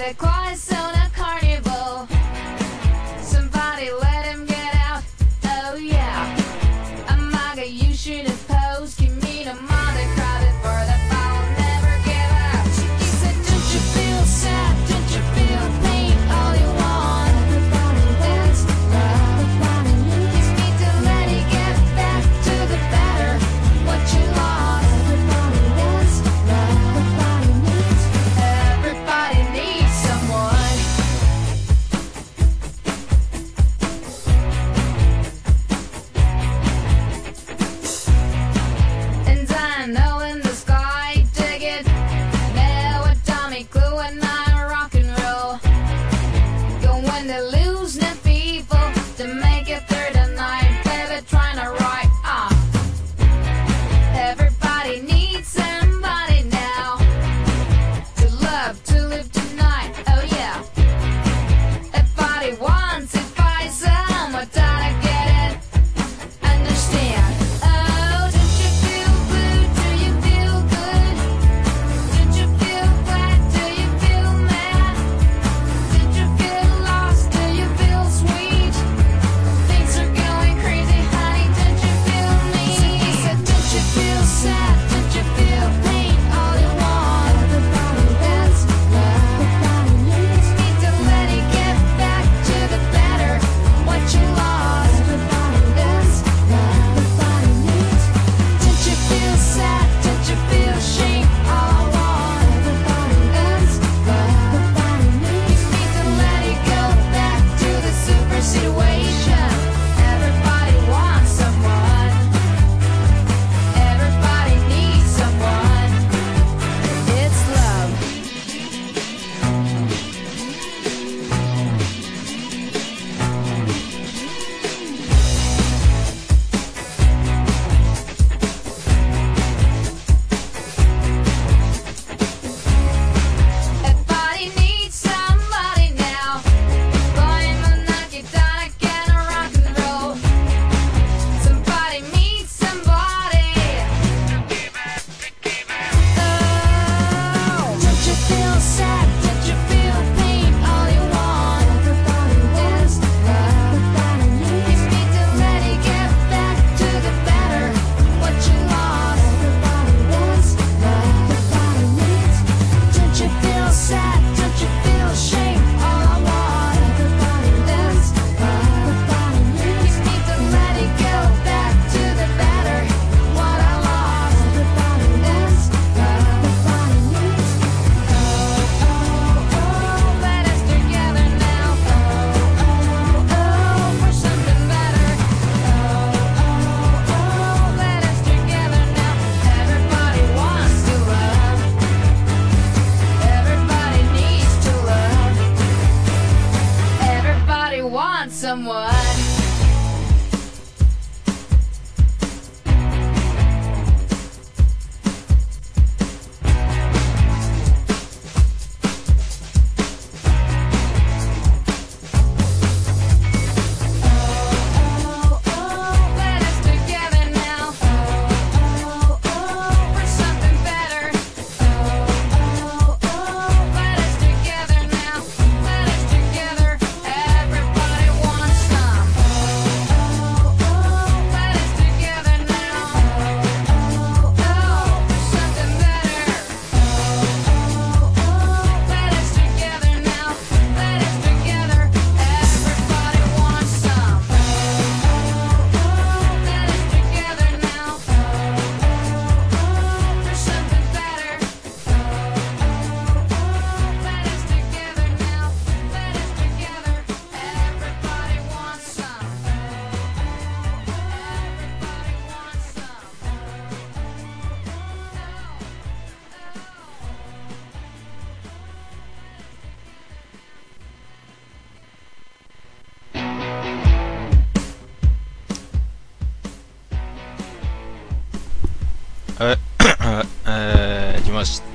来ました。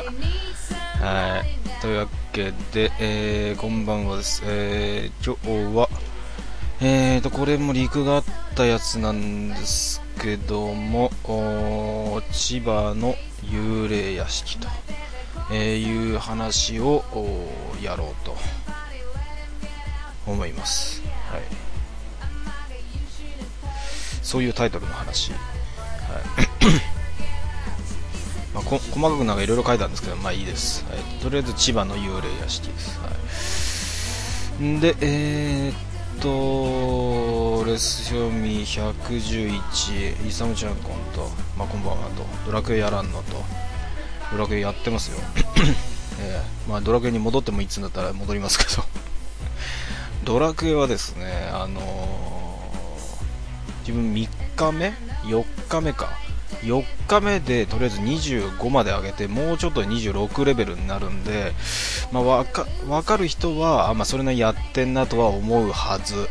というわけで、こんばんはです。今日は、これもリークがあったやつなんですけども、千葉の幽霊屋敷という話をやろうと思います。はい、そういうタイトルの話、はい。まあ、細かくなんかいろいろ書いたんですけど、まあいいです。はい、とりあえず千葉の幽霊屋敷です。はい、で、レスショミ111イサムちゃんコンと、まあ、こんばんはと、ドラクエやらんのと、ドラクエやってますよ。まあ、ドラクエに戻ってもいいっつうんだったら戻りますけどドラクエはですね、自分3日目4日目か4日目でとりあえず25まで上げて、もうちょっと26レベルになるんで、まあ、わかる人は、まあ、それなりにやってんなとは思うはず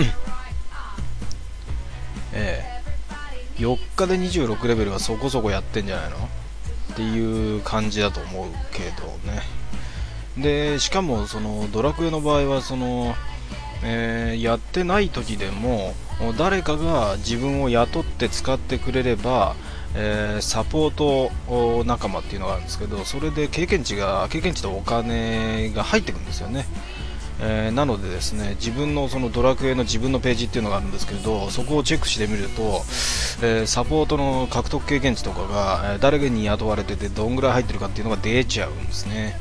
4日で26レベルはそこそこやってんじゃないのっていう感じだと思うけどね。でしかもそのドラクエの場合はやってない時でも誰かが自分を雇って使ってくれれば、サポート仲間っていうのがあるんですけど、それで経験値とお金が入ってくるんですよね。なのでですね、自分のそのドラクエの自分のページっていうのがあるんですけど、そこをチェックしてみると、サポートの獲得経験値とかが、誰に雇われててどんぐらい入ってるかっていうのが出ちゃうんですね。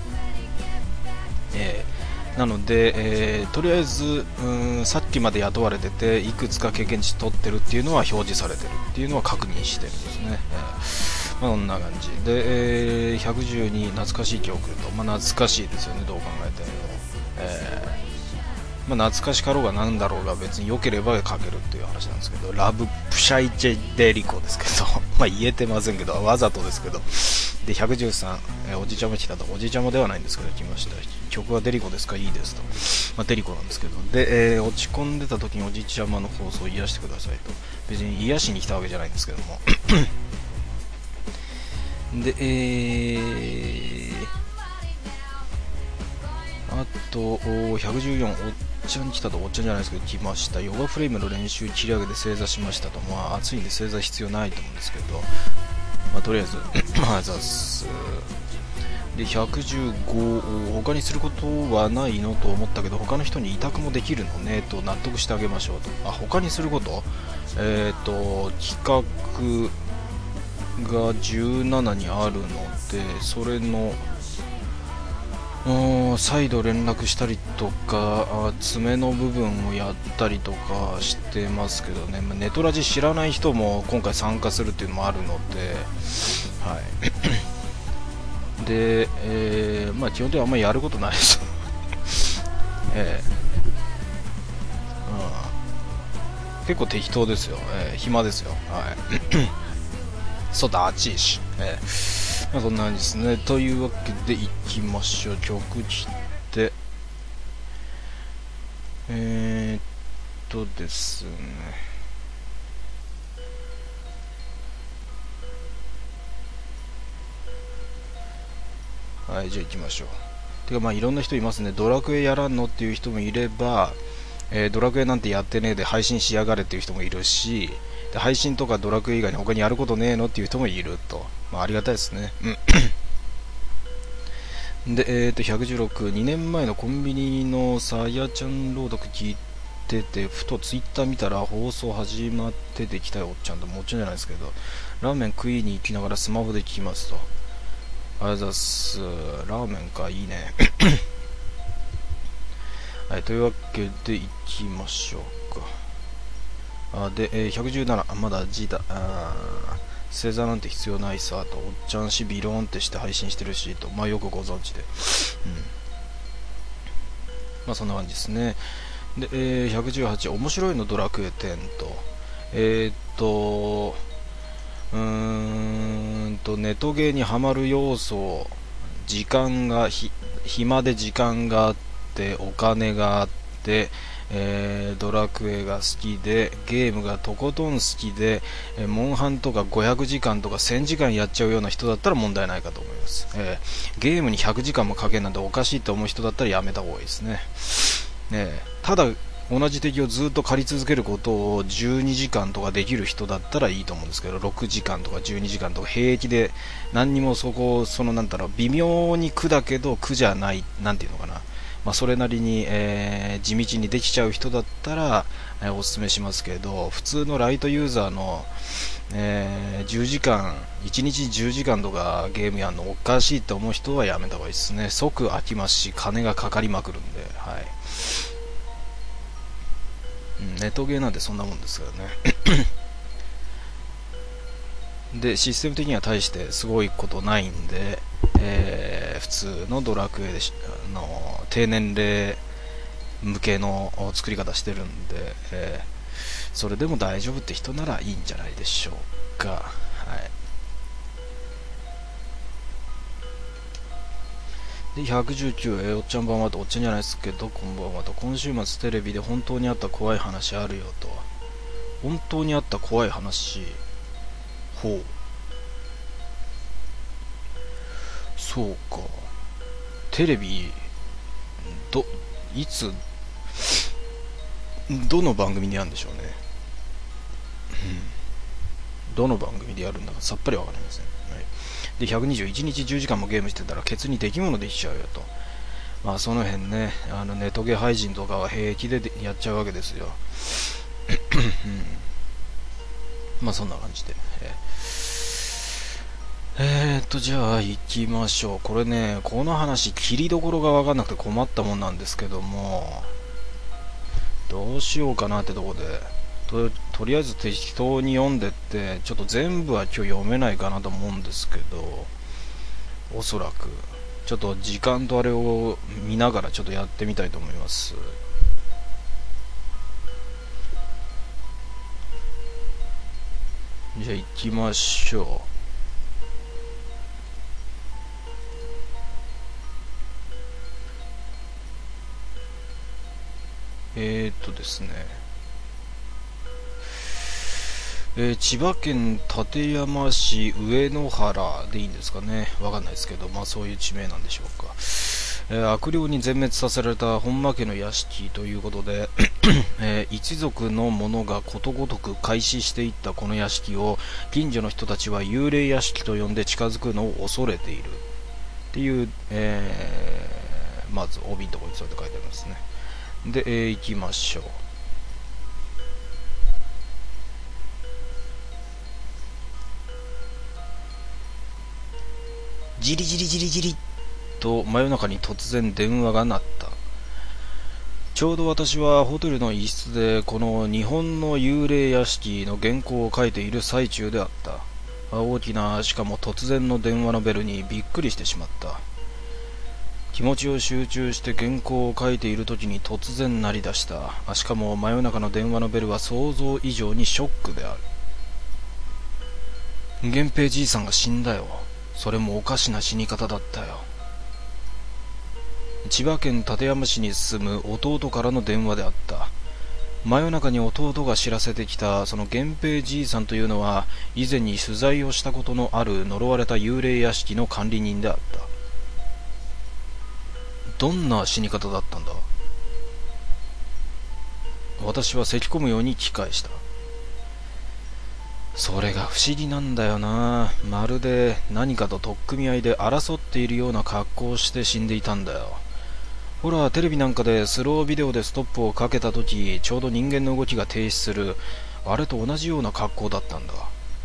なので、とりあえずさっきまで雇われてていくつか経験値取ってるっていうのは表示されてるっていうのは確認してるんですね。まあ、こんな感じで、112懐かしい記憶と、まあ、懐かしいですよね、どう考えても。まあ、懐かしかろうがなんだろうが別に良ければ書けるっていう話なんですけど、ラブプシャイチェデリコですけどまあ言えてませんけど、わざとですけど。で113、おじちゃま来たと。おじちゃまではないんですけど来ました。曲はデリコですか？いいですと。まあ、デリコなんですけど、で、落ち込んでた時におじちゃまの放送を癒してくださいと。別に癒しに来たわけじゃないんですけどもで、あと114、おっちゃん来たと。おっちゃんじゃないですけど来ました。ヨガフレームの練習切り上げて正座しましたと。まあ暑いんで正座必要ないと思うんですけど、まあ、とりあえずまあざっす。で115、他にすることはないのと思ったけど他の人に委託もできるのねと納得してあげましょうと。他にすること、企画が17にあるので、それの再度連絡したりとか、爪の部分をやったりとかしてますけどね。ネトラジ知らない人も今回参加するっていうのもあるので、はいで、まあ基本的にはあんまりやることないです結構適当ですよ。暇ですよ。はいそうだ、あっちいし。まあ、そんな感じですね。というわけでいきましょう。曲切ってですね、はい、じゃあ行きましょう。てかまあいろんな人いますね。ドラクエやらんのっていう人もいれば、ドラクエなんてやってねえで配信しやがれっていう人もいるし、で配信とかドラクエ以外に他にやることねえのっていう人もいると。まあありがたいですね。で、116、2年前のコンビニのさやちゃん朗読聞いてて、ふとツイッター見たら放送始まっててきたよ、おっちゃんと。もっちゃんじゃないですけど、ラーメン食いに行きながらスマホで聞きますと。ありがとうございます。ラーメンか、いいね。はい、というわけでいきましょうか。で、117、まだ G だ。正座なんて必要ないさと。おっちゃんしビローンってして配信してるしと。まあよくご存知で。まあそんな感じですね。で、118、面白いのドラクエ10と。ネトゲーにはまる要素、時間が暇で時間があってお金があって、ドラクエが好きでゲームがとことん好きで、モンハンとか500時間とか1000時間やっちゃうような人だったら問題ないかと思います。ゲームに100時間もかけるなんておかしいと思う人だったらやめた方がいいですね。ただ同じ敵をずっと狩り続けることを12時間とかできる人だったらいいと思うんですけど、6時間とか12時間とか平気で何にもなんだろう、微妙に苦だけど苦じゃない、なんていうのかな、それなりに、地道にできちゃう人だったら、おすすめしますけど、普通のライトユーザーの、10時間、1日10時間とかゲームやるのおかしいと思う人はやめた方がいいですね。即飽きますし、金がかかりまくるんで、はい。ネットゲーなんてそんなもんですからね。で、システム的には大してすごいことないんで、普通のドラクエで低年齢向けの作り方してるんで、それでも大丈夫って人ならいいんじゃないでしょうか。はい。で、119、おっちゃんばんはと、おっちゃんじゃないですけど、こんばんはと、今週末テレビで本当にあった怖い話あるよと。本当にあった怖い話。ほう。そうか。テレビ、いつ、どの番組でやるんでしょうね。どの番組でやるんだかさっぱりわかりません。はい、で、121日10時間もゲームしてたらケツに出来物できちゃうよと。その辺ね、ネトゲ配信とかは平気でやっちゃうわけですよ。そんな感じで。じゃあ行きましょう。これね、この話切りどころが分かんなくて困ったもんなんですけども、どうしようかなってとこで、とりあえず適当に読んでって、ちょっと全部は今日読めないかなと思うんですけど、おそらくちょっと時間とあれを見ながらちょっとやってみたいと思います。じゃあ行きましょう。ですね、千葉県館山市上野原でいいんですかね、わかんないですけど、そういう地名なんでしょうか。悪霊に全滅させられた本間家の屋敷ということで、一族の者がことごとく開始していったこの屋敷を近所の人たちは幽霊屋敷と呼んで近づくのを恐れているっていう、まず帯のところにそうやって書いてありますね。で、行きましょう。じりじりじりじりと真夜中に突然電話が鳴った。ちょうど私はホテルの一室でこの日本の幽霊屋敷の原稿を書いている最中であった。大きなしかも突然の電話のベルにびっくりしてしまった。気持ちを集中して原稿を書いている時に突然鳴り出した。しかも真夜中の電話のベルは想像以上にショックである。源平じいさんが死んだよ。それもおかしな死に方だったよ。千葉県館山市に住む弟からの電話であった。真夜中に弟が知らせてきたその源平じいさんというのは以前に取材をしたことのある呪われた幽霊屋敷の管理人であった。どんな死に方だったんだ？私は咳き込むように聞き返した。それが不思議なんだよな。まるで何かと取っ組み合いで争っているような格好をして死んでいたんだよ。ほら、テレビなんかでスロービデオでストップをかけた時、ちょうど人間の動きが停止する、あれと同じような格好だったんだ。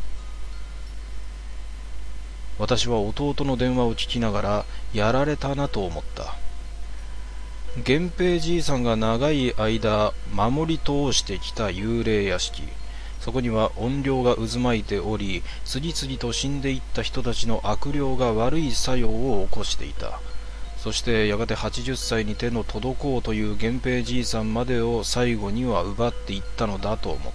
私は弟の電話を聞きながらやられたなと思った。源平じいさんが長い間守り通してきた幽霊屋敷、そこには怨霊が渦巻いており、次々と死んでいった人たちの悪霊が悪い作用を起こしていた。そしてやがて80歳に手の届こうという源平じいさんまでを最後には奪っていったのだと思った。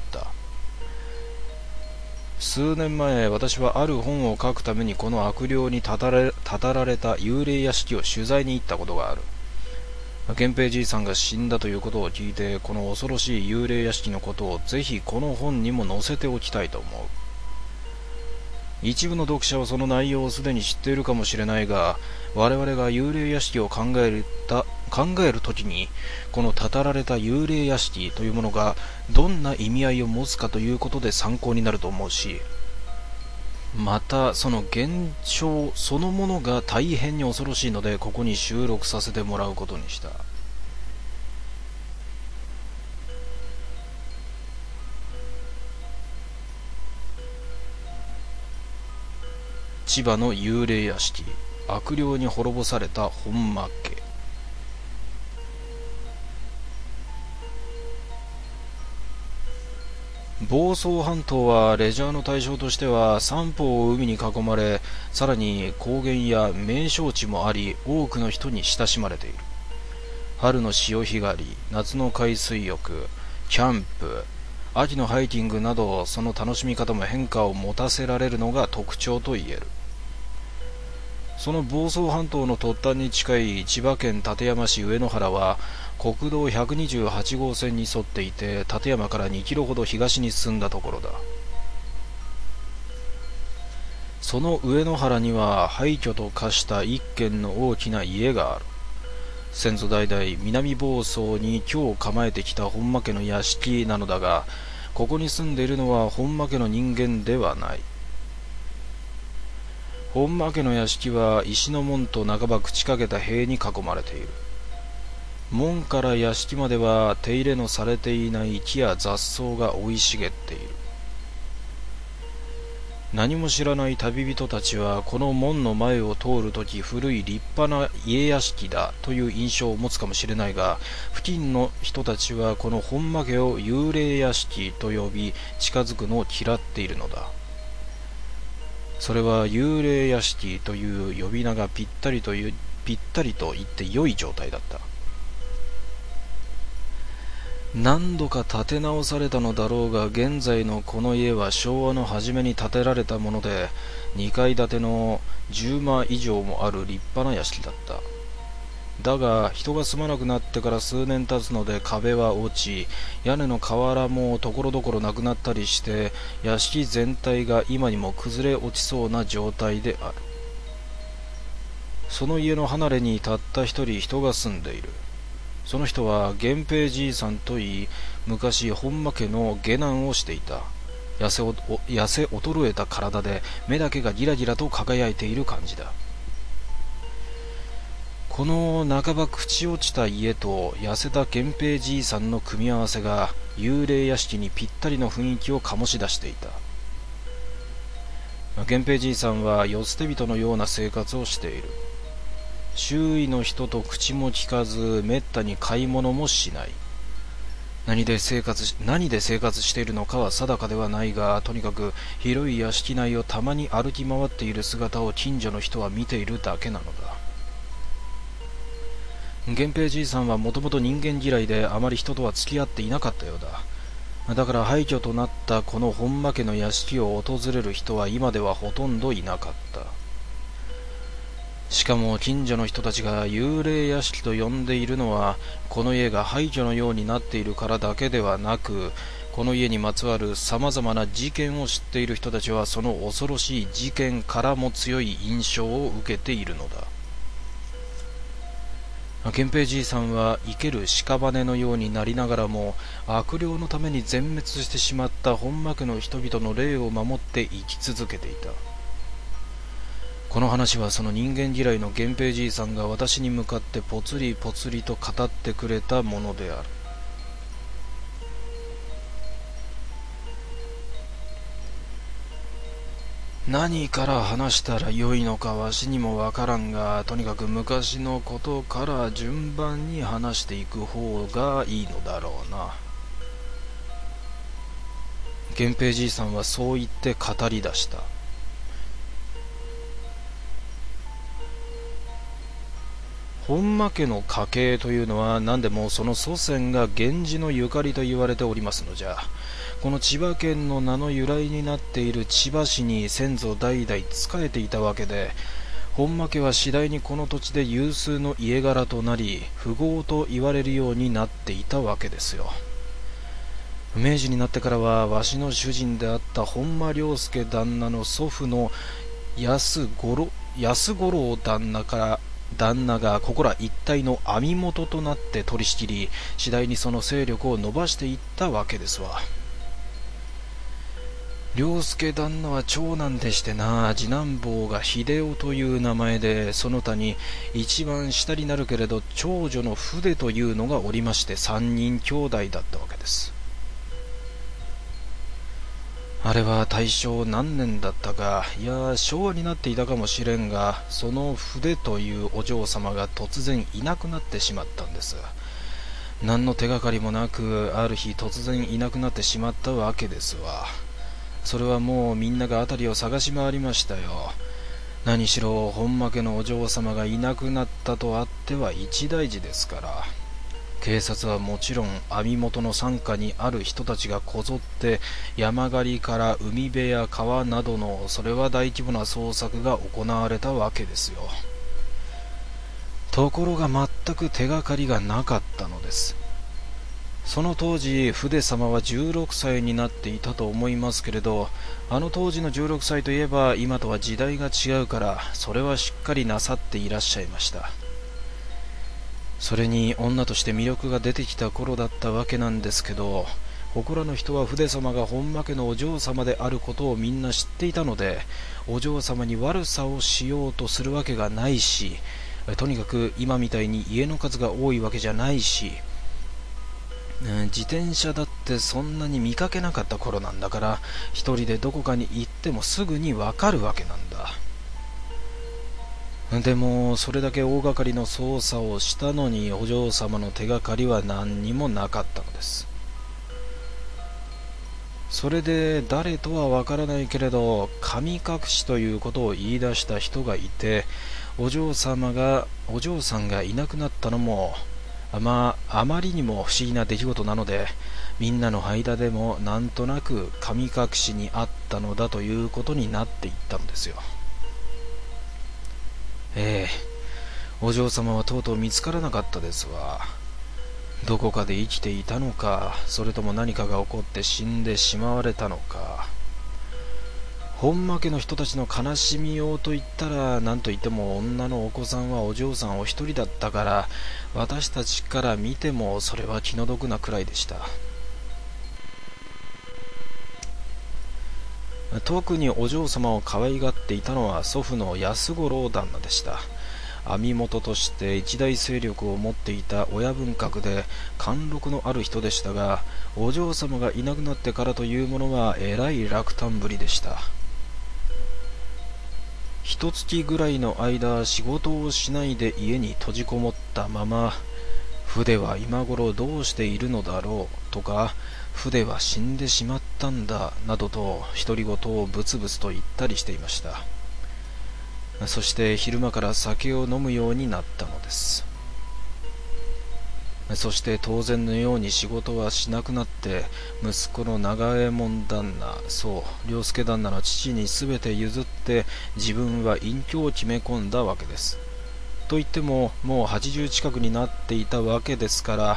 数年前、私はある本を書くためにこの悪霊にたたられた幽霊屋敷を取材に行ったことがある。源平じいさんが死んだということを聞いて、この恐ろしい幽霊屋敷のことをぜひこの本にも載せておきたいと思う。一部の読者はその内容をすでに知っているかもしれないが、我々が幽霊屋敷を考考えるときに、このたられた幽霊屋敷というものがどんな意味合いを持つかということで参考になると思うし、またその現象そのものが大変に恐ろしいので、ここに収録させてもらうことにした。千葉の幽霊屋敷、悪霊に滅ぼされた本間家。房総半島はレジャーの対象としては三方を海に囲まれ、さらに高原や名勝地もあり、多くの人に親しまれている。春の潮干狩り、夏の海水浴、キャンプ、秋のハイキングなど、その楽しみ方も変化を持たせられるのが特徴といえる。その房総半島の突端に近い千葉県館山市上野原は、国道128号線に沿っていて、館山から2キロほど東に進んだところだ。その上野原には廃墟と化した一軒の大きな家がある。先祖代々南房総に居を構えてきた本間家の屋敷なのだが、ここに住んでいるのは本間家の人間ではない。本間家の屋敷は石の門と半ば朽ちかけた塀に囲まれている。門から屋敷までは手入れのされていない木や雑草が生い茂っている。何も知らない旅人たちはこの門の前を通るとき、古い立派な家屋敷だという印象を持つかもしれないが、付近の人たちはこの本間家を幽霊屋敷と呼び、近づくのを嫌っているのだ。それは幽霊屋敷という呼び名がぴったりと言って良い状態だった。何度か建て直されたのだろうが、現在のこの家は昭和の初めに建てられたもので、2階建ての10間以上もある立派な屋敷だった。だが人が住まなくなってから数年経つので、壁は落ち、屋根の瓦もところどころなくなったりして、屋敷全体が今にも崩れ落ちそうな状態である。その家の離れにたった一人人が住んでいる。その人は源平じいさんといい、昔本間家の下男をしていた。痩せ衰えた体で、目だけがギラギラと輝いている感じだ。この半ば朽ち落ちた家と痩せた源平じいさんの組み合わせが、幽霊屋敷にぴったりの雰囲気を醸し出していた。源平じいさんは世捨て人のような生活をしている。周囲の人と口も聞かず、めったに買い物もしない。何で生活しているのかは定かではないが、とにかく広い屋敷内をたまに歩き回っている姿を近所の人は見ているだけなのだ。源平じいさんはもともと人間嫌いで、あまり人とは付き合っていなかったようだ。だから廃墟となったこの本間家の屋敷を訪れる人は今ではほとんどいなかった。しかも近所の人たちが幽霊屋敷と呼んでいるのは、この家が廃墟のようになっているからだけではなく、この家にまつわる様々な事件を知っている人たちは、その恐ろしい事件からも強い印象を受けているのだ。源平じいさんは生ける屍のようになりながらも、悪霊のために全滅してしまった本間家の人々の霊を守って生き続けていた。この話はその人間嫌いの源平じいさんが私に向かってぽつりぽつりと語ってくれたものである。何から話したらよいのかわしにもわからんが、とにかく昔のことから順番に話していく方がいいのだろうな。源平じいさんはそう言って語り出した。本間家の家系というのは何でもその祖先が源氏のゆかりと言われておりますのじゃ。この千葉県の名の由来になっている千葉市に先祖代々仕えていたわけで、本間家は次第にこの土地で有数の家柄となり、富豪と言われるようになっていたわけですよ。明治になってからは、わしの主人であった本間良介旦那の祖父の安五郎旦那から旦那がここら一帯の網元となって取り仕切り、次第にその勢力を伸ばしていったわけですわ。良介旦那は長男でしてな、次男坊が秀夫という名前で、その他に一番下になるけれど長女の筆というのがおりまして、三人兄弟だったわけです。あれは大正何年だったか、いや昭和になっていたかもしれんが、その筆というお嬢様が突然いなくなってしまったんです。何の手がかりもなく、ある日突然いなくなってしまったわけですわ。それはもうみんなが辺りを探し回りましたよ。何しろ本間家のお嬢様がいなくなったとあっては一大事ですから。警察はもちろん網元の傘下にある人たちがこぞって山狩りから海辺や川などの、それは大規模な捜索が行われたわけですよ。ところが全く手がかりがなかったのです。その当時筆様は16歳になっていたと思いますけれど、あの当時の16歳といえば今とは時代が違うから、それはしっかりなさっていらっしゃいました。それに女として魅力が出てきた頃だったわけなんですけど、ここらの人は筆様が本間家のお嬢様であることをみんな知っていたので、お嬢様に悪さをしようとするわけがないし、とにかく今みたいに家の数が多いわけじゃないし、自転車だってそんなに見かけなかった頃なんだから、一人でどこかに行ってもすぐにわかるわけなんだ。でもそれだけ大掛かりの捜査をしたのに、お嬢様の手がかりは何にもなかったのです。それで誰とはわからないけれど、神隠しということを言い出した人がいて、お嬢さんがいなくなったのもあまりにも不思議な出来事なので、みんなの間でもなんとなく神隠しにあったのだということになっていったのですよ。お嬢様はとうとう見つからなかったですわ。どこかで生きていたのか、それとも何かが起こって死んでしまわれたのか。本間家の人たちの悲しみようと言ったら、何と言っても女のお子さんはお嬢さんお一人だったから、私たちから見てもそれは気の毒なくらいでした。特にお嬢様を可愛がっていたのは祖父の安五郎旦那でした。網元として一大勢力を持っていた親分格で貫禄のある人でしたが、お嬢様がいなくなってからというものはえらい落胆ぶりでした。一月ぐらいの間、仕事をしないで家に閉じこもったまま、筆は今頃どうしているのだろうとか、筆は死んでしまったんだなどと独り言をブツブツと言ったりしていました。そして昼間から酒を飲むようになったのです。そして当然のように仕事はしなくなって、息子の長右衛門旦那、そう良介旦那の父にすべて譲って、自分は隠居を決め込んだわけです。といってももう80近くになっていたわけですから、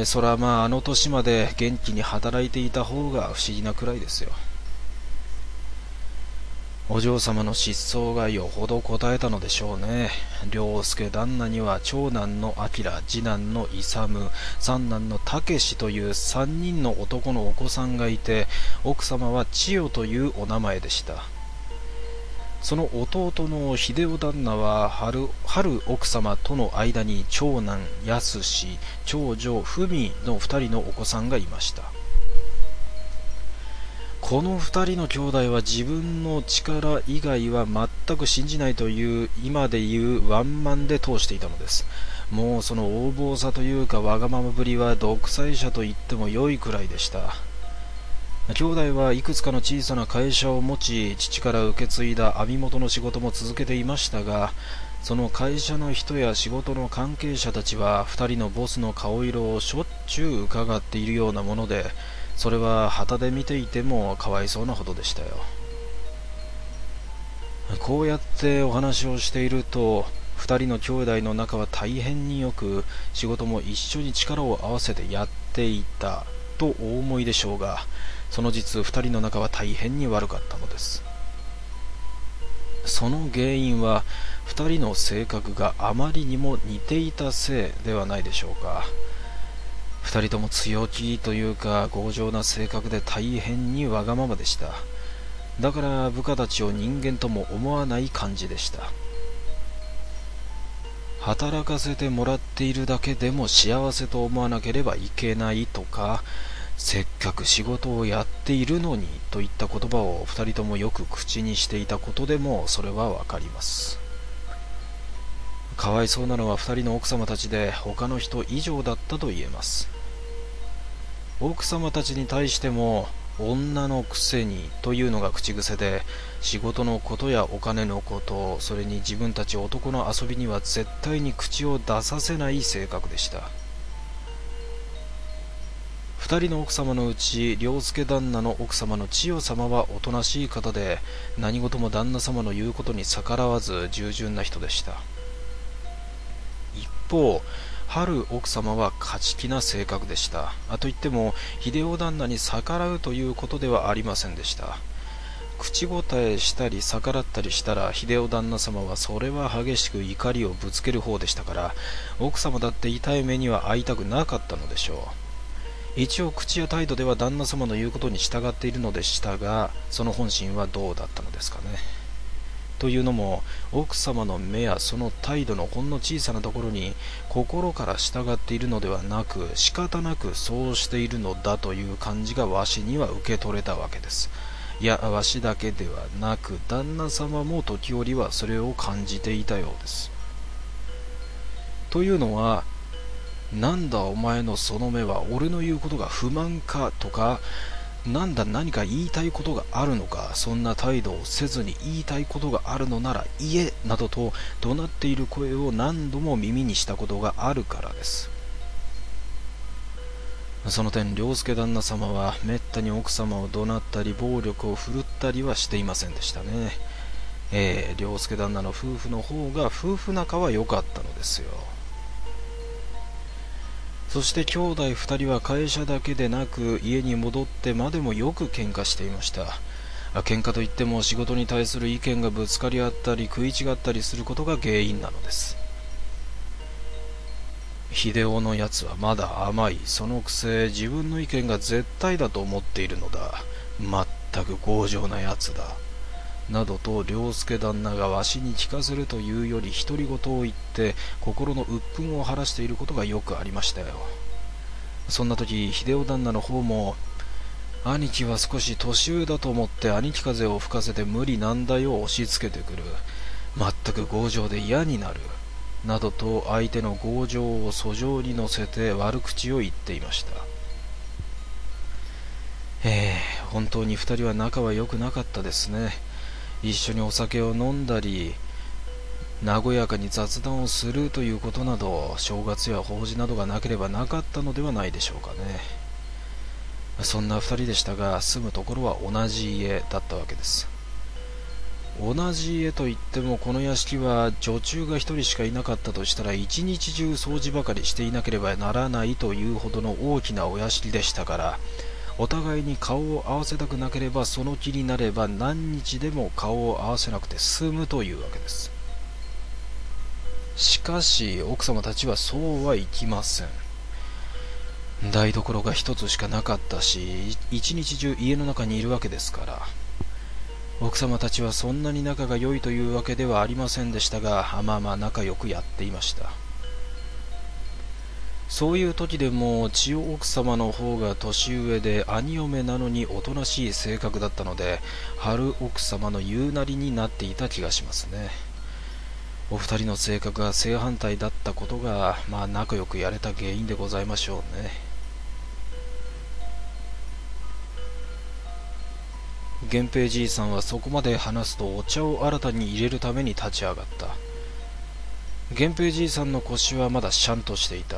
そらあの年まで元気に働いていた方が不思議なくらいですよ。お嬢様の失踪がよほど答えたのでしょうね。良介旦那には長男の明、次男の勇、三男の武という3人の男のお子さんがいて、奥様は千代というお名前でした。その弟の秀夫旦那は春奥様との間に長男康、長女文の2人のお子さんがいました。この2人の兄弟は自分の力以外は全く信じないという、今でいうワンマンで通していたのです。もうその横暴さというかわがままぶりは独裁者と言っても良いくらいでした。兄弟はいくつかの小さな会社を持ち、父から受け継いだ網元の仕事も続けていましたが、その会社の人や仕事の関係者たちは2人のボスの顔色をしょっちゅう伺っているようなもので、それは旗で見ていてもかわいそうなほどでしたよ。こうやってお話をしていると、2人の兄弟の仲は大変によく、仕事も一緒に力を合わせてやっていたとお思いでしょうが、その実2人の仲は大変に悪かったのです。その原因は、 二人の性格があまりにも似ていたせいではないでしょうか。二人とも強気というか強情な性格で大変にわがままでした。だから部下たちを人間とも思わない感じでした。働かせてもらっているだけでも幸せと思わなければいけないとか、せっかく仕事をやっているのにといった言葉を二人ともよく口にしていたことでもそれはわかります。かわいそうなのは二人の奥様たちで他の人以上だったと言えます。奥様たちに対しても女のくせにというのが口癖で、仕事のことやお金のこと、それに自分たち男の遊びには絶対に口を出させない性格でした。二人の奥様のうち、良介旦那の奥様の千代様はおとなしい方で、何事も旦那様の言うことに逆らわず従順な人でした。一方、春奥様は勝ち気な性格でした。といっても秀夫旦那に逆らうということではありませんでした。口答えしたり逆らったりしたら秀夫旦那様はそれは激しく怒りをぶつける方でしたから、奥様だって痛い目には遭いたくなかったのでしょう。一応口や態度では旦那様の言うことに従っているのでしたが、その本心はどうだったのですかね。というのも、奥様の目やその態度のほんの小さなところに心から従っているのではなく、仕方なくそうしているのだという感じがわしには受け取れたわけです。いや、わしだけではなく旦那様も時折はそれを感じていたようです。というのは、なんだお前のその目は俺の言うことが不満かとか、なんだ何か言いたいことがあるのか、そんな態度をせずに言いたいことがあるのなら言えなどと怒鳴っている声を何度も耳にしたことがあるからです。その点、良介旦那様はめったに奥様を怒鳴ったり暴力を振るったりはしていませんでしたね。良介旦那の夫婦の方が夫婦仲は良かったのですよ。そして兄弟二人は会社だけでなく家に戻ってまでもよく喧嘩していました。喧嘩といっても仕事に対する意見がぶつかり合ったり食い違ったりすることが原因なのです。秀夫のやつはまだ甘い。そのくせ自分の意見が絶対だと思っているのだ。まったく強情なやつだ。などと良介旦那がわしに聞かせるというより独り言を言って心の鬱憤を晴らしていることがよくありましたよ。そんな時、秀夫旦那の方も、兄貴は少し年上だと思って兄貴風を吹かせて無理難題を押し付けてくる。まったく強情で嫌になる。などと相手の強情を訴状に乗せて悪口を言っていました。本当に二人は仲は良くなかったですね。一緒にお酒を飲んだり和やかに雑談をするということなど、正月や法事などがなければなかったのではないでしょうかね。そんな二人でしたが、住むところは同じ家だったわけです。同じ家といっても、この屋敷は女中が一人しかいなかったとしたら一日中掃除ばかりしていなければならないというほどの大きなお屋敷でしたから、お互いに顔を合わせたくなければその気になれば何日でも顔を合わせなくて済むというわけです。しかし奥様たちはそうはいきません。台所が一つしかなかったし、一日中家の中にいるわけですから、奥様たちはそんなに仲が良いというわけではありませんでしたが、まあまあ仲良くやっていました。そういう時でも千代奥様の方が年上で兄嫁なのにおとなしい性格だったので、春奥様の言うなりになっていた気がしますね。お二人の性格が正反対だったことが、まあ仲良くやれた原因でございましょうね。源平じいさんはそこまで話すとお茶を新たに入れるために立ち上がった。源平じいさんの腰はまだシャンとしていた。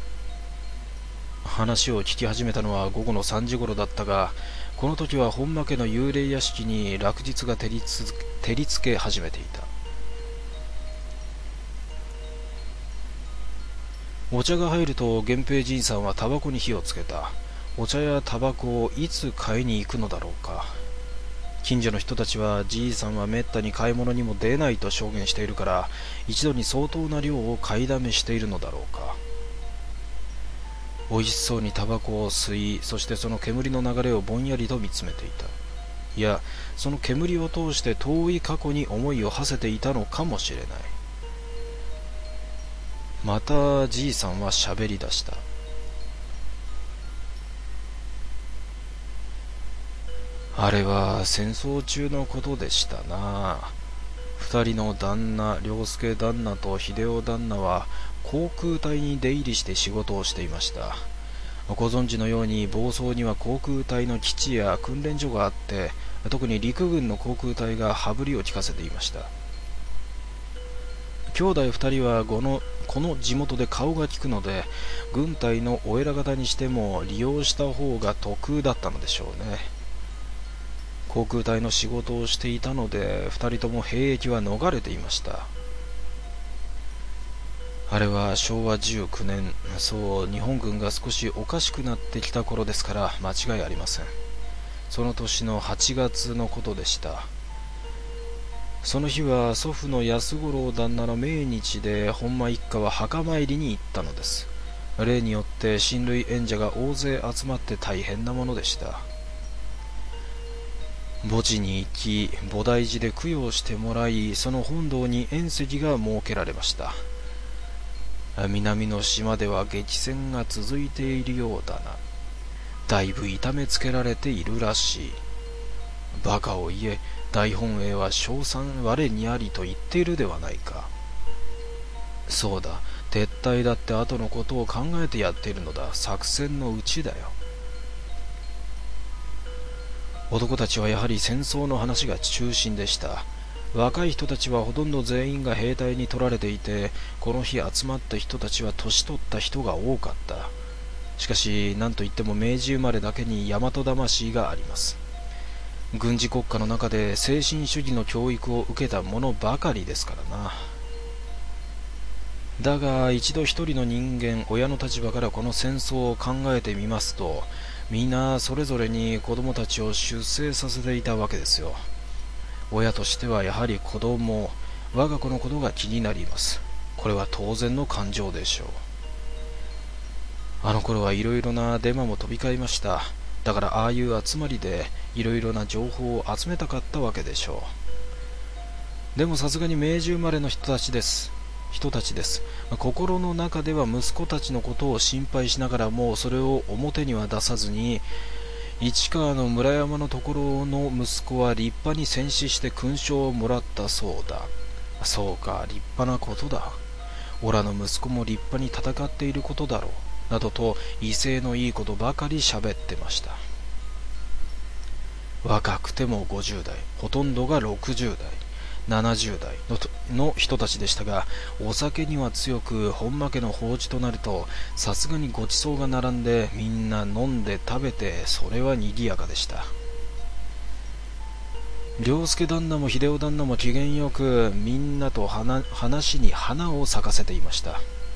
話を聞き始めたのは午後の3時頃だったが、この時は本間家の幽霊屋敷に落日が照りつけ始めていた。お茶が入ると源平じいさんはタバコに火をつけた。お茶やタバコをいつ買いに行くのだろうか。 近所の人たちはじいさんはめったに買い物にも出ないと証言しているから、一度に相当な量を買いだめしているのだろうか。美味しそうにタバコを吸い、そしてその煙の流れをぼんやりと見つめていた。いや、その煙を通して遠い過去に思いを馳せていたのかもしれない。またじいさんは喋り出した。あれは戦争中のことでしたな。二人の旦那、良介旦那と秀夫旦那は航空隊に出入りして仕事をしていました。ご存知のように房総には航空隊の基地や訓練所があって、特に陸軍の航空隊が羽振りを利かせていました。兄弟二人はこの地元で顔が利くので、軍隊のお偉方にしても利用した方が得だったのでしょうね。航空隊の仕事をしていたので、二人とも兵役は逃れていました。あれは昭和19年、そう、日本軍が少しおかしくなってきた頃ですから間違いありません。その年の8月のことでした。その日は祖父の安五郎旦那の命日で、本間一家は墓参りに行ったのです。例によって親類縁者が大勢集まって大変なものでした。墓地に行き、菩提寺で供養してもらい、その本堂に宴席が設けられました。南の島では激戦が続いているようだな。だいぶ痛めつけられているらしい。バカを言え、大本営は称賛我にありと言っているではないか。そうだ、撤退だって後のことを考えてやっているのだ。作戦のうちだよ。男たちはやはり戦争の話が中心でした。若い人たちはほとんど全員が兵隊に取られていて、この日集まった人たちは年取った人が多かった。しかし何といっても明治生まれだけに大和魂があります。軍事国家の中で精神主義の教育を受けた者ばかりですからな。だが一度一人の人間、親の立場からこの戦争を考えてみますと、みんなそれぞれに子供たちを出生させていたわけですよ。親としてはやはり子供、我が子のことが気になります。これは当然の感情でしょう。あの頃はいろいろなデマも飛び交いました。だからああいう集まりでいろいろな情報を集めたかったわけでしょう。でもさすがに明治生まれの人たちです。心の中では息子たちのことを心配しながらも、それを表には出さずに、市川の村山のところの息子は立派に戦死して勲章をもらったそうだ。そうか、立派なことだ。オラの息子も立派に戦っていることだろう、などと威勢のいいことばかり喋ってました。若くても50代、ほとんどが60代、70代の人たちでしたが、お酒には強く、本間家の法事となるとさすがにごちそうが並んで、みんな飲んで食べて、それは賑やかでした。良介旦那も秀夫旦那も機嫌よく、みんなと話に花を咲かせていました。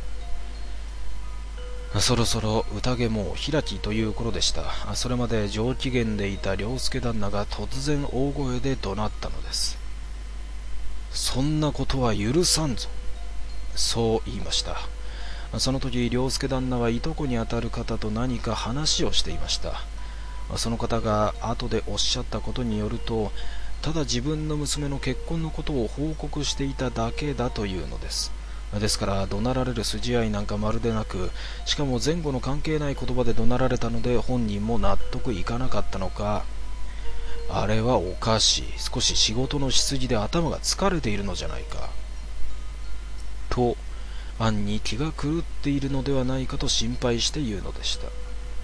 そろそろ宴も開きという頃でした。それまで上機嫌でいた良介旦那が突然大声で怒鳴ったのです。そんなことは許さんぞ。そう言いました。その時良介旦那はいとこにあたる方と何か話をしていました。その方が後でおっしゃったことによると、ただ自分の娘の結婚のことを報告していただけだというのです。ですから怒鳴られる筋合いなんかまるでなく、しかも前後の関係ない言葉で怒鳴られたので、本人も納得いかなかったのか、あれはおかしい、少し仕事のしすぎで頭が疲れているのじゃないかと、暗に気が狂っているのではないかと心配して言うのでした。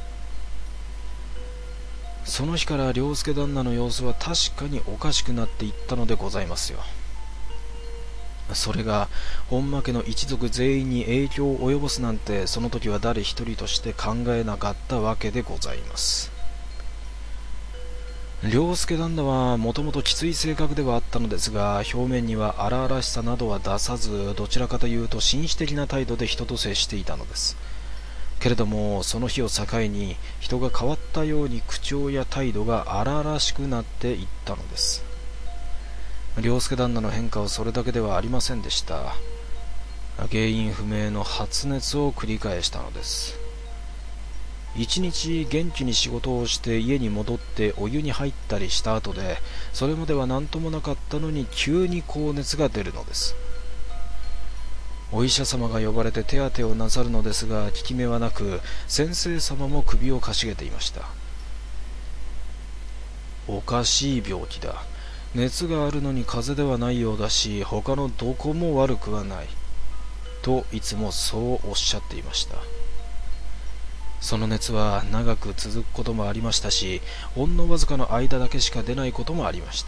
その日から良介旦那の様子は確かにおかしくなっていったのでございますよ。それが本間家の一族全員に影響を及ぼすなんて、その時は誰一人として考えなかったわけでございます。良介旦那はもともときつい性格ではあったのですが、表面には荒々しさなどは出さず、どちらかというと紳士的な態度で人と接していたのです。 けれどもその日を境に人が変わったように口調や態度が荒々しくなっていったのです。良介旦那の変化はそれだけではありませんでした。原因不明の発熱を繰り返したのです。一日元気に仕事をして家に戻ってお湯に入ったりした後で、それまでは何ともなかったのに急に高熱が出るのです。お医者様が呼ばれて手当てをなさるのですが、効き目はなく、先生様も首をかしげていました。おかしい病気だ。熱があるのに風邪ではないようだし、他のどこも悪くはない。といつもそうおっしゃっていました。その熱は長く続くこともありましたし、ほんのわずかの間だけしか出ないこともありました。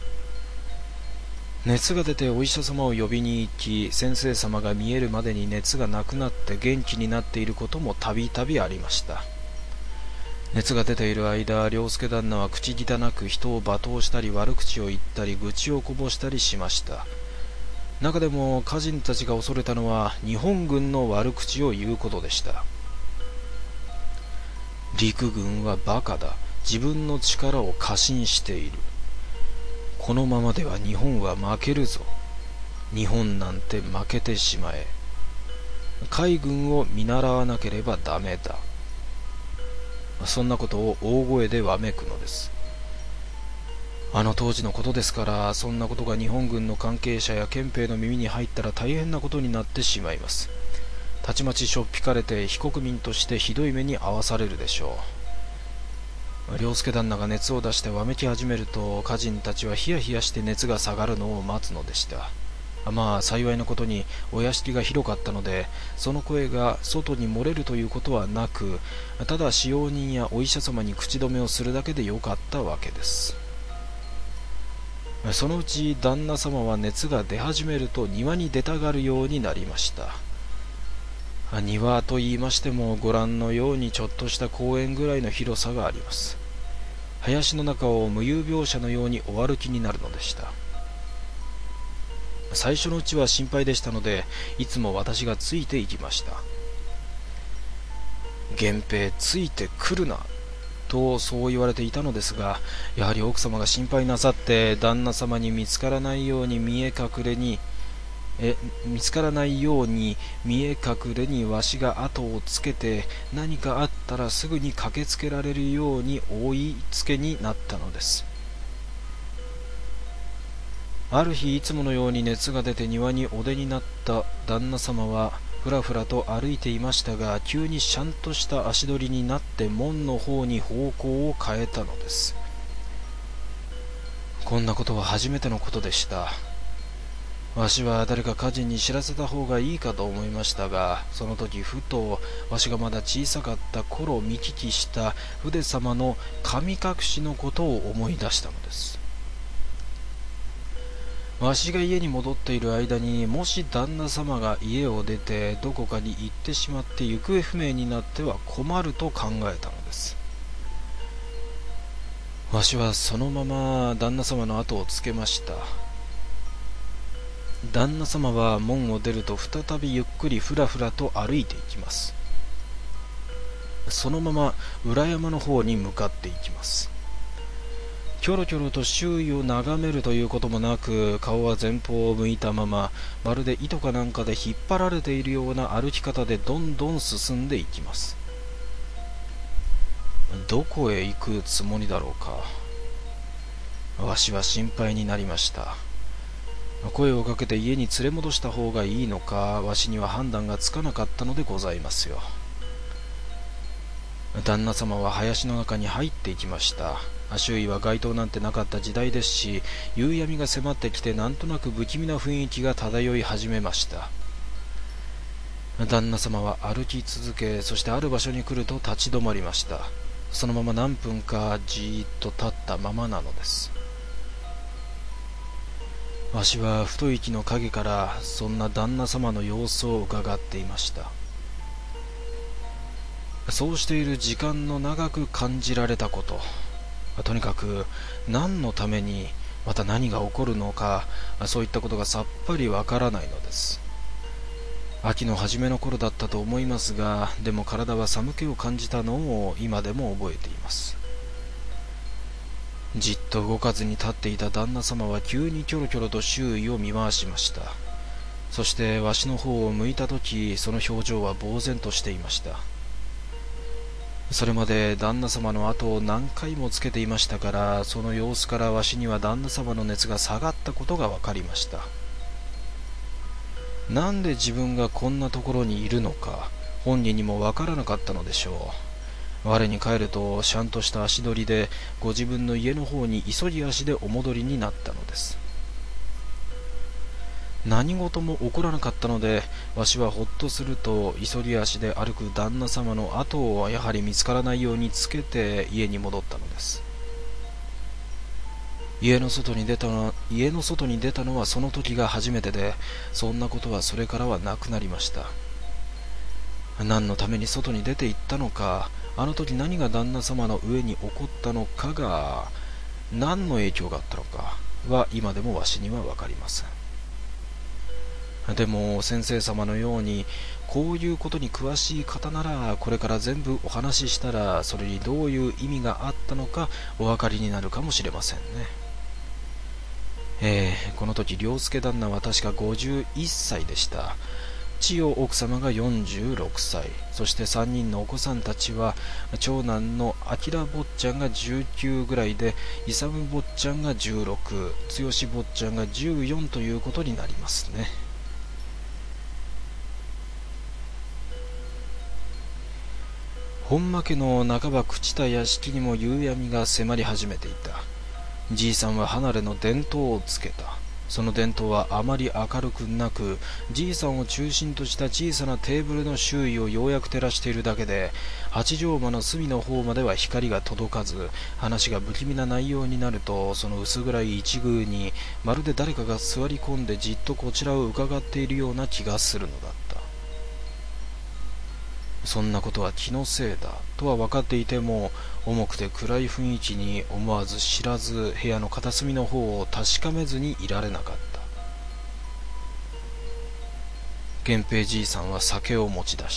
熱が出てお医者様を呼びに行き、先生様が見えるまでに熱がなくなって元気になっていることもたびたびありました。熱が出ている間、良介旦那は口汚く人を罵倒したり悪口を言ったり愚痴をこぼしたりしました。中でも家人たちが恐れたのは日本軍の悪口を言うことでした。陸軍はバカだ。自分の力を過信している。このままでは日本は負けるぞ。日本なんて負けてしまえ。海軍を見習わなければダメだ。そんなことを大声でわめくのです。あの当時のことですから、そんなことが日本軍の関係者や憲兵の耳に入ったら大変なことになってしまいます。たちまちしょっぴかれて非国民としてひどい目に遭わされるでしょう。良介旦那が熱を出してわめき始めると、家人たちはヒヤヒヤして熱が下がるのを待つのでした。まあ幸いなことにお屋敷が広かったので、その声が外に漏れるということはなく、ただ使用人やお医者様に口止めをするだけでよかったわけです。そのうち旦那様は熱が出始めると庭に出たがるようになりました。庭と言いましてもご覧のようにちょっとした公園ぐらいの広さがあります。林の中を無遊病者のようにお歩きになるのでした。最初のうちは心配でしたので、いつも私がついていきました。源平ついてくるなとそう言われていたのですが、やはり奥様が心配なさって旦那様に見つからないように見え隠れにわしが後をつけて、何かあったらすぐに駆けつけられるように追いつけになったのです。ある日いつものように熱が出て庭にお出になった旦那様はふらふらと歩いていましたが、急にシャンとした足取りになって門の方に方向を変えたのです。こんなことは初めてのことでした。わしは誰か家人に知らせた方がいいかと思いましたが、その時ふとわしがまだ小さかった頃見聞きした筆様の神隠しのことを思い出したのです。わしが家に戻っている間に、もし旦那様が家を出てどこかに行ってしまって行方不明になっては困ると考えたのです。わしはそのまま旦那様の後をつけました。旦那様は門を出ると再びゆっくりふらふらと歩いていきます。そのまま裏山の方に向かっていきます。キョロキョロと周囲を眺めるということもなく、顔は前方を向いたまま、まるで糸かなんかで引っ張られているような歩き方でどんどん進んでいきます。どこへ行くつもりだろうか。わしは心配になりました。声をかけて家に連れ戻した方がいいのか、わしには判断がつかなかったのでございますよ。旦那様は林の中に入っていきました。周囲は街灯なんてなかった時代ですし、夕闇が迫ってきてなんとなく不気味な雰囲気が漂い始めました。旦那様は歩き続け、そしてある場所に来ると立ち止まりました。そのまま何分かじーっと立ったままなのです。わしは太い木の陰からそんな旦那様の様子を伺っていました。そうしている時間の長く感じられたこと、とにかく何のために、また何が起こるのか、そういったことがさっぱりわからないのです。 秋の初めの頃だったと思いますが、でも体は寒気を感じたのを今でも覚えています。じっと動かずに立っていた旦那様は急にキョロキョロと周囲を見回しました。そしてわしの方を向いたとき、その表情は呆然としていました。それまで旦那様の後を何回もつけていましたから、その様子からわしには旦那様の熱が下がったことが分かりました。なんで自分がこんなところにいるのか、本人にも分からなかったのでしょう。我に帰るとしゃんとした足取りでご自分の家の方に急ぎ足でお戻りになったのです。何事も起こらなかったので、わしはほっとすると急ぎ足で歩く旦那様の後をやはり見つからないようにつけて家に戻ったのです。家の外に出たのはその時が初めてで、そんなことはそれからはなくなりました。何のために外に出て行ったのか、あの時何が旦那様の上に起こったのかが、何の影響があったのかは今でもわしには分かりません。でも先生様のようにこういうことに詳しい方なら、これから全部お話ししたらそれにどういう意味があったのかお分かりになるかもしれませんね。この時良介旦那は確か51歳でした。千代奥様が46歳、そして3人のお子さんたちは、長男の明坊ちゃんが19ぐらいで、勇坊ちゃんが16、剛坊ちゃんが14ということになりますね。本間家の半ば朽ちた屋敷にも夕闇が迫り始めていた。じいさんは離れの電灯をつけた。その電灯はあまり明るくなく、じいさんを中心とした小さなテーブルの周囲をようやく照らしているだけで、八丈間の隅の方までは光が届かず、話が不気味な内容になると、その薄暗い一宮にまるで誰かが座り込んでじっとこちらを伺っているような気がするのだった。そんなことは気のせいだとは分かっていても、重くて暗い雰囲気に思わず知らず部屋の片隅の方を確かめずにいられなかった。源平じいさんは酒を持ち出した。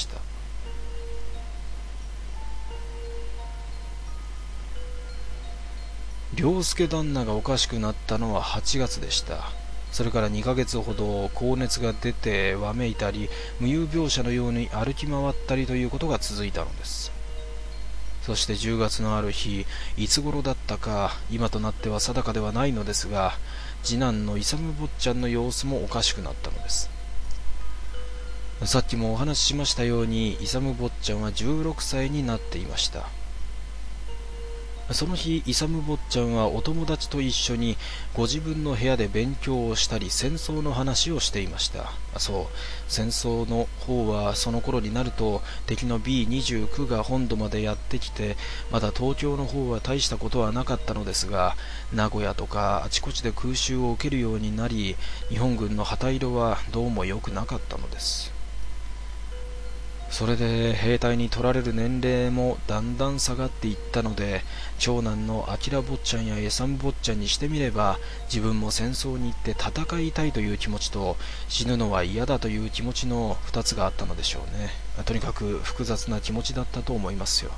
良介旦那がおかしくなったのは8月でした。それから2ヶ月ほど高熱が出てわめいたり、無遊病者のように歩き回ったりということが続いたのです。そして10月のある日、いつ頃だったか今となっては定かではないのですが、次男の勇坊ちゃんの様子もおかしくなったのです。さっきもお話ししましたように、勇坊ちゃんは16歳になっていました。その日、勇坊ちゃんはお友達と一緒にご自分の部屋で勉強をしたり戦争の話をしていました。そう、戦争の方はその頃になると敵の B29 が本土までやってきて、まだ東京の方は大したことはなかったのですが、名古屋とかあちこちで空襲を受けるようになり、日本軍の旗色はどうも良くなかったのです。それで兵隊に取られる年齢もだんだん下がっていったので、長男の明坊ちゃんや勇坊ちゃんにしてみれば、自分も戦争に行って戦いたいという気持ちと、死ぬのは嫌だという気持ちの2つがあったのでしょうね。とにかく複雑な気持ちだったと思いますよ。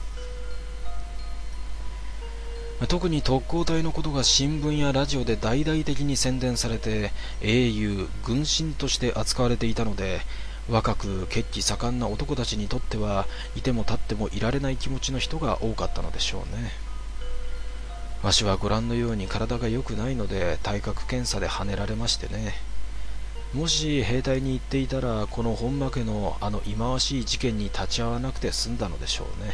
特に特攻隊のことが新聞やラジオで大々的に宣伝されて、英雄軍神として扱われていたので、若く血気盛んな男たちにとってはいても立ってもいられない気持ちの人が多かったのでしょうね。わしはご覧のように体が良くないので、体格検査ではねられましてね。もし兵隊に行っていたら、この本間家のあの忌まわしい事件に立ち会わなくて済んだのでしょうね。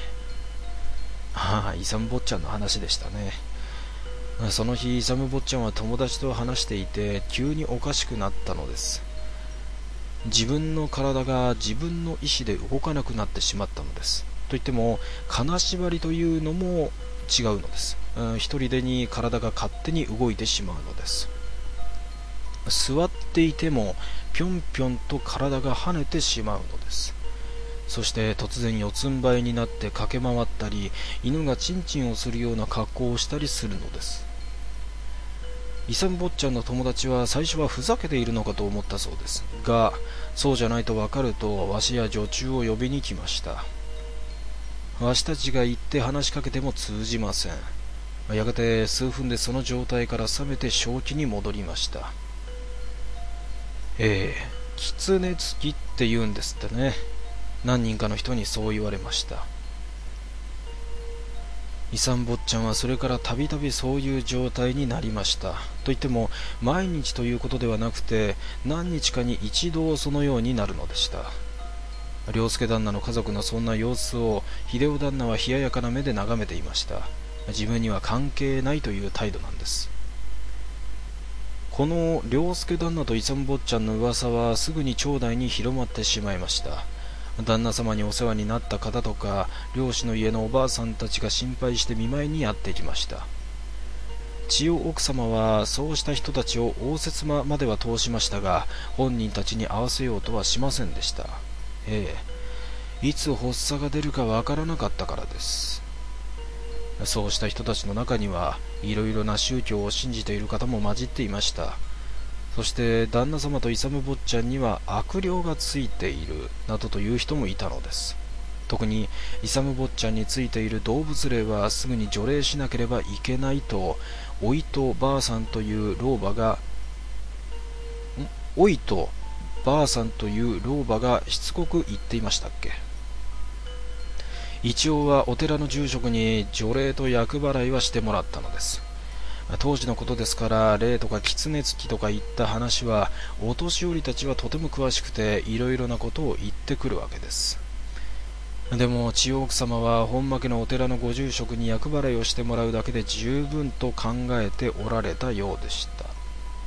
勇坊ちゃんの話でしたね。その日、勇坊ちゃんは友達と話していて、急におかしくなったのです。自分の体が自分の意志で動かなくなってしまったのです。といっても、金縛りというのも違うのです。一人でに体が勝手に動いてしまうのです。座っていてもぴょんぴょんと体が跳ねてしまうのです。そして突然四つん這いになって駆け回ったり、犬がチンチンをするような格好をしたりするのです。勇坊ちゃんの友達は最初はふざけているのかと思ったそうですが、 そうじゃないとわかると、わしや女中を呼びに来ました。わしたちが行って話しかけても通じません。やがて数分でその状態から覚めて正気に戻りました。狐つきって言うんですってね。何人かの人にそう言われました。イサム坊ちゃんはそれからたびたびそういう状態になりました。といっても毎日ということではなくて、何日かに一度そのようになるのでした。良介旦那の家族のそんな様子を秀夫旦那は冷ややかな目で眺めていました。自分には関係ないという態度なんです。この良介旦那とイサム坊ちゃんの噂はすぐに町内に広まってしまいました。旦那様にお世話になった方とか漁師の家のおばあさんたちが心配して見舞いにやってきました。千代奥様はそうした人たちを応接間までは通しましたが、本人たちに合わせようとはしませんでした。いつ発作が出るかわからなかったからです。そうした人たちの中にはいろいろな宗教を信じている方も混じっていました。そして旦那様とイサム坊ちゃんには悪霊がついているなどという人もいたのです。特にイサム坊ちゃんについている動物霊はすぐに除霊しなければいけないと、おいとばあさんという老婆がしつこく言っていましたっけ。一応はお寺の住職に除霊と厄払いはしてもらったのです。当時のことですから、霊とか狐つきとかいった話はお年寄りたちはとても詳しくて、いろいろなことを言ってくるわけです。でも千代奥様は本間家のお寺のご住職に厄払いをしてもらうだけで十分と考えておられたようでした。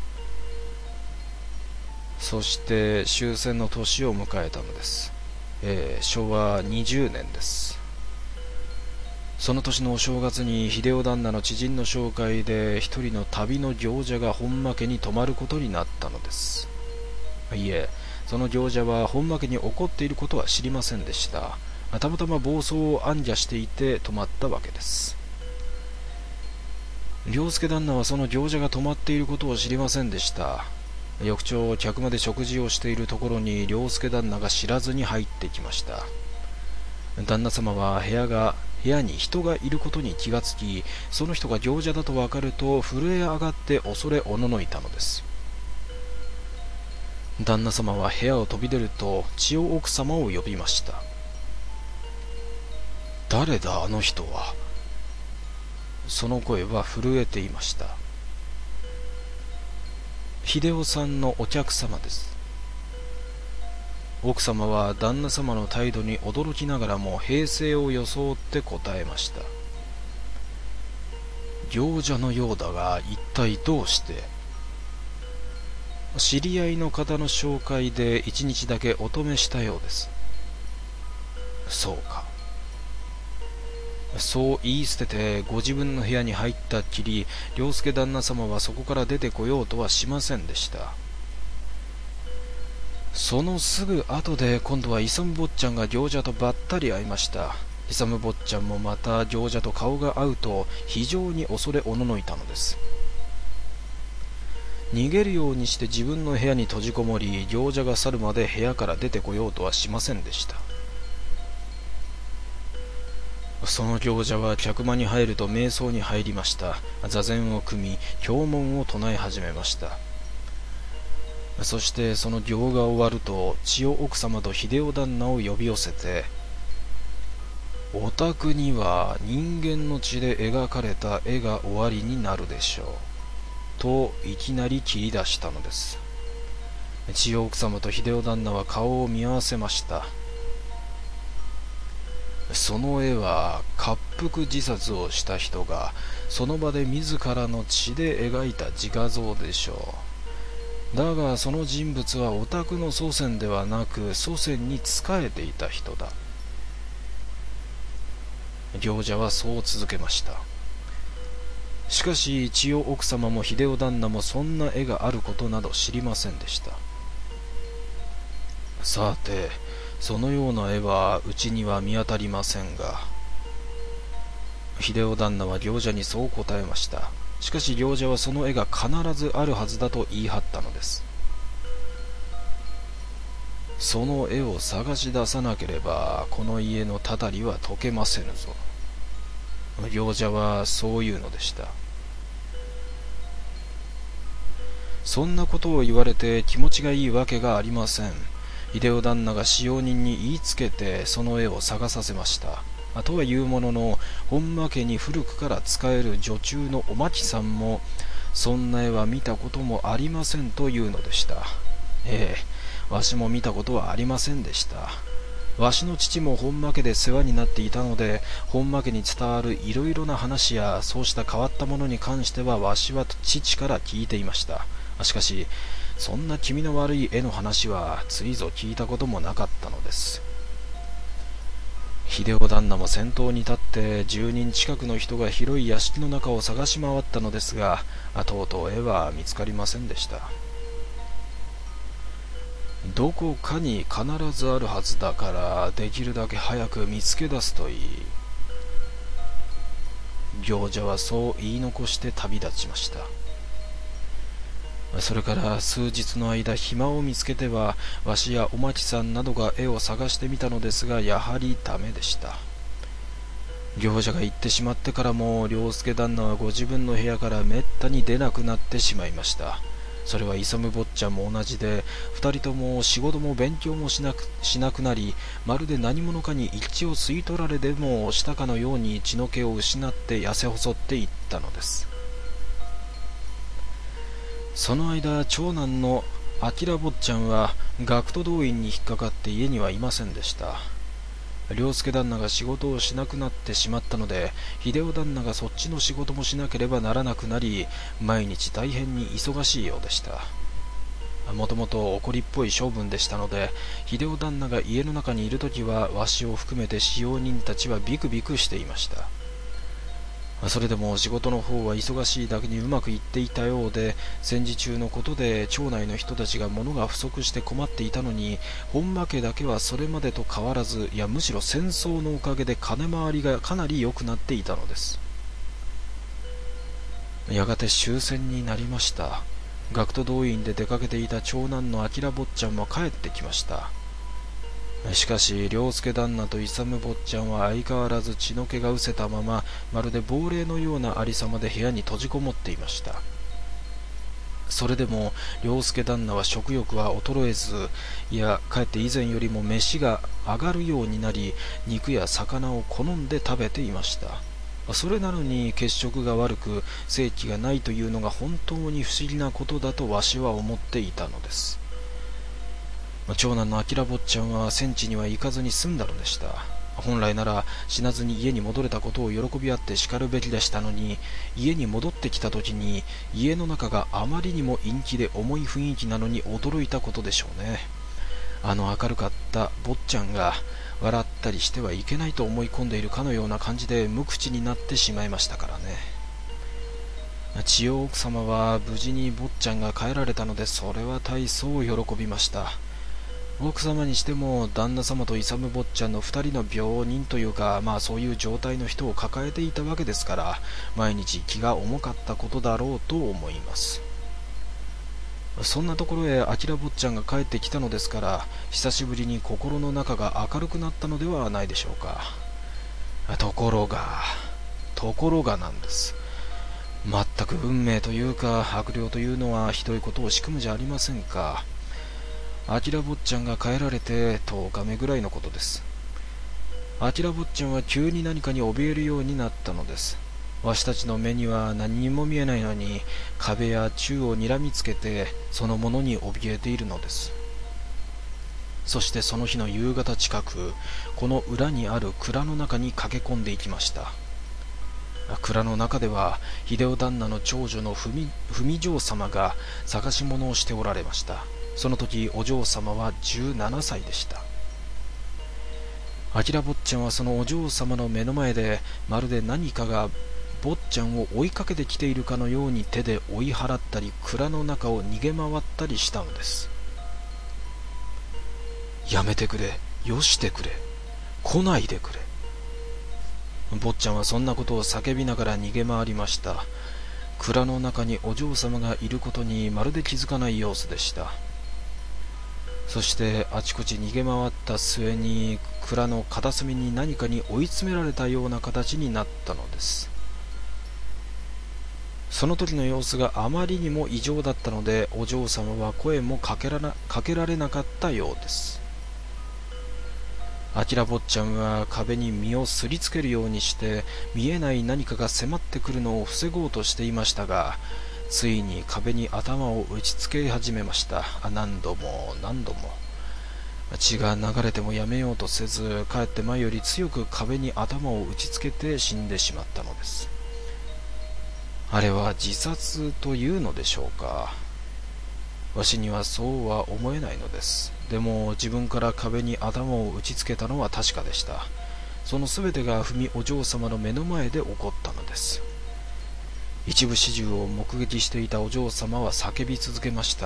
そして終戦の年を迎えたのです。昭和20年です。その年のお正月に秀夫旦那の知人の紹介で一人の旅の行者が本間家に泊まることになったのです。いえ、その行者は本間家に起こっていることは知りませんでした。たまたま暴走を暗示していて泊まったわけです。良介旦那はその行者が泊まっていることを知りませんでした。翌朝客間で食事をしているところに良介旦那が知らずに入ってきました。旦那様は部屋に人がいることに気がつき、その人が行者だとわかると震え上がって恐れおののいたのです。旦那様は部屋を飛び出ると千代奥様を呼びました。誰だあの人は。その声は震えていました。秀夫さんのお客様です。奥様は旦那様の態度に驚きながらも平静を装って答えました。行者のようだが一体どうして。知り合いの方の紹介で一日だけお泊めしたようです。そうか。そう言い捨ててご自分の部屋に入ったっきり、良介旦那様はそこから出てこようとはしませんでした。そのすぐ後で今度はイサム坊ちゃんが行者とばったり会いました。イサム坊ちゃんもまた行者と顔が合うと非常に恐れおののいたのです。逃げるようにして自分の部屋に閉じこもり、行者が去るまで部屋から出てこようとはしませんでした。その行者は客間に入ると瞑想に入りました。座禅を組み経文を唱え始めました。そしてその行が終わると千代奥様と秀夫旦那を呼び寄せて、お宅には人間の血で描かれた絵が終わりになるでしょうといきなり切り出したのです。千代奥様と秀夫旦那は顔を見合わせました。その絵は割腹自殺をした人がその場で自らの血で描いた自画像でしょう。だがその人物はお宅の祖先ではなく祖先に仕えていた人だ。行者はそう続けました。しかし千代奥様も秀夫旦那もそんな絵があることなど知りませんでした。さてそのような絵はうちには見当たりませんが。秀夫旦那は行者にそう答えました。しかし行者はその絵が必ずあるはずだと言い張ったのです。 その絵を探し出さなければこの家のたたりは解けませぬぞ。行者はそういうのでした。そんなことを言われて気持ちがいいわけがありません。秀夫旦那が使用人に言いつけてその絵を探させました。とはいうものの、本間家に古くから仕える女中のおまきさんもそんな絵は見たこともありませんというのでした。わしも見たことはありませんでした。わしの父も本間家で世話になっていたので、本間家に伝わるいろいろな話やそうした変わったものに関してはわしは父から聞いていました。しかしそんな気味の悪い絵の話はついぞ聞いたこともなかったのです。秀夫旦那も先頭に立って10人近くの人が広い屋敷の中を探し回ったのですが、とうとう絵は見つかりませんでした。どこかに必ずあるはずだからできるだけ早く見つけ出すといい。行者はそう言い残して旅立ちました。それから数日の間暇を見つけてはわしやおまきさんなどが絵を探してみたのですが、やはりダメでした。行者が行ってしまってからも良介旦那はご自分の部屋からめったに出なくなってしまいました。それは勇坊ちゃんも同じで、二人とも仕事も勉強もしなくなり、まるで何者かに一を吸い取られでもしたかのように血の気を失って痩せ細っていったのです。その間、長男の明坊ちゃんは学徒動員に引っかかって家にはいませんでした。良介旦那が仕事をしなくなってしまったので、秀夫旦那がそっちの仕事もしなければならなくなり、毎日大変に忙しいようでした。もともと怒りっぽい性分でしたので、秀夫旦那が家の中にいるときはわしを含めて使用人たちはビクビクしていました。それでも仕事の方は忙しいだけにうまくいっていたようで、戦時中のことで町内の人たちが物が不足して困っていたのに、本間家だけはそれまでと変わらず、いやむしろ戦争のおかげで金回りがかなり良くなっていたのです。やがて終戦になりました。学徒動員で出かけていた長男の明坊ちゃんも帰ってきました。しかし良介旦那と勇坊ちゃんは相変わらず血の気が失せたまま、まるで亡霊のようなありさまで部屋に閉じこもっていました。それでも良介旦那は食欲は衰えず、いやかえって以前よりも飯が上がるようになり、肉や魚を好んで食べていました。それなのに血色が悪く生気がないというのが本当に不思議なことだとわしは思っていたのです。長男の明坊ちゃんは戦地には行かずに済んだのでした。本来なら死なずに家に戻れたことを喜び合って叱るべきでしたのに、家に戻ってきた時に家の中があまりにも陰気で重い雰囲気なのに驚いたことでしょうね。明るかった坊ちゃんが笑ったりしてはいけないと思い込んでいるかのような感じで無口になってしまいましたからね。千代奥様は無事に坊ちゃんが帰られたので、それは大層喜びました。奥様にしても旦那様と勇坊ちゃんの2人の病人というか、そういう状態の人を抱えていたわけですから、毎日気が重かったことだろうと思います。そんなところへ明坊ちゃんが帰ってきたのですから、久しぶりに心の中が明るくなったのではないでしょうか。ところがなんです。全く運命というか悪霊というのはひどいことを仕組むじゃありませんか。明坊ちゃんが帰られて10日目ぐらいのことです。明坊ちゃんは急に何かに怯えるようになったのです。わしたちの目には何にも見えないのに、壁や宙をにらみつけてそのものに怯えているのです。そしてその日の夕方近く、この裏にある蔵の中に駆け込んでいきました。蔵の中では秀夫旦那の長女の文嬢様が探し物をしておられました。その時お嬢様は17歳でした。明坊ちゃんはそのお嬢様の目の前で、まるで何かが坊ちゃんを追いかけてきているかのように手で追い払ったり、蔵の中を逃げ回ったりしたのです。やめてくれ、よしてくれ、来ないでくれ。坊ちゃんはそんなことを叫びながら逃げ回りました。蔵の中にお嬢様がいることにまるで気づかない様子でした。 そしてあちこち逃げ回った末に蔵の片隅に何かに追い詰められたような形になったのです。その時の様子があまりにも異常だったので、お嬢様は声もかけられなかったようです。あきら坊ちゃんは壁に身をすりつけるようにして見えない何かが迫ってくるのを防ごうとしていましたが、ついに壁に頭を打ちつけ始めました。何度も何度も。血が流れてもやめようとせず、かえって前より強く壁に頭を打ちつけて死んでしまったのです。あれは自殺というのでしょうか。わしにはそうは思えないのです。でも自分から壁に頭を打ちつけたのは確かでした。そのすべてが文お嬢様の目の前で起こったのです。一部始終を目撃していたお嬢様は叫び続けました。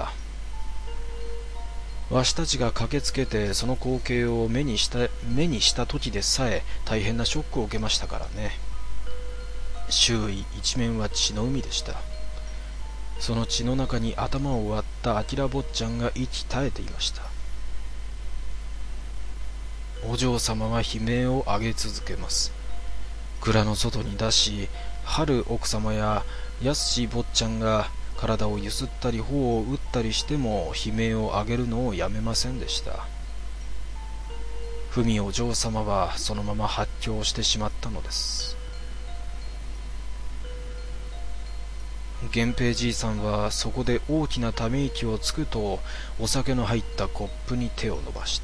わしたちが駆けつけてその光景を目にした時でさえ大変なショックを受けましたからね。周囲一面は血の海でした。その血の中に頭を割ったあきら坊ちゃんが息絶えていました。お嬢様は悲鳴を上げ続けます。蔵の外に出し、春奥様ややすし坊ちゃんが体をゆすったり頬を打ったりしても悲鳴を上げるのをやめませんでした。文お嬢様はそのまま発狂してしまったのです。源平じいさんはそこで大きなため息をつくと、お酒の入ったコップに手を伸ばした。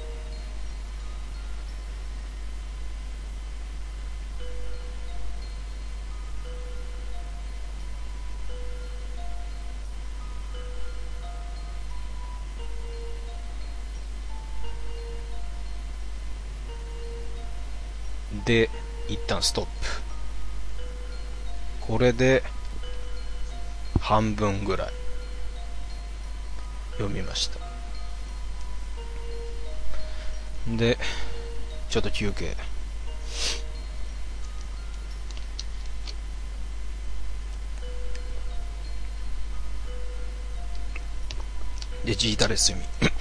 で、一旦ストップ。これで半分ぐらい読みました。で、ちょっと休憩。で、ジータレスミ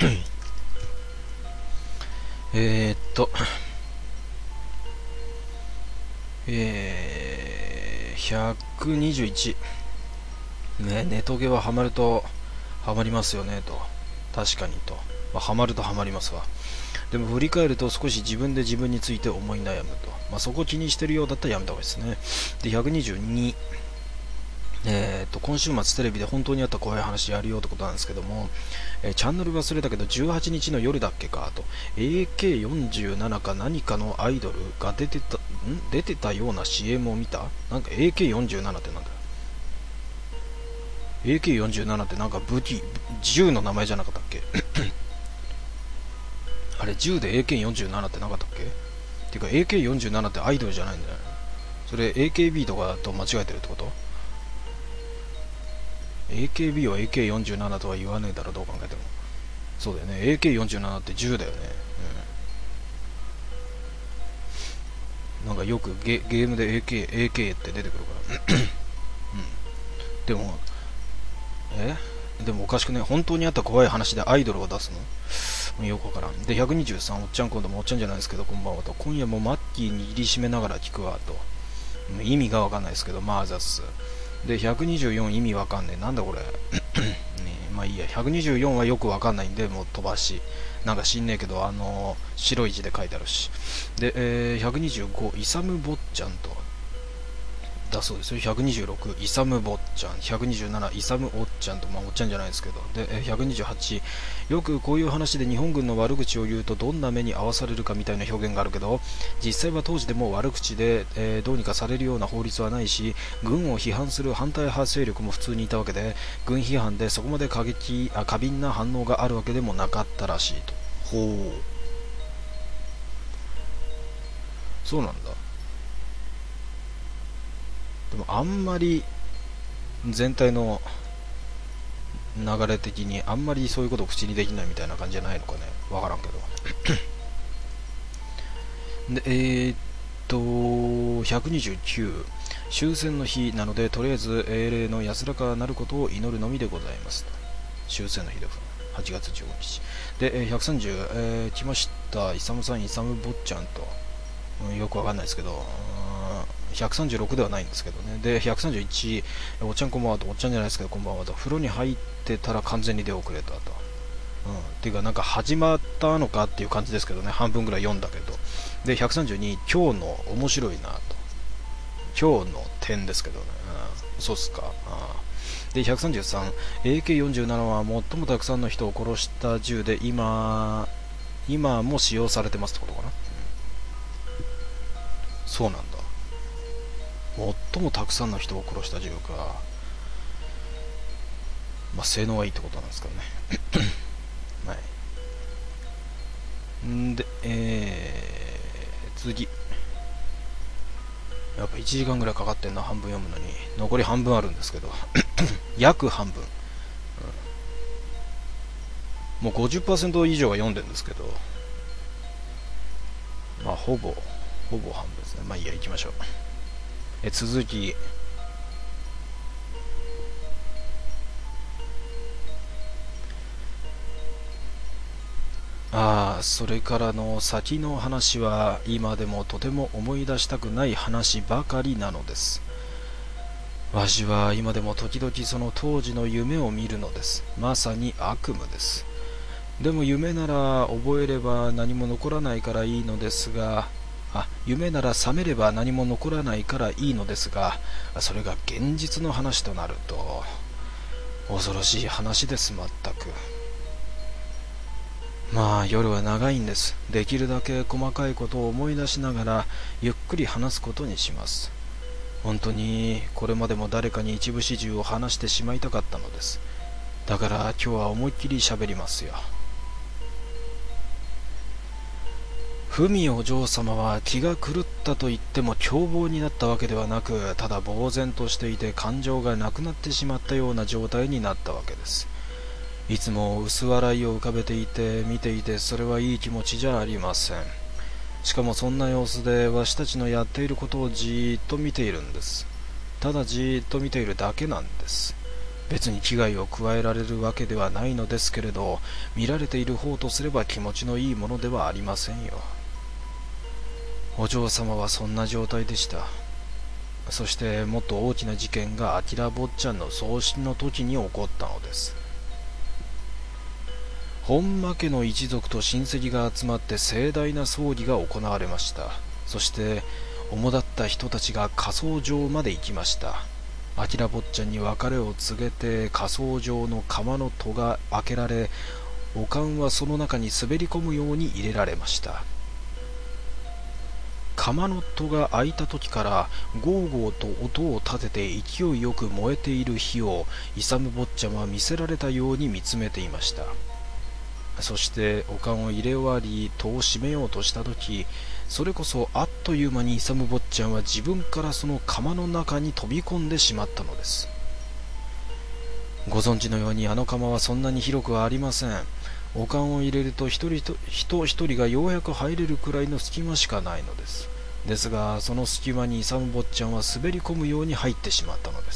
121ね、ネトゲはハマるとハマりますよねと。確かにと、ハマるとハマりますわ。でも振り返ると少し自分で自分について思い悩むと、そこ気にしてるようだったらやめた方がいいですね。で、122、今週末テレビで本当にあった怖い話やるよってことなんですけども、チャンネル忘れたけど18日の夜だっけかと、 AK47 か何かのアイドルが出てたような CM を見た。なんか AK47 ってなんだよ。 AK47 ってなんか武器、銃の名前じゃなかったっけあれ銃で AK47 ってなかったっけ。っていうか AK47 ってアイドルじゃないんだよね。それ AKB とかと間違えてるってこと。 AKB は AK47 とは言わねえだろ、どう考えても。そうだよね、 AK47 って銃だよね。なんかよくゲームで AK って出てくるからでもおかしくね。本当にあった怖い話でアイドルを出すのよくわからん。で、123、おっちゃん今度もおっちゃんじゃないですけど、こんばんはと。今夜もマッキー握りしめながら聞くわと。意味がわかんないですけど、マーザス。で、124意味わかんねえ。なんだこれ。ね、まあいいや。124はよくわかんないんで、もう飛ばし。なんか知んねえけど、白い字で書いてあるし。で、125、イサム坊ちゃんと。だそうですよ。126イサム坊ちゃん、127イサムおっちゃんと、おっちゃんじゃないですけど。で、128、よくこういう話で日本軍の悪口を言うとどんな目に遭わされるかみたいな表現があるけど、実際は当時でも悪口で、どうにかされるような法律はないし、軍を批判する反対派勢力も普通にいたわけで、軍批判でそこまで過敏な反応があるわけでもなかったらしいと。ほう、そうなんだ。でもあんまり全体の流れ的にあんまりそういうことを口にできないみたいな感じじゃないのかね。わからんけどで、129、終戦の日なのでとりあえず英霊の安らかなることを祈るのみでございます。終戦の日で 8月15日で、130、来ました。イサムさん、イサム坊ちゃんと、よくわかんないですけど、136ではないんですけどね。で、131、おっちゃんこんばんはと、おっちゃんじゃないですけど、こんばんはと、風呂に入ってたら完全に出遅れたと。っていうか、なんか始まったのかっていう感じですけどね、半分ぐらい読んだけど。で、132、今日の面白いなと。今日の点ですけどね。そうっすか。で、133、AK47 は最もたくさんの人を殺した銃で、今も使用されてますってことかな。そうなんだ。最もたくさんの人を殺した銃か。性能はいいってことなんですかね。はい。んで、次。やっぱ1時間ぐらいかかってんな、半分読むのに。残り半分あるんですけど。約半分。もう 50% 以上は読んでるんですけど、ほぼ半分ですね。いいや、行きましょう。続き。それからの先の話は今でもとても思い出したくない話ばかりなのです。わしは今でも時々その当時の夢を見るのです。まさに悪夢です。でも夢なら覚えれば何も残らないからいいのですが、夢なら覚めれば何も残らないからいいのですが、それが現実の話となると恐ろしい話です。全く。夜は長いんです。できるだけ細かいことを思い出しながらゆっくり話すことにします。本当にこれまでも誰かに一部始終を話してしまいたかったのです。だから今日は思いっきり喋りますよ。文お嬢様は気が狂ったと言っても凶暴になったわけではなく、ただ呆然としていて感情がなくなってしまったような状態になったわけです。いつも薄笑いを浮かべていて見ていて、それはいい気持ちじゃありません。しかもそんな様子でわしたちのやっていることをじーっと見ているんです。ただじーっと見ているだけなんです。別に危害を加えられるわけではないのですけれど、見られている方とすれば気持ちのいいものではありませんよ。お嬢様はそんな状態でした。そしてもっと大きな事件がアキラ坊ちゃんの葬式の時に起こったのです。本間家の一族と親戚が集まって盛大な葬儀が行われました。そして主だった人たちが火葬場まで行きました。アキラ坊ちゃんに別れを告げて火葬場の釜の戸が開けられ、おかんはその中に滑り込むように入れられました。釜の戸が開いた時からゴーゴーと音を立てて勢いよく燃えている火をイサム坊ちゃんは見せられたように見つめていました。そしておかんを入れ終わり戸を閉めようとした時、それこそあっという間にイサム坊ちゃんは自分からその釜の中に飛び込んでしまったのです。ご存知のようにあの釜はそんなに広くはありません。おかんを入れると人一人がようやく入れるくらいの隙間しかないのです。ですがその隙間にイサム坊ちゃんは滑り込むように入ってしまったのです。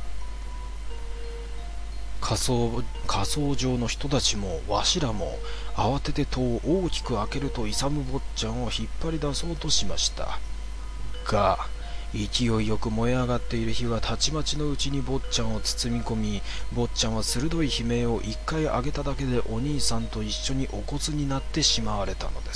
火葬場の人たちもわしらも慌てて戸を大きく開けるとイサム坊ちゃんを引っ張り出そうとしました。が勢いよく燃え上がっている火はたちまちのうちに坊ちゃんを包み込み、坊ちゃんは鋭い悲鳴を一回上げただけでお兄さんと一緒にお骨になってしまわれたのです。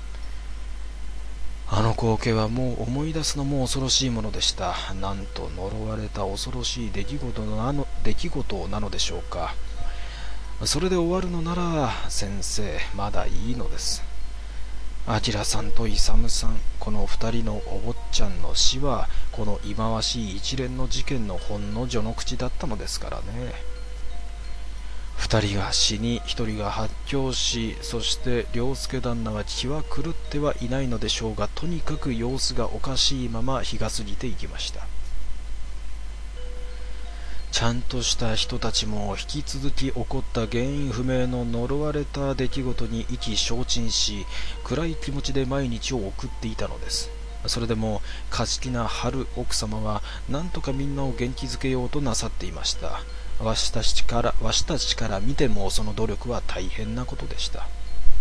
あの光景はもう思い出すのも恐ろしいものでした。なんと呪われた恐ろしい出来事なのでしょうか。それで終わるのなら先生まだいいのです。アキラさんとイサムさん、この二人のお坊ちゃんの死はこの忌まわしい一連の事件のほんの序の口だったのですからね。二人が死に一人が発狂し、そして凌介旦那は気は狂ってはいないのでしょうが、とにかく様子がおかしいまま日が過ぎていきました。ちゃんとした人たちも引き続き起こった原因不明の呪われた出来事に意気消沈し、暗い気持ちで毎日を送っていたのです。それでも勝ち気な春奥様は何とかみんなを元気づけようとなさっていました。 わしたちから見てもその努力は大変なことでした。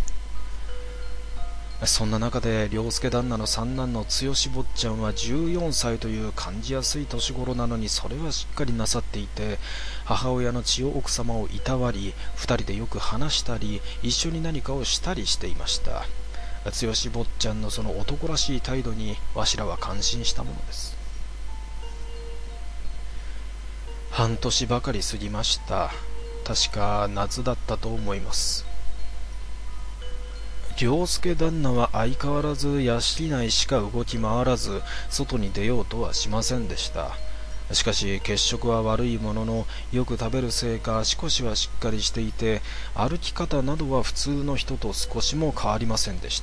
そんな中で良介旦那の三男の剛坊ちゃんは14歳という感じやすい年頃なのに、それはしっかりなさっていて、母親の千代奥様をいたわり、二人でよく話したり一緒に何かをしたりしていました。剛坊ちゃんのその男らしい態度にわしらは感心したものです。半年ばかり過ぎました。確か夏だったと思います。良介旦那は相変わらず屋敷内しか動き回らず、外に出ようとはしませんでした。しかし血色は悪いものの、よく食べるせいか足腰はしっかりしていて、歩き方などは普通の人と少しも変わりませんでした。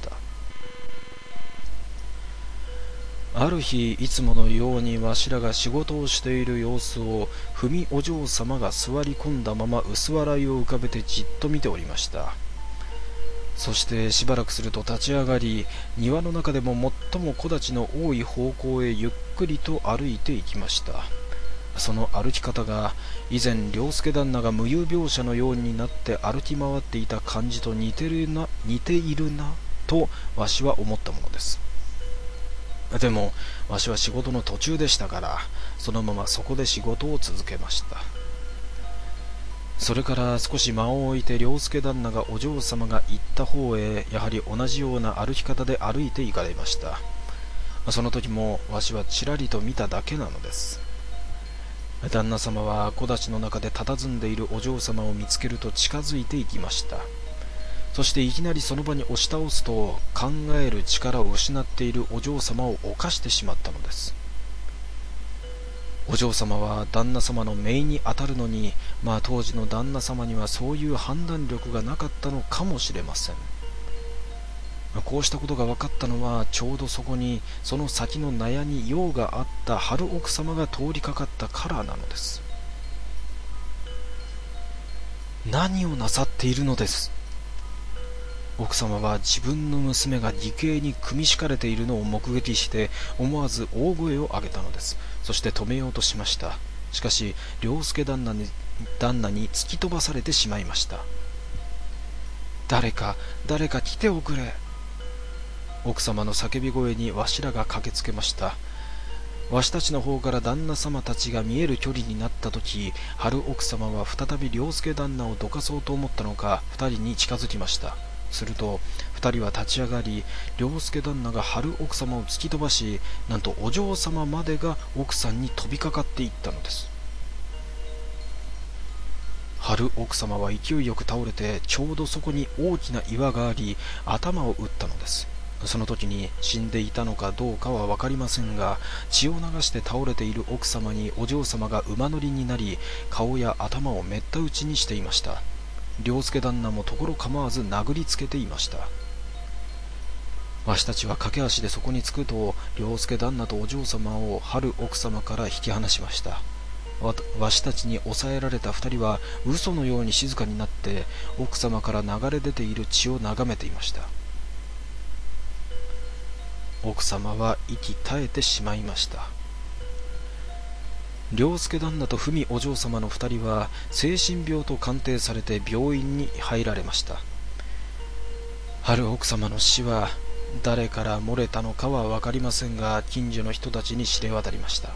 ある日、いつものようにわしらが仕事をしている様子を文お嬢様が座り込んだまま薄笑いを浮かべてじっと見ておりました。そしてしばらくすると立ち上がり、庭の中でも最も木立の多い方向へゆっくりと歩いていきました。その歩き方が以前良介旦那が無遊病者のようになって歩き回っていた感じと似ているなとわしは思ったものです。でもわしは仕事の途中でしたから、そのままそこで仕事を続けました。それから少し間を置いて良介旦那がお嬢様が行った方へやはり同じような歩き方で歩いて行かれました。その時もわしはちらりと見ただけなのです。旦那様は木立の中で佇んでいるお嬢様を見つけると近づいていきました。そしていきなりその場に押し倒すと、考える力を失っているお嬢様を犯してしまったのです。お嬢様は旦那様の姪に当たるのに、当時の旦那様にはそういう判断力がなかったのかもしれません。こうしたことが分かったのは、ちょうどそこにその先の納屋に用があった春奥様が通りかかったからなのです。何をなさっているのです。奥様は自分の娘が義兄に組み敷かれているのを目撃して思わず大声を上げたのです。そして止めようとしました。しかし良介旦那に突き飛ばされてしまいました。誰か来ておくれ。奥様の叫び声にわしらが駆けつけました。わしたちの方から旦那様たちが見える距離になった時、春奥様は再び良介旦那をどかそうと思ったのか、二人に近づきました。すると二人は立ち上がり、良介旦那が春奥様を突き飛ばし、なんとお嬢様までが奥さんに飛びかかっていったのです。春奥様は勢いよく倒れて、ちょうどそこに大きな岩があり、頭を打ったのです。その時に死んでいたのかどうかは分かりませんが、血を流して倒れている奥様にお嬢様が馬乗りになり、顔や頭をめった打ちにしていました。良介旦那もところ構わず殴りつけていました。わしたちは駆け足でそこに着くと、良介旦那とお嬢様を春奥様から引き離しました。わしたちに抑えられた二人は嘘のように静かになって、奥様から流れ出ている血を眺めていました。奥様は息絶えてしまいました。良介旦那と文お嬢様の二人は精神病と鑑定されて病院に入られました。春奥様の死は誰から漏れたのかは分かりませんが、近所の人たちに知れ渡りました。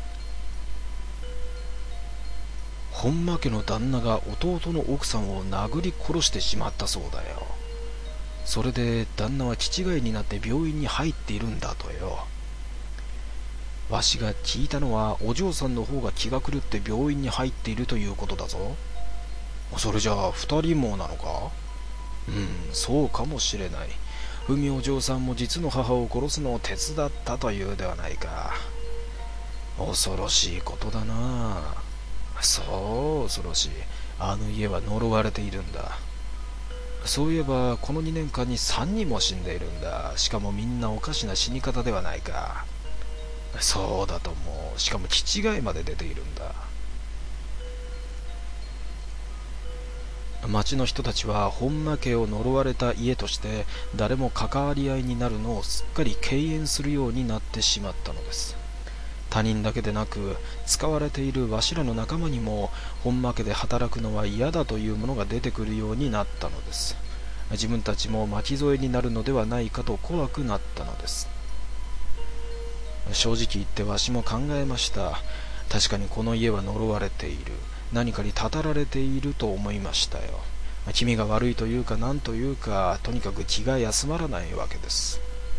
本間家の旦那が弟の奥さんを殴り殺してしまったそうだよ。それで旦那は気違いになって病院に入っているんだとよ。わしが聞いたのは、お嬢さんの方が気が狂って病院に入っているということだぞ。それじゃあ二人もなのか？そうかもしれない。文お嬢さんも実の母を殺すのを手伝ったというではないか。恐ろしいことだな。そう恐ろしい。あの家は呪われているんだ。そういえばこの2年間に3人も死んでいるんだ。しかもみんなおかしな死に方ではないか。そうだと思う。しかも気違いまで出ているんだ。町の人たちは本間家を呪われた家として誰も関わり合いになるのをすっかり敬遠するようになってしまったのです。 他人だけでなく使われているわしらの仲間にも本間家で働くのは嫌だというものが出てくるようになったのです。自分たちも巻き添えになるのではないかと怖くなったのです。正直言ってわしも考えました。確かにこの家は呪われている、何かにたたられていると思いましたよ。気味が悪いというか何というか、とにかく気が休まらないわけです。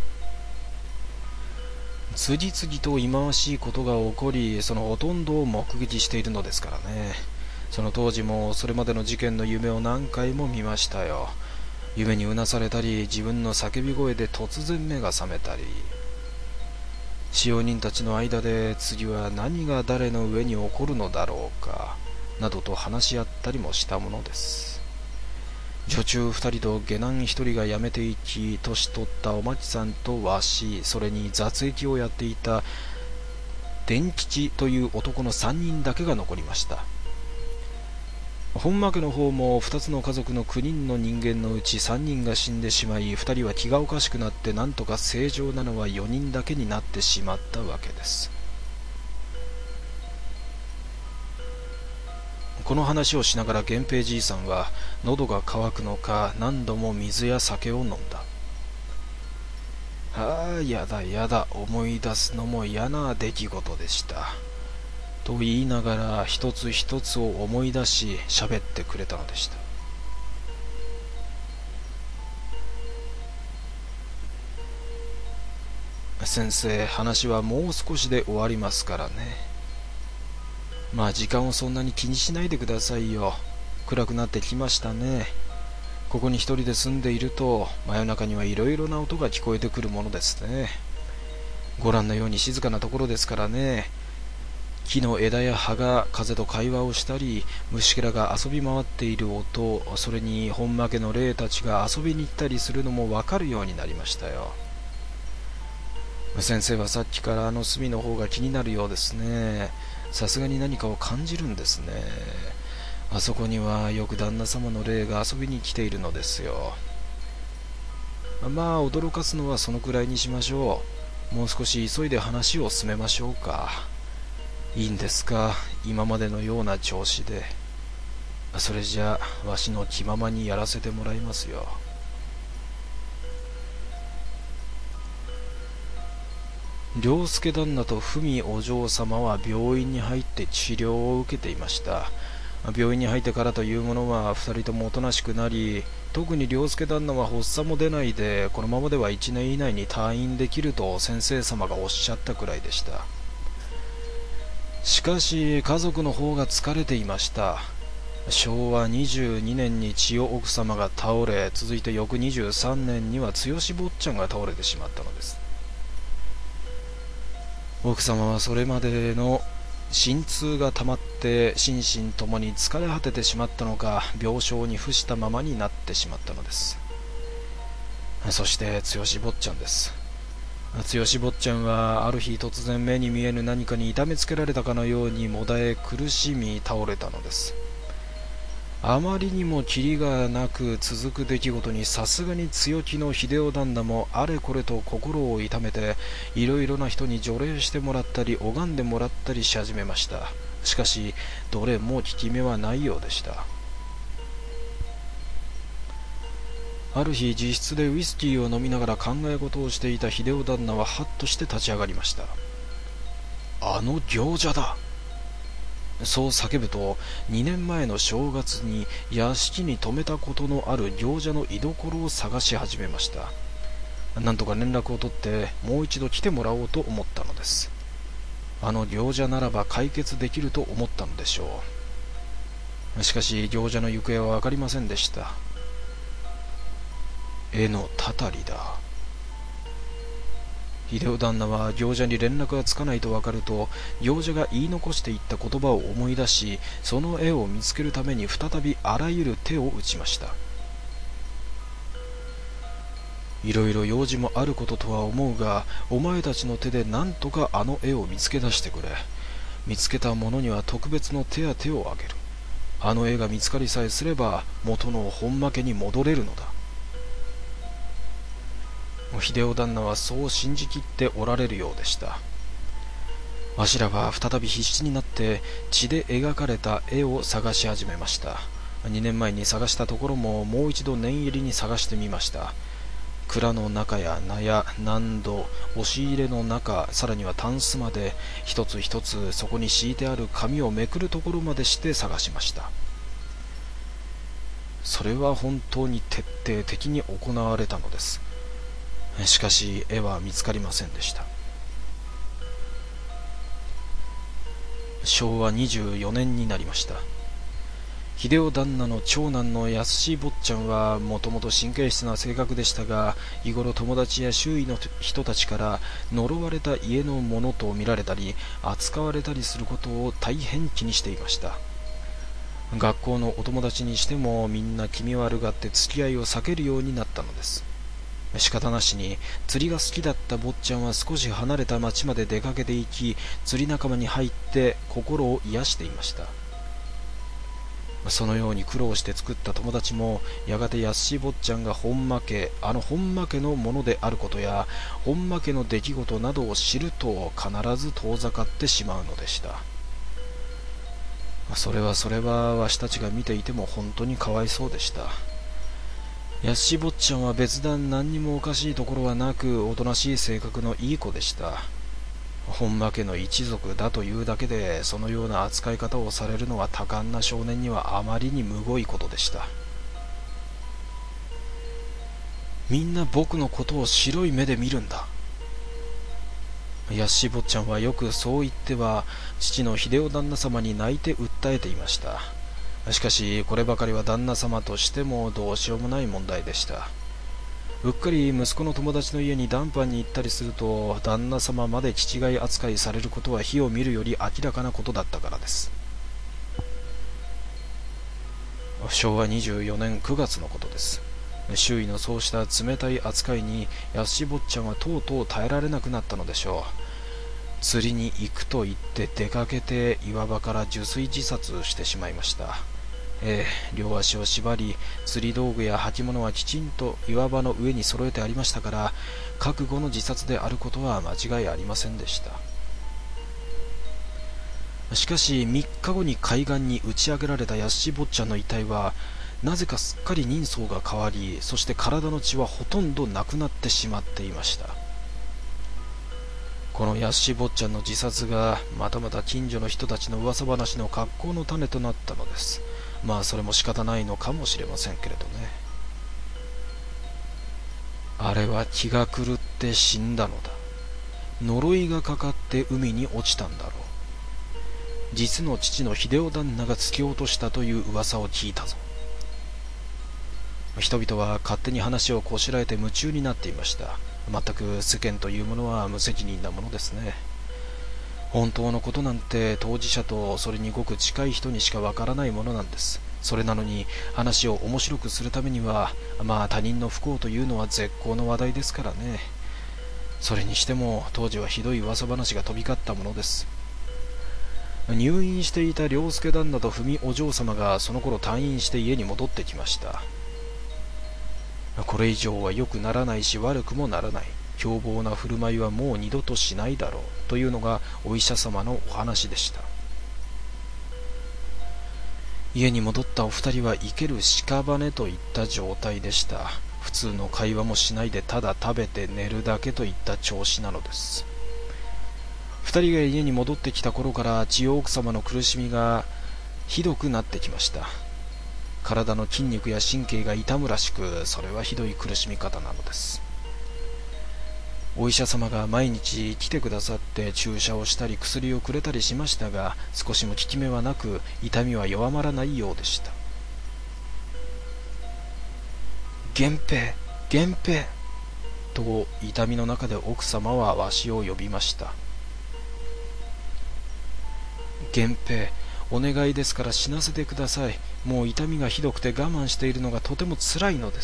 次々と忌まわしいことが起こり、そのほとんどを目撃しているのですからね。その当時もそれまでの事件の夢を何回も見ましたよ。夢にうなされたり、自分の叫び声で突然目が覚めたり、使用人たちの間で次は何が誰の上に起こるのだろうかなどと話し合ったりもしたものです。女中2人と下男1人が辞めていき、年取ったおまちさんとわし、それに雑役をやっていた伝吉という男の3人だけが残りました。本間家の方も2つの家族の9人の人間のうち3人が死んでしまい、2人は気がおかしくなってなんとか正常なのは4人だけになってしまったわけです。この話をしながら源平じいさんは喉が渇くのか何度も水や酒を飲んだ。ああ、やだやだ、思い出すのも嫌な出来事でしたと言いながら一つ一つを思い出し喋ってくれたのでした。先生、話はもう少しで終わりますからね。まあ時間をそんなに気にしないでくださいよ。暗くなってきましたね。ここに一人で住んでいると真夜中にはいろいろな音が聞こえてくるものですね。ご覧のように静かなところですからね。木の枝や葉が風と会話をしたり、虫けらが遊び回っている音、それに本間家の霊たちが遊びに行ったりするのもわかるようになりましたよ。先生はさっきからあの隅の方が気になるようですね。さすがに何かを感じるんですね。あそこにはよく旦那様の霊が遊びに来ているのですよ。まあ驚かすのはそのくらいにしましょう。もう少し急いで話を進めましょうか。いいんですか、今までのような調子で。それじゃあわしの気ままにやらせてもらいますよ。良介旦那と文お嬢様は病院に入って治療を受けていました。病院に入ってからというものは2人ともおとなしくなり、特に良介旦那は発作も出ないで、このままでは1年以内に退院できると先生様がおっしゃったくらいでした。しかし家族の方が疲れていました。昭和22年に千代奥様が倒れ、続いて翌23年には剛坊ちゃんが倒れてしまったのです。奥様はそれまでの心痛がたまって心身ともに疲れ果ててしまったのか、病床に伏したままになってしまったのです。そして剛坊ちゃんです。剛坊ちゃんはある日突然目に見えぬ何かに痛めつけられたかのようにもだえ苦しみ倒れたのです。あまりにもキリがなく続く出来事にさすがに強気の秀夫旦那もあれこれと心を痛めて、いろいろな人に除霊してもらったり拝んでもらったりし始めました。しかしどれも効き目はないようでした。ある日自室でウイスキーを飲みながら考え事をしていた秀夫旦那はハッとして立ち上がりました。あの行者だ、そう叫ぶと、2年前の正月に屋敷に泊めたことのある行者の居所を探し始めました。なんとか連絡を取ってもう一度来てもらおうと思ったのです。あの行者ならば解決できると思ったのでしょう。しかし行者の行方は分かりませんでした。絵のたたりだ。秀夫旦那は行者に連絡がつかないと分かると、行者が言い残していった言葉を思い出し、その絵を見つけるために再びあらゆる手を打ちました。いろいろ用事もあることとは思うが、お前たちの手で何とかあの絵を見つけ出してくれ。見つけた者には特別の手当をあげる。あの絵が見つかりさえすれば元の本間家に戻れるのだ。秀夫旦那はそう信じきっておられるようでした。 わしらは再び必死になって血で描かれた絵を探し始めました。2年前に探したところももう一度念入りに探してみました。蔵の中や納屋、納戸、押し入れの中、さらにはタンスまで一つ一つそこに敷いてある紙をめくるところまでして探しました。それは本当に徹底的に行われたのです。しかし絵は見つかりませんでした。昭和24年になりました。秀夫旦那の長男の安坊ちゃんはもともと神経質な性格でしたが、日頃友達や周囲の人たちから呪われた家のものと見られたり扱われたりすることを大変気にしていました。学校のお友達にしてもみんな気味悪がって付き合いを避けるようになったのです。仕方なしに釣りが好きだった坊ちゃんは少し離れた町まで出かけて行き、釣り仲間に入って心を癒していました。そのように苦労して作った友達もやがて安坊ちゃんが本間家、本間家のものであることや本間家の出来事などを知ると必ず遠ざかってしまうのでした。それはわしたちが見ていても本当にかわいそうでした。安坊ちゃんは別段何にもおかしいところはなく、おとなしい性格のいい子でした。本間家の一族だというだけでそのような扱い方をされるのは多感な少年にはあまりにむごいことでした。みんな僕のことを白い目で見るんだ。安坊ちゃんはよくそう言っては父の秀夫旦那様に泣いて訴えていました。しかしこればかりは旦那様としてもどうしようもない問題でした。うっかり息子の友達の家に談判に行ったりすると旦那様まで父飼い扱いされることは火を見るより明らかなことだったからです。昭和24年9月のことです。周囲のそうした冷たい扱いに安坊ちゃんはとうとう耐えられなくなったのでしょう。釣りに行くと言って出かけて岩場から受水自殺してしまいました。両足を縛り釣り道具や履物はきちんと岩場の上に揃えてありましたから、覚悟の自殺であることは間違いありませんでした。しかし3日後に海岸に打ち上げられた安坊ちゃんの遺体はなぜかすっかり人相が変わり、そして体の血はほとんどなくなってしまっていました。この安坊ちゃんの自殺がまたまた近所の人たちの噂話の格好の種となったのです。まあそれも仕方ないのかもしれませんけれどね。あれは気が狂って死んだのだ。呪いがかかって海に落ちたんだろう。実の父の秀夫旦那が突き落としたという噂を聞いたぞ。人々は勝手に話をこしらえて夢中になっていました。全く世間というものは無責任なものですね。本当のことなんて当事者とそれにごく近い人にしかわからないものなんです。それなのに話を面白くするためには他人の不幸というのは絶好の話題ですからね。それにしても当時はひどい噂話が飛び交ったものです。入院していた良介旦那と文お嬢様がその頃退院して家に戻ってきました。これ以上は良くならないし悪くもならない、凶暴な振る舞いはもう二度としないだろうというのがお医者様のお話でした。家に戻ったお二人は生ける屍といった状態でした。普通の会話もしないでただ食べて寝るだけといった調子なのです。二人が家に戻ってきた頃から千代奥様の苦しみがひどくなってきました。体の筋肉や神経が痛むらしく、それはひどい苦しみ方なのです。お医者様が毎日来てくださって注射をしたり薬をくれたりしましたが、少しも効き目はなく痛みは弱まらないようでした。源平、源平と痛みの中で奥様はわしを呼びました。源平、お願いですから死なせてください。もう痛みがひどくて我慢しているのがとてもつらいのです。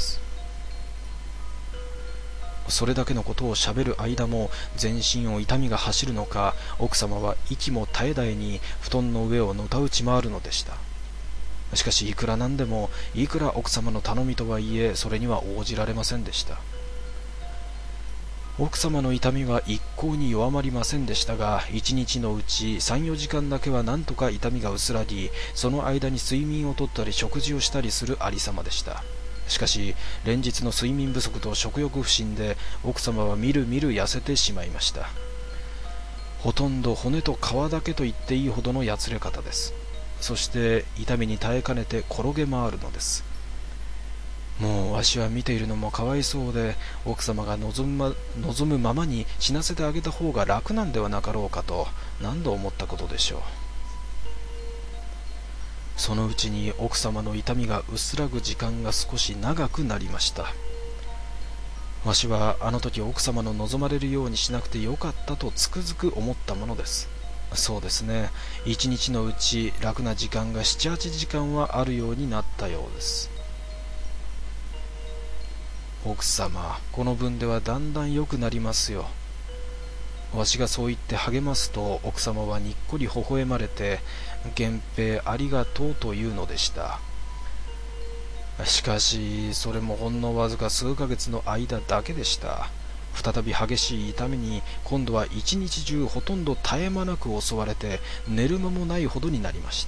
それだけのことをしゃべる間も全身を痛みが走るのか、奥様は息も絶え絶えに布団の上をのたうち回るのでした。しかしいくらなんでも、いくら奥様の頼みとはいえそれには応じられませんでした。 奥様の痛みは一向に弱まりませんでしたが、一日のうち3、4時間だけはなんとか痛みが薄らぎ、その間に睡眠をとったり食事をしたりするありさまでした。しかし連日の睡眠不足と食欲不振で奥様はみるみる痩せてしまいました。ほとんど骨と皮だけと言っていいほどのやつれ方です。そして痛みに耐えかねて転げ回るのです。もうわしは見ているのもかわいそうで、奥様が望むままに死なせてあげた方が楽なんではなかろうかと何度思ったことでしょう。そのうちに奥様の痛みが薄らぐ時間が少し長くなりました。わしはあの時奥様の望まれるようにしなくてよかったとつくづく思ったものです。そうですね、一日のうち楽な時間が7、8時間はあるようになったようです。奥様、この分ではだんだん良くなりますよ。わしがそう言って励ますと、奥様はにっこり微笑まれて、源平ありがとうというのでした。しかしそれもほんのわずか数ヶ月の間だけでした。再び激しい痛みに今度は一日中ほとんど絶え間なく襲われて、寝る間もないほどになりました。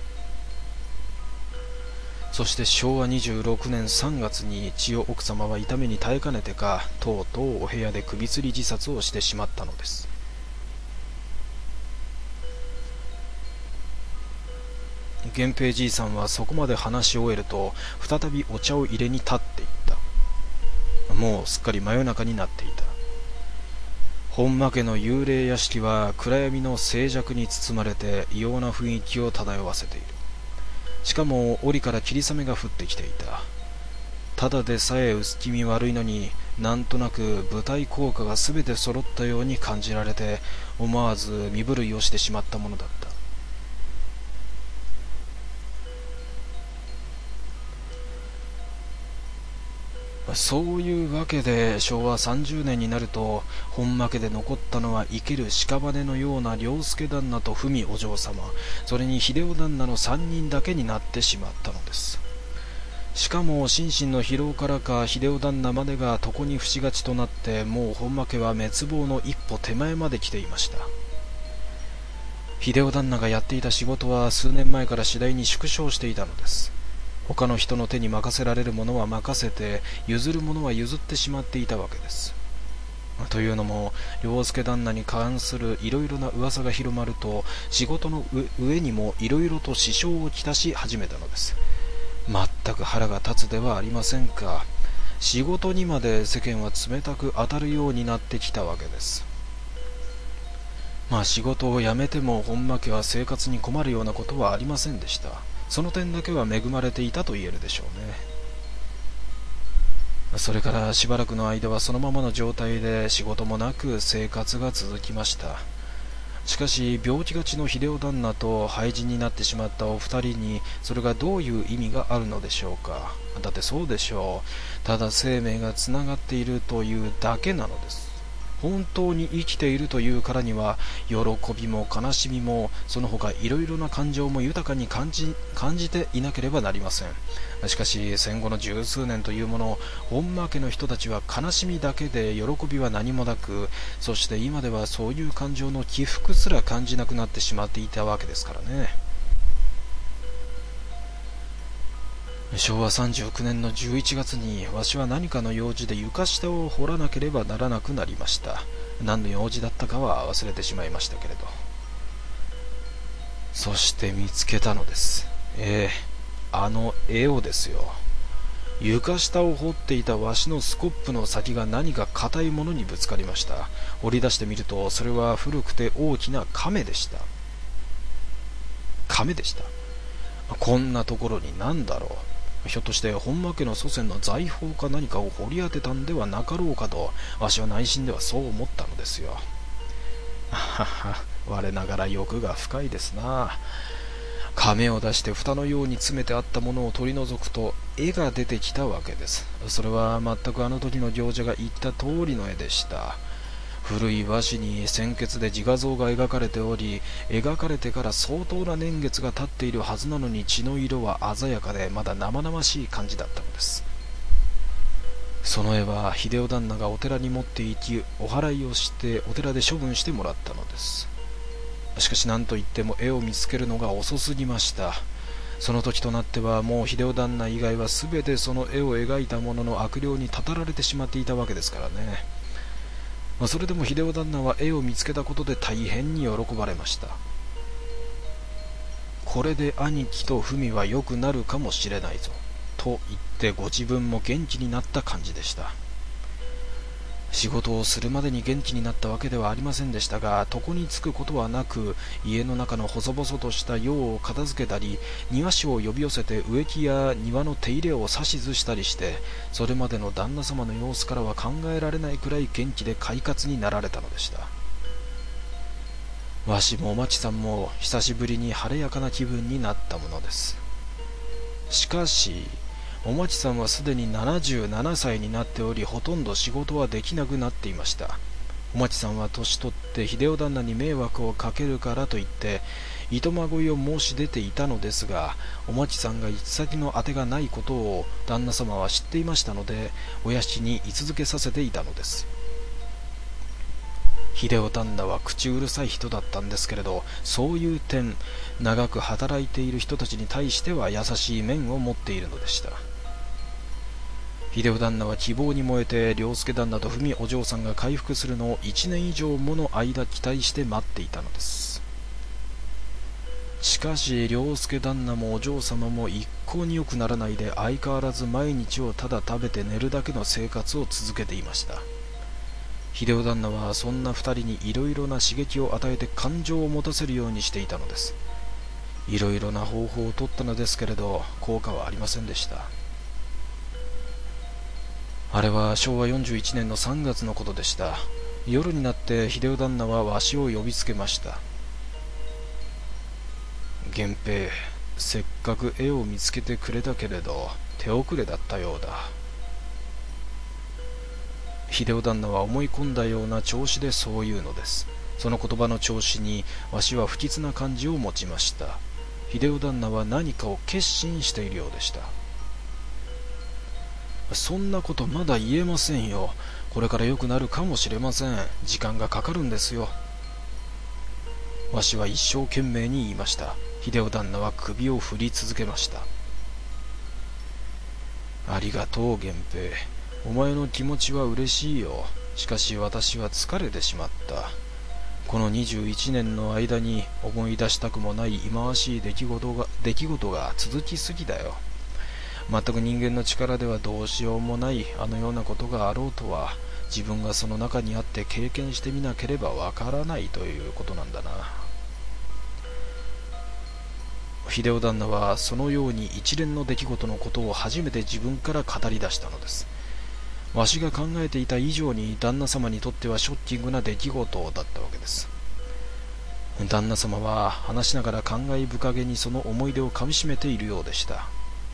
そして昭和26年3月に千代奥様は痛みに耐えかねてか、とうとうお部屋で首吊り自殺をしてしまったのです。源平じいさんはそこまで話し終えると、再びお茶を入れに立っていった。もうすっかり真夜中になっていた。本間家の幽霊屋敷は暗闇の静寂に包まれて異様な雰囲気を漂わせている。しかも檻から霧雨が降ってきていた。ただでさえ薄気味悪いのに、なんとなく舞台効果がすべて揃ったように感じられて、思わず身震いをしてしまったものだった。そういうわけで昭和30年になると、本間家で残ったのは生ける屍のような良介旦那と文お嬢様、それに秀夫旦那の3人だけになってしまったのです。しかも心身の疲労からか秀夫旦那までが床に伏しがちとなって、もう本間家は滅亡の一歩手前まで来ていました。秀夫旦那がやっていた仕事は数年前から次第に縮小していたのです。他の人の手に任せられるものは任せて、譲るものは譲ってしまっていたわけです。というのも、良介旦那に関するいろいろな噂が広まると、仕事の上にもいろいろと支障をきたし始めたのです。全く腹が立つではありませんか。仕事にまで世間は冷たく当たるようになってきたわけです。仕事を辞めても本間家は生活に困るようなことはありませんでした。その点だけは恵まれていたと言えるでしょうね。それからしばらくの間はそのままの状態で仕事もなく生活が続きました。しかし病気がちの秀夫旦那と廃人になってしまったお二人に、それがどういう意味があるのでしょうか。だってそうでしょう。ただ生命がつながっているというだけなのです。本当に生きているというからには、喜びも悲しみもその他いろいろな感情も豊かに感じていなければなりません。しかし戦後の十数年というもの、本間家の人たちは悲しみだけで喜びは何もなく、そして今ではそういう感情の起伏すら感じなくなってしまっていたわけですからね。昭和39年の11月にわしは何かの用事で床下を掘らなければならなくなりました。何の用事だったかは忘れてしまいましたけれど。そして見つけたのです。あの絵をですよ。床下を掘っていたわしのスコップの先が何か硬いものにぶつかりました。掘り出してみると、それは古くて大きな亀でした。亀でした。こんなところに何だろう。ひょっとして本間家の祖先の財宝か何かを掘り当てたんではなかろうかと、わしは内心ではそう思ったのですよ。はは、我ながら欲が深いですな。亀を出して蓋のように詰めてあったものを取り除くと、絵が出てきたわけです。それは全くあの時の行者が言った通りの絵でした。古い和紙に鮮血で自画像が描かれており、描かれてから相当な年月が経っているはずなのに、血の色は鮮やかでまだ生々しい感じだったのです。 その絵は秀夫旦那がお寺に持って行き、お祓いをしてお寺で処分してもらったのです。しかし何といっても絵を見つけるのが遅すぎました。その時となってはもう秀夫旦那以外は全てその絵を描いた者の悪霊にたたられてしまっていたわけですからね。それでも秀夫旦那は絵を見つけたことで大変に喜ばれました。これで兄貴と文は良くなるかもしれないぞと言ってご自分も元気になった感じでした。仕事をするまでに元気になったわけではありませんでしたが、床につくことはなく、家の中の細々とした用を片付けたり、庭師を呼び寄せて植木や庭の手入れを指図したりして、それまでの旦那様の様子からは考えられないくらい元気で快活になられたのでした。わしもおまちさんも久しぶりに晴れやかな気分になったものです。しかしおまちさんはすでに77歳になっており、ほとんど仕事はできなくなっていました。おまちさんは年取って秀夫旦那に迷惑をかけるからと言って糸まごいを申し出ていたのですが、おまちさんが行き先のあてがないことを旦那様は知っていましたので、お屋敷に居続けさせていたのです。秀夫旦那は口うるさい人だったんですけれど、そういう点、長く働いている人たちに対しては優しい面を持っているのでした。秀夫旦那は希望に燃えて、良介旦那と文お嬢さんが回復するのを1年以上もの間期待して待っていたのです。しかし良介旦那もお嬢様も一向に良くならないで、相変わらず毎日をただ食べて寝るだけの生活を続けていました。秀夫旦那はそんな二人にいろいろな刺激を与えて感情を持たせるようにしていたのです。いろいろな方法を取ったのですけれど、効果はありませんでした。あれは昭和41年の3月のことでした。夜になって秀夫旦那はわしを呼びつけました。源平、せっかく絵を見つけてくれたけれど手遅れだったようだ。秀夫旦那は思い込んだような調子でそう言うのです。その言葉の調子にわしは不吉な感じを持ちました。秀夫旦那は何かを決心しているようでした。そんなことまだ言えませんよ。これから良くなるかもしれません。時間がかかるんですよ。わしは一生懸命に言いました。秀夫旦那は首を振り続けました。ありがとう源平。お前の気持ちは嬉しいよ。しかし私は疲れてしまった。この21年の間に思い出したくもない忌まわしい出来事が続きすぎだよ。全く人間の力ではどうしようもないあのようなことがあろうとは、自分がその中にあって経験してみなければわからないということなんだな。秀夫旦那はそのように一連の出来事のことを初めて自分から語り出したのです。わしが考えていた以上に旦那様にとってはショッキングな出来事だったわけです。旦那様は話しながら感慨深げにその思い出をかみしめているようでした。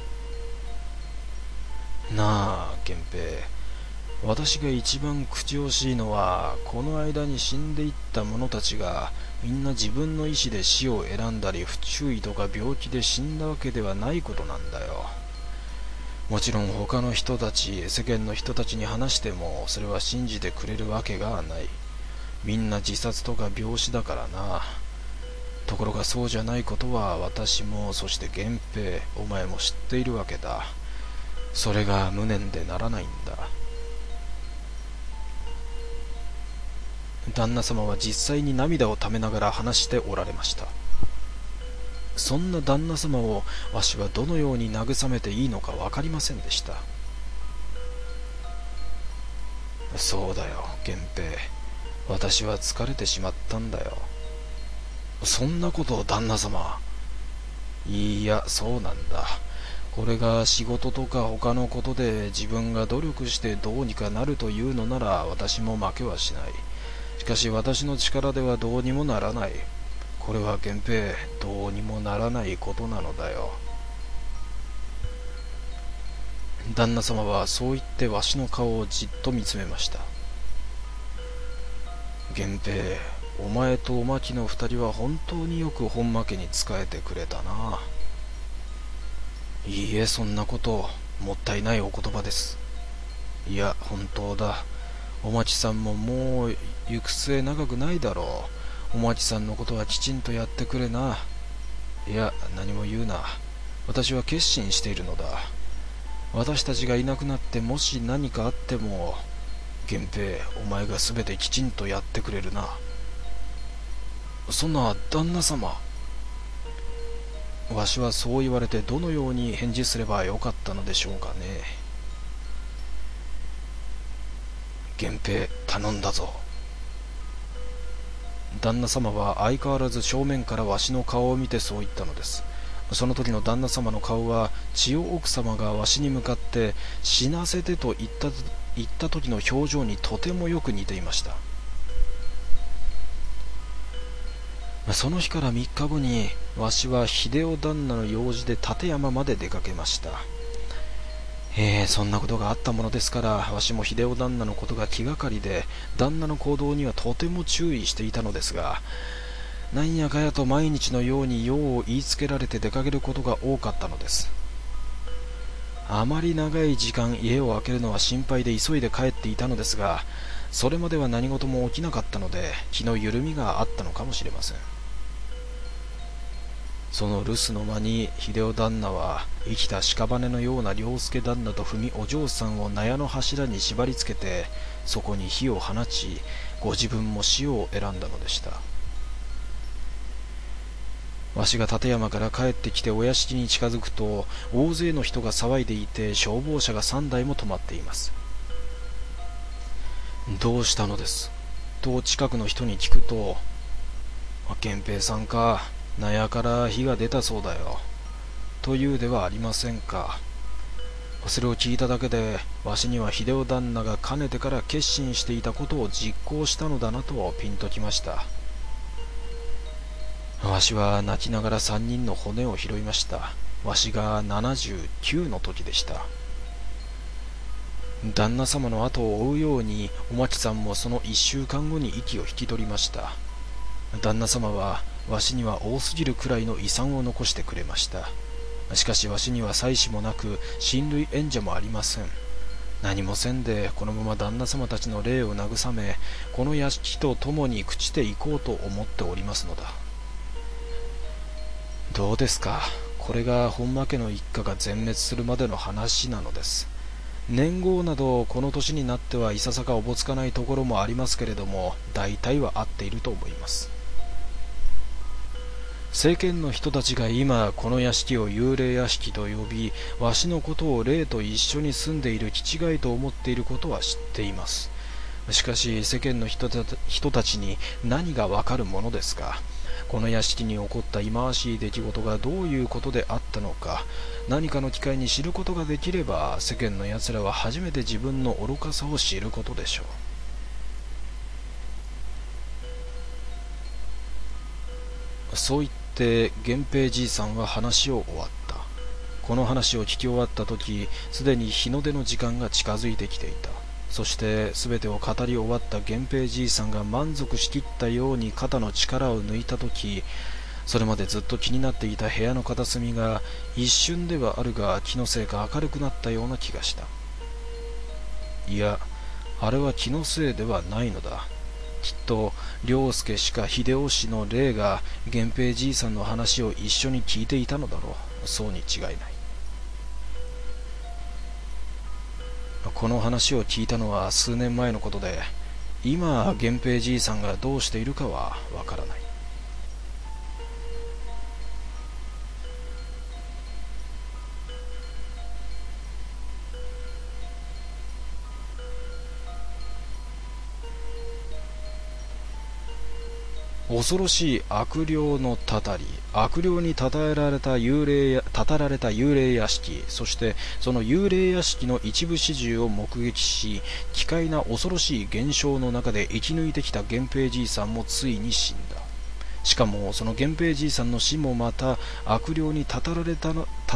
なあ源平、私が一番口惜しいのは、この間に死んでいった者たちがみんな自分の意志で死を選んだり、不注意とか病気で死んだわけではないことなんだよ。もちろん他の人たち、世間の人たちに話してもそれは信じてくれるわけがない。みんな自殺とか病死だからな。ところがそうじゃないことは私も、そして源平、お前も知っているわけだ。それが無念でならないんだ。旦那様は実際に涙をためながら話しておられました。そんな旦那様をわしはどのように慰めていいのか分かりませんでした。そうだよ源平、私は疲れてしまったんだよ。そんなことを旦那様。いいや、そうなんだ。これが仕事とか他のことで自分が努力してどうにかなるというのなら私も負けはしない。しかし私の力ではどうにもならない。これは源平、どうにもならないことなのだよ。旦那様はそう言ってわしの顔をじっと見つめました。源平、お前とおまきの二人は本当によく本間家に仕えてくれたな。いいえ、そんなこと、もったいないお言葉です。 いや、本当だ。おまちさんももう行く末長くないだろう。おまちさんのことはきちんとやってくれな。いや、何も言うな。私は決心しているのだ。私たちがいなくなってもし何かあっても、源平、お前が全てきちんとやってくれるな。そんな旦那様。わしはそう言われてどのように返事すればよかったのでしょうかね。源平、頼んだぞ。旦那様は相変わらず正面からわしの顔を見てそう言ったのです。その時の旦那様の顔は、千代奥様がわしに向かって死なせてと言った時の表情にとてもよく似ていました。その日から3日後に、わしは秀夫旦那の用事で立山まで出かけました。そんなことがあったものですから、わしも秀夫旦那のことが気がかりで、旦那の行動にはとても注意していたのですが、なんやかやと毎日のように用を言いつけられて出かけることが多かったのです。あまり長い時間家を空けるのは心配で急いで帰っていたのですが、それまでは何事も起きなかったので、気の緩みがあったのかもしれません。その留守の間に秀夫旦那は生きた屍のような良介旦那と文お嬢さんを納屋の柱に縛り付けて、そこに火を放ち、ご自分も死を選んだのでした。わしが立山から帰ってきてお屋敷に近づくと、大勢の人が騒いでいて、消防車が3台も止まっています。どうしたのですと近くの人に聞くと、源平さんか、納屋から火が出たそうだよというではありませんか。それを聞いただけで、わしには秀夫旦那がかねてから決心していたことを実行したのだなとピンときました。わしは泣きながら3人の骨を拾いました。わしが79の時でした。旦那様の後を追うように、おまちさんもその1週間後に息を引き取りました。旦那様はわしには多すぎるくらいの遺産を残してくれました。しかしわしには妻子もなく、親類縁者もありません。何もせんで、このまま旦那様たちの霊を慰め、この屋敷と共に朽ちていこうと思っておりますのだ。どうですか。これが本間家の一家が全滅するまでの話なのです。年号などこの年になってはいささかおぼつかないところもありますけれども、大体は合っていると思います。世間の人たちが今この屋敷を幽霊屋敷と呼び、わしのことを霊と一緒に住んでいる気違いと思っていることは知っています。しかし世間の人たちに何がわかるものですか。この屋敷に起こった忌まわしい出来事がどういうことであったのか、何かの機会に知ることができれば、世間のやつらは初めて自分の愚かさを知ることでしょう。そう言って源平じいさんは話を終わった。この話を聞き終わった時、すでに日の出の時間が近づいてきていた。そして全てを語り終わった源平じいさんが満足しきったように肩の力を抜いたとき、それまでずっと気になっていた部屋の片隅が一瞬ではあるが気のせいか明るくなったような気がした。いや、あれは気のせいではないのだ。きっと良介氏か秀夫氏の霊が源平じいさんの話を一緒に聞いていたのだろう。そうに違いない。この話を聞いたのは数年前のことで、今源平じいさんがどうしているかはわからない。恐ろしい悪霊のたたり、悪霊にたたられた幽霊屋敷、そしてその幽霊屋敷の一部始終を目撃し、奇怪な恐ろしい現象の中で生き抜いてきた源平じいさんもついに死んだ。しかもその源平じいさんの死もまた悪霊にたたられた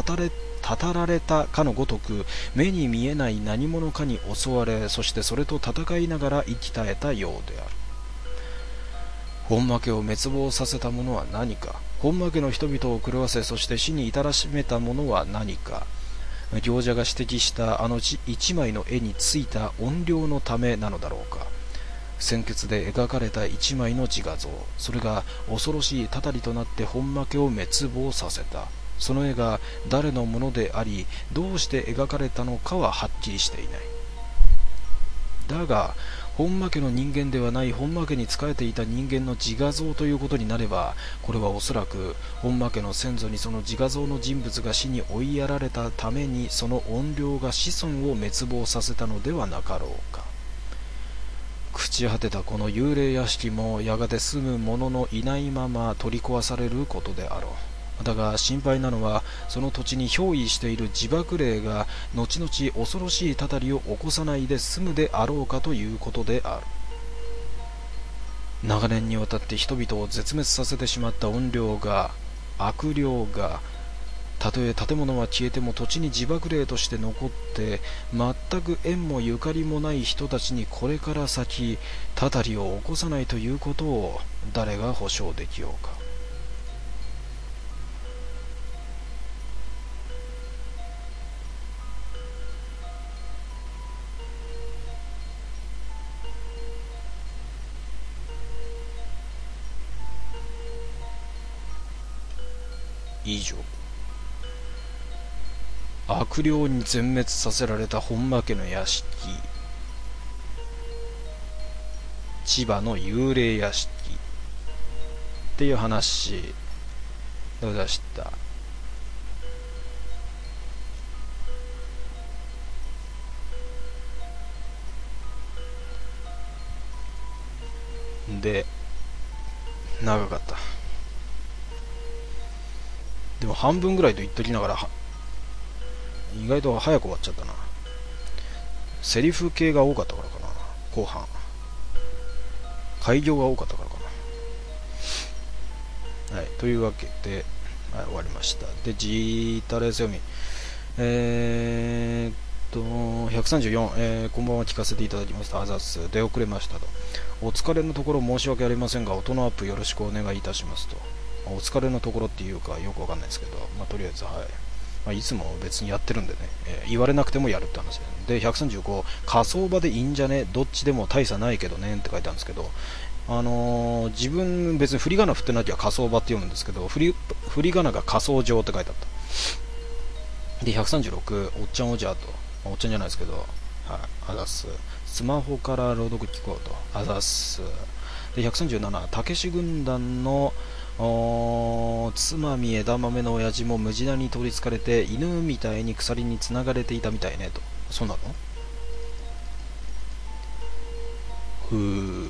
かのごとく、目に見えない何者かに襲われ、そしてそれと戦いながら生き絶えたようである。本間家を滅亡させたものは何か、本間家の人々を狂わせ、そして死に至らしめたものは何か。 行者が指摘したあの一枚の絵についた怨霊のためなのだろうか。鮮血で描かれた一枚の自画像、それが恐ろしいたたりとなって本間家を滅亡させた。その絵が誰のものであり、どうして描かれたのかははっきりしていない。だが本間家の人間ではない本間家に仕えていた人間の自画像ということになれば、これはおそらく本間家の先祖にその自画像の人物が死に追いやられたために、その怨霊が子孫を滅亡させたのではなかろうか。朽ち果てたこの幽霊屋敷もやがて住む者のいないまま取り壊されることであろう。だが心配なのは、その土地に憑依している自爆霊が後々恐ろしいたたりを起こさないで済むであろうかということである。長年にわたって人々を絶滅させてしまった怨霊が、悪霊が、たとえ建物は消えても土地に自爆霊として残って、全く縁もゆかりもない人たちにこれから先たたりを起こさないということを誰が保証できようか。以上。悪霊に全滅させられた本間家の屋敷、千葉の幽霊屋敷っていう話でございました。で、長かった。でも半分ぐらいと言っときながら意外と早く終わっちゃったな。セリフ系が多かったからかな。後半開業が多かったからかな。はい、というわけで、はい、終わりました。で、ジータレース読み134、こんばんは、聞かせていただきました。あざっす。出遅れましたと。お疲れのところ申し訳ありませんが、音のアップよろしくお願いいたしますと。お疲れのところっていうかよくわかんないですけど、とりあえず、はい。いつも別にやってるんでね、言われなくてもやるって話で、135、火葬場でいいんじゃね、どっちでも大差ないけどねって書いてあるんですけど、自分別に振り仮名振ってなきゃ火葬場って読むんですけど、振り仮名が火葬場って書いてあった。で、136、おっちゃんおじゃと、おっちゃんじゃないですけど、はい、あざっす。スマホから朗読聞こうと、あざっす。で、137、たけし軍団のつまみ枝豆の親父も無地なに取りつかれて犬みたいに鎖につながれていたみたいねと。そうなの？ふー、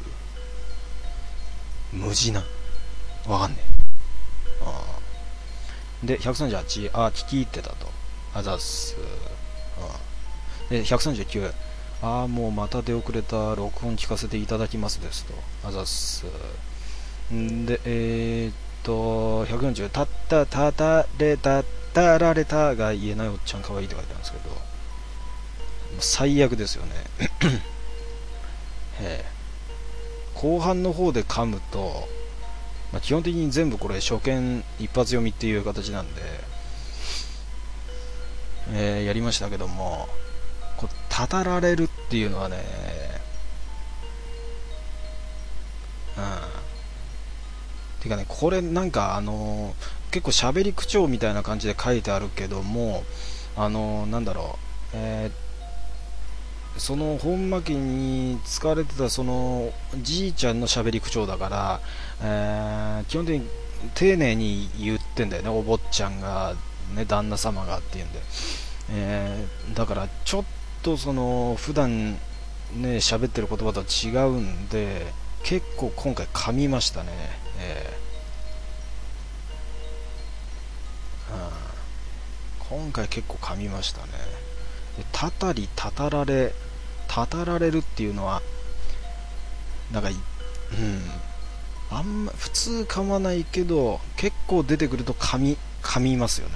無地な、わかんねえ。で、138、聞き入ってたと、あざっす。で、139、もうまた出遅れた、録音聞かせていただきますですと、あざっす。で、140、たったたたれたたられたが言えないおっちゃんかわいいって書いてあるんですけど、最悪ですよね。後半の方で噛むと、基本的に全部これ初見一発読みっていう形なんで、やりましたけども、こうたたられるっていうのはね、てかね、これなんか結構喋り口調みたいな感じで書いてあるけども、なんだろう、その本間家に使われてたそのじいちゃんの喋り口調だから、基本的に丁寧に言ってんだよね、お坊ちゃんがね、旦那様がっていうんで、だからちょっとその普段ね喋ってる言葉とは違うんで、結構今回噛みましたね。今回結構噛みましたね。で、たたりたたられるっていうのはなんか、あんま普通噛まないけど結構出てくると噛みますよね。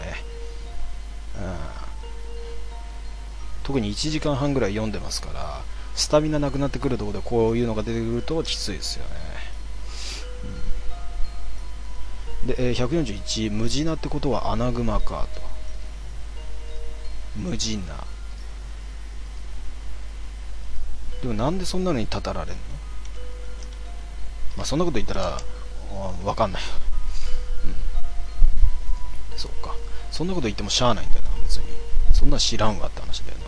特に1時間半ぐらい読んでますから、スタミナなくなってくるところでこういうのが出てくるときついですよね。で、141、無地なってことはアナグマかと。 無人な。でもなんでそんなのにたたられんの？まあそんなこと言ったらわかんない。そうか。そんなこと言ってもしゃあないんだよな、別に。そんな知らんわって話だよ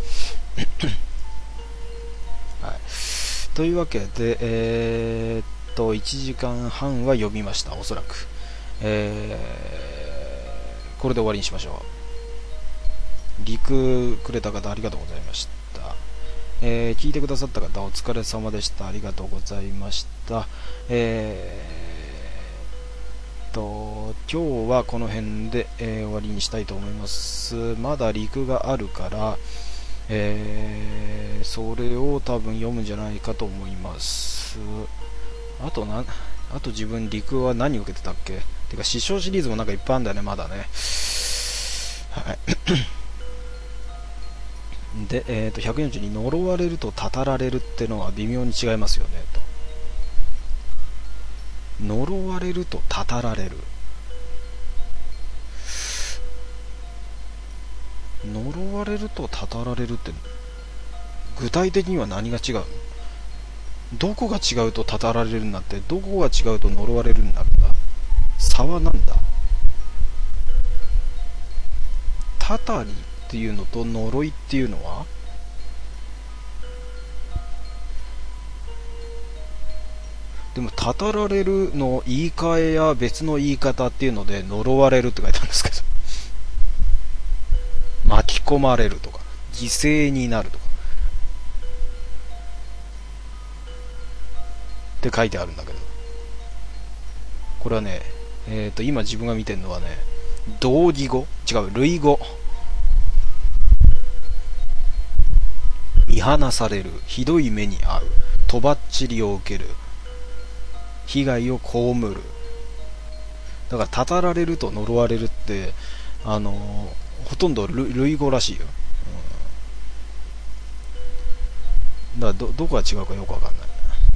な。はい。というわけで、1時間半は読みました、おそらく。これで終わりにしましょう。リクくれた方ありがとうございました。聞いてくださった方お疲れ様でした。ありがとうございました。今日はこの辺で、終わりにしたいと思います。まだリクがあるから、それを多分読むんじゃないかと思います。あと自分リクは何を受けてたっけ？てか師匠シリーズもなんかいっぱいあるんだよね、まだね。はいで、142、呪われるとたたられるってのは微妙に違いますよねと。呪われるとたたられる、呪われるとたたられるって具体的には何が違う？どこが違うとたたられるんだって、どこが違うと呪われるになるんだ？差はなんだ？たたりっていうのと呪いっていうのは？でもたたられるの言い換えや別の言い方っていうので呪われるって書いてあるんですけど、巻き込まれるとか犠牲になるとかって書いてあるんだけど、これはね、今自分が見てるのはね、同義語、違う、類語。見放される、ひどい目に遭う、とばっちりを受ける、被害を被る。だからたたられると呪われるってほとんど類語らしいよ、だからどこが違うかよくわかんない。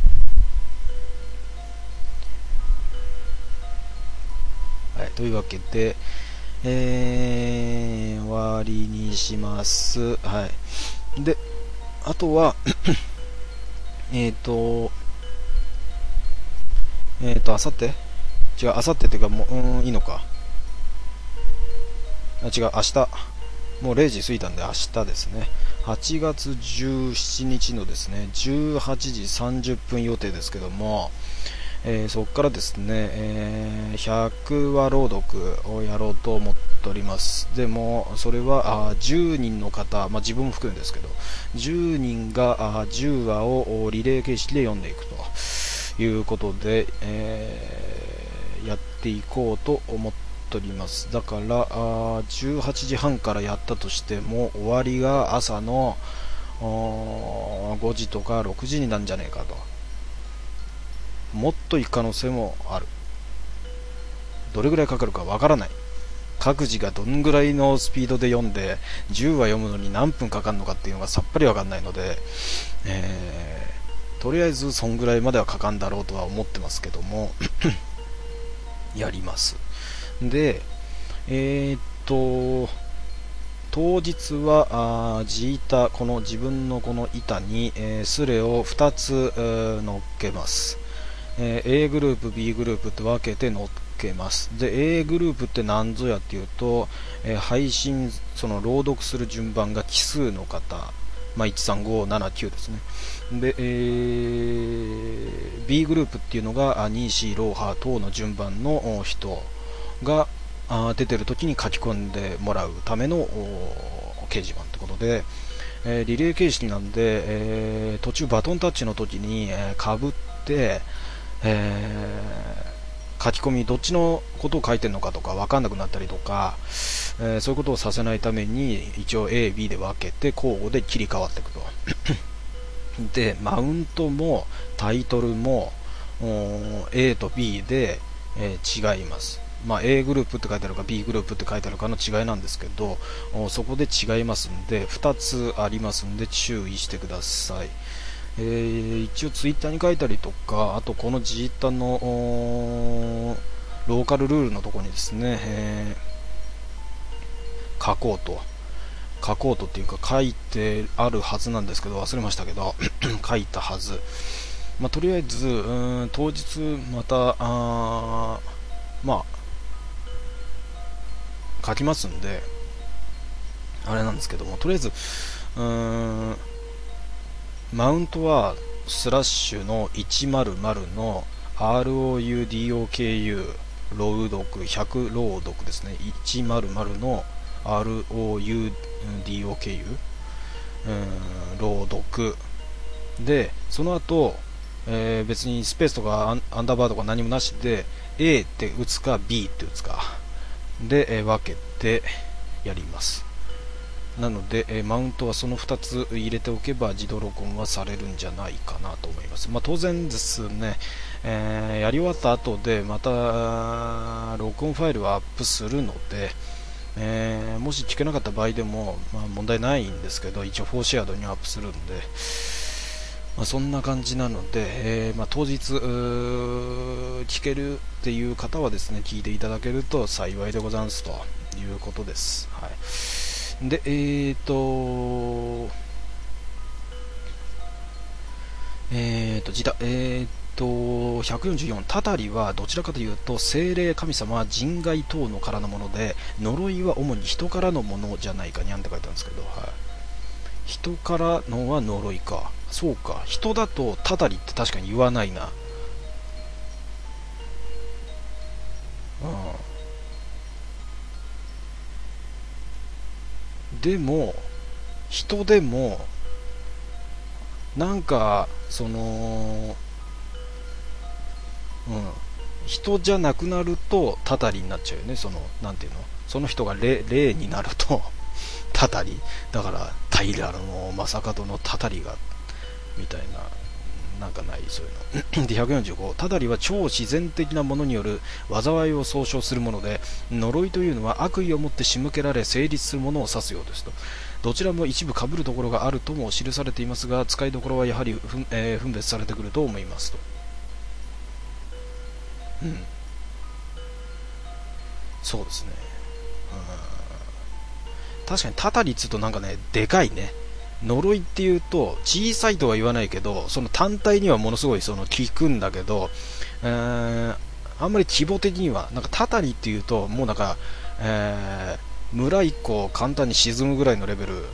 はい、というわけで、終わりにします。はい。で、あとはあさって違う、あさってっていうかもう、いいのか。違う、明日。もう0時過ぎたんで明日ですね。8月17日のですね、18時30分予定ですけども、そこからですね、100話朗読をやろうと思っております。でもそれは10人の方、まあ、自分も含めですけど10人が10話をリレー形式で読んでいくということで、やっていこうと思っております。だから18時半からやったとしても終わりが朝の5時とか6時になるんじゃねえかと。もっと行く可能性もある。どれぐらいかかるかわからない。各自がどんぐらいのスピードで読んで10話読むのに何分かかるのかっていうのがさっぱりわかんないので、とりあえずそんぐらいまではかかんだろうとは思ってますけどもやります。で、当日は地板、この自分のこの板に、スレを2つ乗っけます。A グループ B グループと分けて乗っけます。で A グループって何ぞやっていうと、配信、その朗読する順番が奇数の方、まあ、13579ですね。で、B グループっていうのが2、4、ローハー等の順番の人が出てる時に書き込んでもらうための掲示板ってことで、リレー形式なんで、途中バトンタッチの時にかぶって、書き込みどっちのことを書いてるのかとか分かんなくなったりとか、そういうことをさせないために一応 A、B で分けて交互で切り替わっていくとでマウントもタイトルもA と B で、違います。まあ、A グループって書いてあるか B グループって書いてあるかの違いなんですけど、そこで違いますんで2つありますんで注意してください。一応ツイッターに書いたりとか、あとこのジータのローカルルールのところにですね、書こうと書こうとっていうか書いてあるはずなんですけど、忘れましたけど書いたはず。とりあえず当日また書きますんであれなんですけども、とりあえずマウントはスラッシュの100の ROUDOKU 朗読100朗読ですね。100の ROUDOKU 朗読で、その後、別にスペースとかアンダーバーとか何もなしで A って打つか B って打つかで、分けてやります。なので、マウントはその2つ入れておけば自動録音はされるんじゃないかなと思います。当然ですね、やり終わった後でまた録音ファイルはアップするので、もし聞けなかった場合でも、問題ないんですけど、一応4シェアドにアップするんで、そんな感じなので、当日聞けるっていう方はですね、聞いていただけると幸いでござんすということです。はい。で、144、タタリはどちらかというと精霊、神様、人外等のからのもので、呪いは主に人からのものじゃないかにゃんって書いてあるんですけど、はい、人からのは呪いか。そうか、人だとタタリって確かに言わないな。でも人でもなんか人じゃなくなるとタタリになっちゃうよね。なんていうの、その人が霊になるとタタリだから、平の正門のタタリがみたいな、なんかない、そういうので、145、タタリは超自然的なものによる災いを総称するもので、呪いというのは悪意をもって仕向けられ成立するものを指すようですと。どちらも一部被るところがあるとも記されていますが、使いどころはやはり分別されてくると思いますと。そうですね。確かにタタリっつうとなんかね、でかいね。呪いっていうと小さいとは言わないけど、その単体にはものすごい効くんだけど、あんまり規模的にはなんかタタリっていうともうなんか、村一個簡単に沈むぐらいのレベル、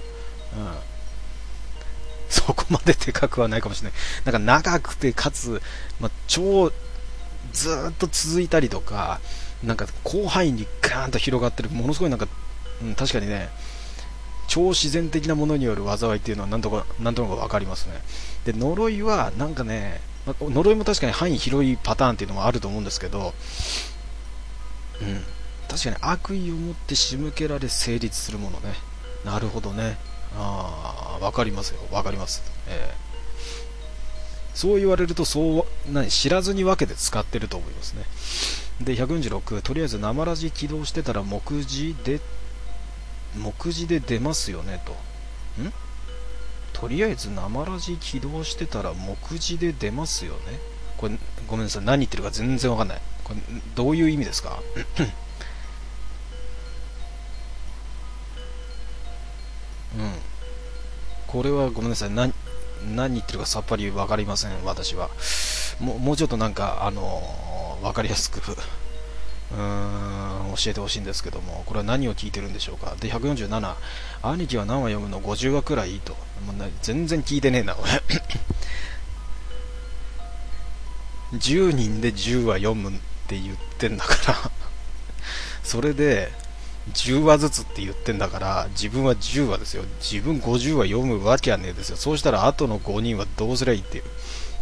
そこまででかくはないかもしれない。なんか長くてかつ、超ずーっと続いたりとか、なんか広範囲にガーンと広がってる、ものすごいなんか、確かにね、超自然的なものによる災いっていうのはなんとなく分かりますね。で、呪いはなんかね、呪いも確かに範囲広いパターンっていうのもあると思うんですけど、確かに悪意を持って仕向けられ成立するものね。なるほどね。分かりますよ、分かります。そう言われると知らずに分けて使ってると思いますね。で、146、とりあえず生ラジ起動してたら目次で出ますよねと。とりあえず生ラジ起動してたら目次で出ますよね。これごめんなさい、何言ってるか全然わかんない。これどういう意味ですか？これはごめんなさい、何言ってるかさっぱり分かりません、私は。もうちょっとなんか分かりやすく教えてほしいんですけども、これは何を聞いてるんでしょうか。で、147、兄貴は何話読むの50話くらいいいと。全然聞いてねえな俺10人で10話読むって言ってんだからそれで10話ずつって言ってんだから、自分は10話ですよ。自分50話読むわけはねえですよ。そうしたら後の5人はどうすりゃいいっていう。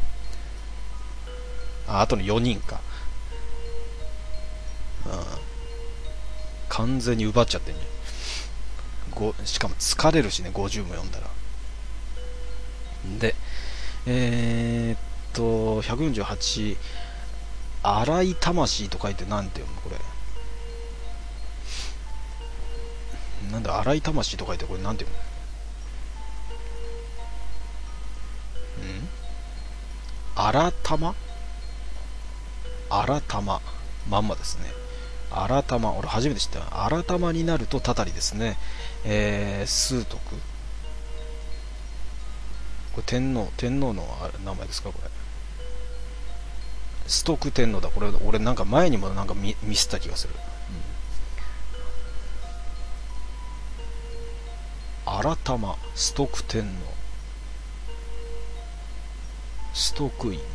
後の4人か。完全に奪っちゃってんじゃん。しかも疲れるしね、50も読んだら。で、148、荒い魂と書いてなんて読むのこれ。なんで荒い魂と書いてこれなんて読むの？荒玉まんまですね。 新玉、俺初めて知った。新玉になるとたたりですね。崇徳、これ天皇の名前ですか、これ。崇徳天皇だ。これ俺なんか前にもなんかミスった気がする。新玉、崇徳天皇、崇徳院、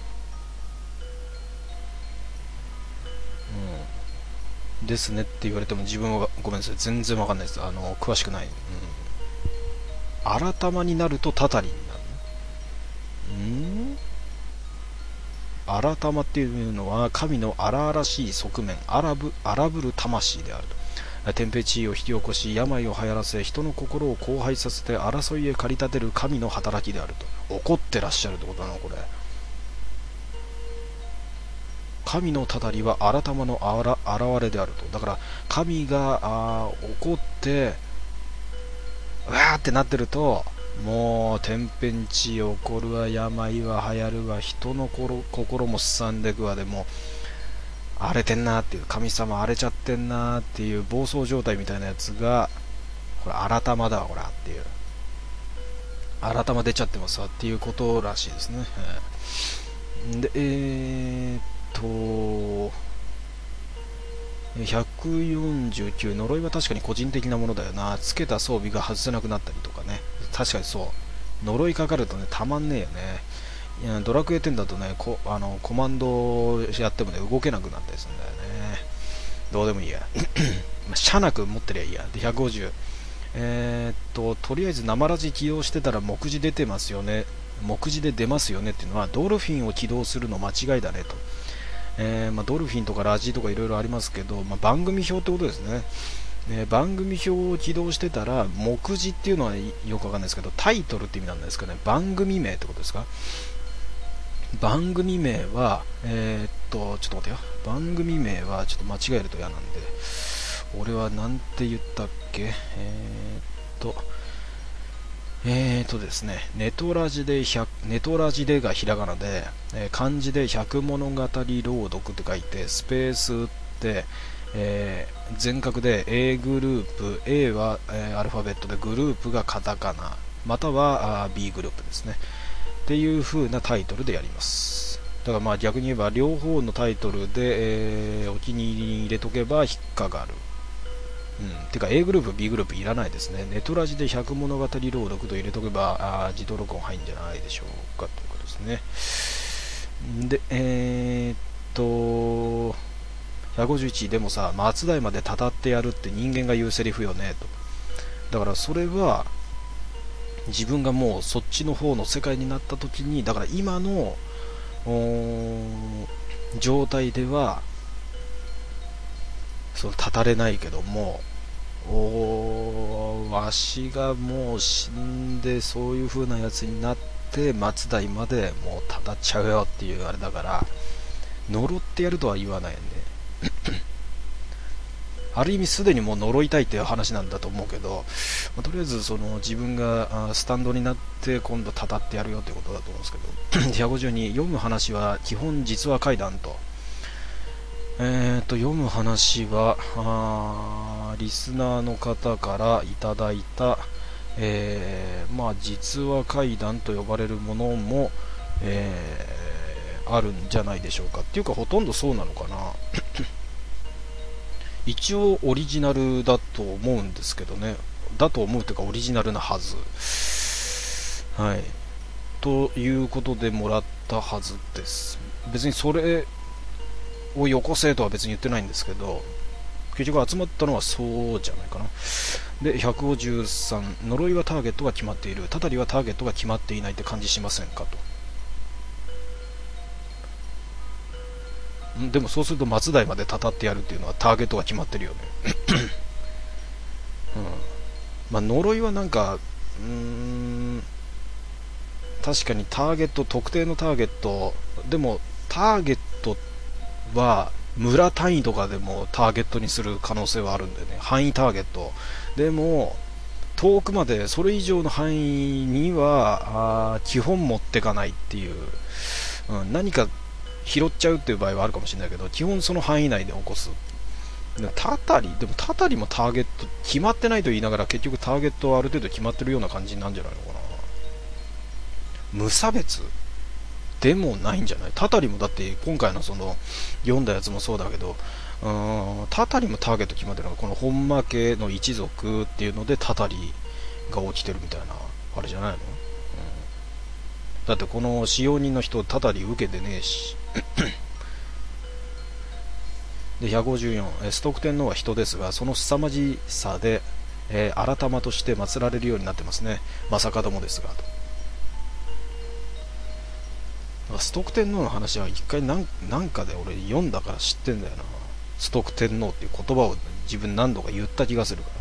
ですねって言われても自分はごめんなさい、全然わかんないです。詳しくない。新玉になるとたたりになる。新玉っていうのは神の荒々しい側面、荒ぶる魂であると。天平地位を引き起こし、病を流行らせ、人の心を荒廃させて争いへ駆り立てる神の働きであると。怒ってらっしゃるってことなの、これ。神のたたりは新玉の現れであると。だから神が怒ってうわーってなってると、もう天変地異起こるわ、病は流行るわ、人の心もすさんでいくわで、もう荒れてんなーっていう、神様荒れちゃってんなーっていう暴走状態みたいなやつが、これ新玉だわこらっていう、新玉出ちゃってますわっていうことらしいですね。で149、呪いは確かに個人的なものだよな。つけた装備が外せなくなったりとかね。確かにそう、呪いかかるとね、たまんねえよね。いやドラクエ10だとね、コマンドやってもね、動けなくなったりするんだよね。どうでもいいや。シャナク持ってりゃいいや。で、150、とりあえず生ラジ起動してたら目次出てますよね、目次で出ますよねっていうのは、ドルフィンを起動するの間違いだねと。ドルフィンとかラジとかいろいろありますけど、番組表ってことですね。番組表を起動してたら、目次っていうのはよくわかんないですけど、タイトルって意味なんですかね。番組名ってことですか。番組名はちょっと待ってよ。番組名はちょっと間違えると嫌なんで、俺はなんて言ったっけ。ですね、ネトラジでがひらがなで、漢字で百物語朗読って書いて、スペース打って、全角で A グループ、A は、アルファベットで、グループがカタカナ、またはB グループですねっていう風なタイトルでやります。だから逆に言えば両方のタイトルで、お気に入りに入れとけば引っかかる。てか A グループ B グループいらないですね。ネトラジで百物語朗読と入れとけば自動録音入るんじゃないでしょうかということですね。で151でもさ、松代までたたってやるって人間が言うセリフよねと。だからそれは自分がもうそっちの方の世界になった時に、だから今の状態ではそう立たれないけども、わしがもう死んでそういう風なやつになって松代までもうたたっちゃうよっていうあれだから、呪ってやるとは言わないんである意味すでにもう呪いたいっていう話なんだと思うけど、とりあえずその自分がスタンドになって今度たたってやるよってことだと思うんですけど152、読む話は基本実話怪談と。読む話はリスナーの方からいただいた、実話怪談と呼ばれるものも、あるんじゃないでしょうか。っていうかほとんどそうなのかな一応オリジナルだと思うんですけどね。だと思うというかオリジナルなはず。はい。ということでもらったはずです。別にそれをよこせとは別に言ってないんですけど、結局集まったのはそうじゃないかな。で153、呪いはターゲットが決まっている、たたりはターゲットが決まっていないって感じしませんかと。でもそうすると松代までたたってやるっていうのはターゲットが決まってるよね、呪いはなんか確かにターゲット、特定のターゲットでも、ターゲットは村単位とかでもターゲットにする可能性はあるんでね、範囲ターゲットでも遠くまでそれ以上の範囲には基本持ってかないっていう、何か拾っちゃうっていう場合はあるかもしれないけど、基本その範囲内で起こす。 でもタタリもターゲット決まってないと言いながら結局ターゲットはある程度決まってるような感じなんじゃないのかな。無差別でもないんじゃない。タタリもだって今回のその読んだやつもそうだけど、タタリもターゲット決まってるのがこの本間家の一族っていうのでタタリが起きてるみたいなあれじゃないの、だってこの使用人の人タタリ受けてねえしで154、ストック天皇は人ですがその凄まじさで、改まとして祀られるようになってますね。正門もですがと。ストック天皇の話は一回なんかで俺読んだから知ってんだよな。ストック天皇っていう言葉を自分何度か言った気がするから、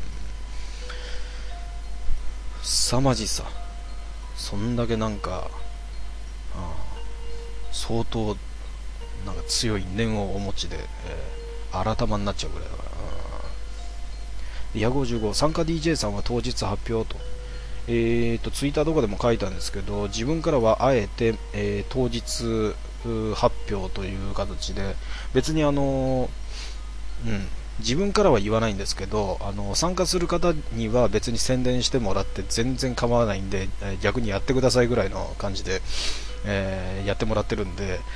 凄まじさ、そんだけなんか相当なんか強い念をお持ちで、改まになっちゃうぐらいだから。ヤ55、参加 DJ さんは当日発表と。ツイッターとかでも書いたんですけど、自分からはあえて、当日発表という形で、別に自分からは言わないんですけど、参加する方には別に宣伝してもらって全然構わないんで、逆にやってくださいぐらいの感じで、やってもらってるんで、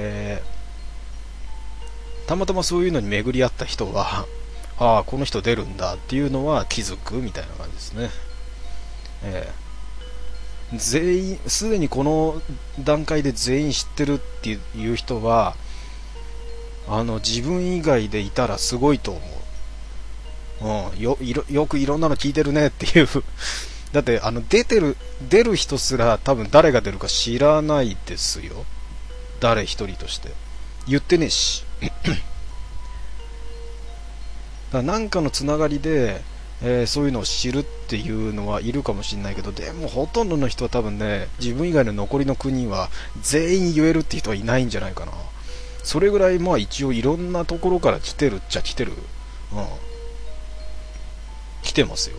たまたまそういうのに巡り合った人はああこの人出るんだっていうのは気づくみたいな感じですね。全員すでにこの段階で全員知ってるっていう人は自分以外でいたらすごいと思う、よくいろんなの聞いてるねっていうだって出る人すら多分誰が出るか知らないですよ。誰一人として言ってねえしだからなんかのつながりで、そういうのを知るっていうのはいるかもしれないけど、でもほとんどの人は多分ね、自分以外の残りの国は全員言えるって人はいないんじゃないかな。それぐらいまあ一応いろんなところから来てるっちゃ来てる、来てますよ。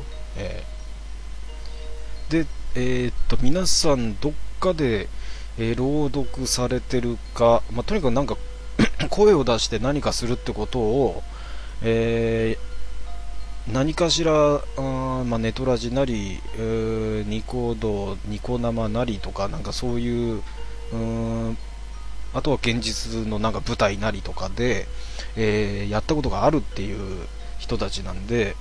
で、皆さんどっかで、朗読されてるか、とにかくなんか声を出して何かするってことを、何かしらネトラジなり、ニコ動ニコ生なりとかなんかそういうあとは現実のなんか舞台なりとかで、やったことがあるっていう人たちなんで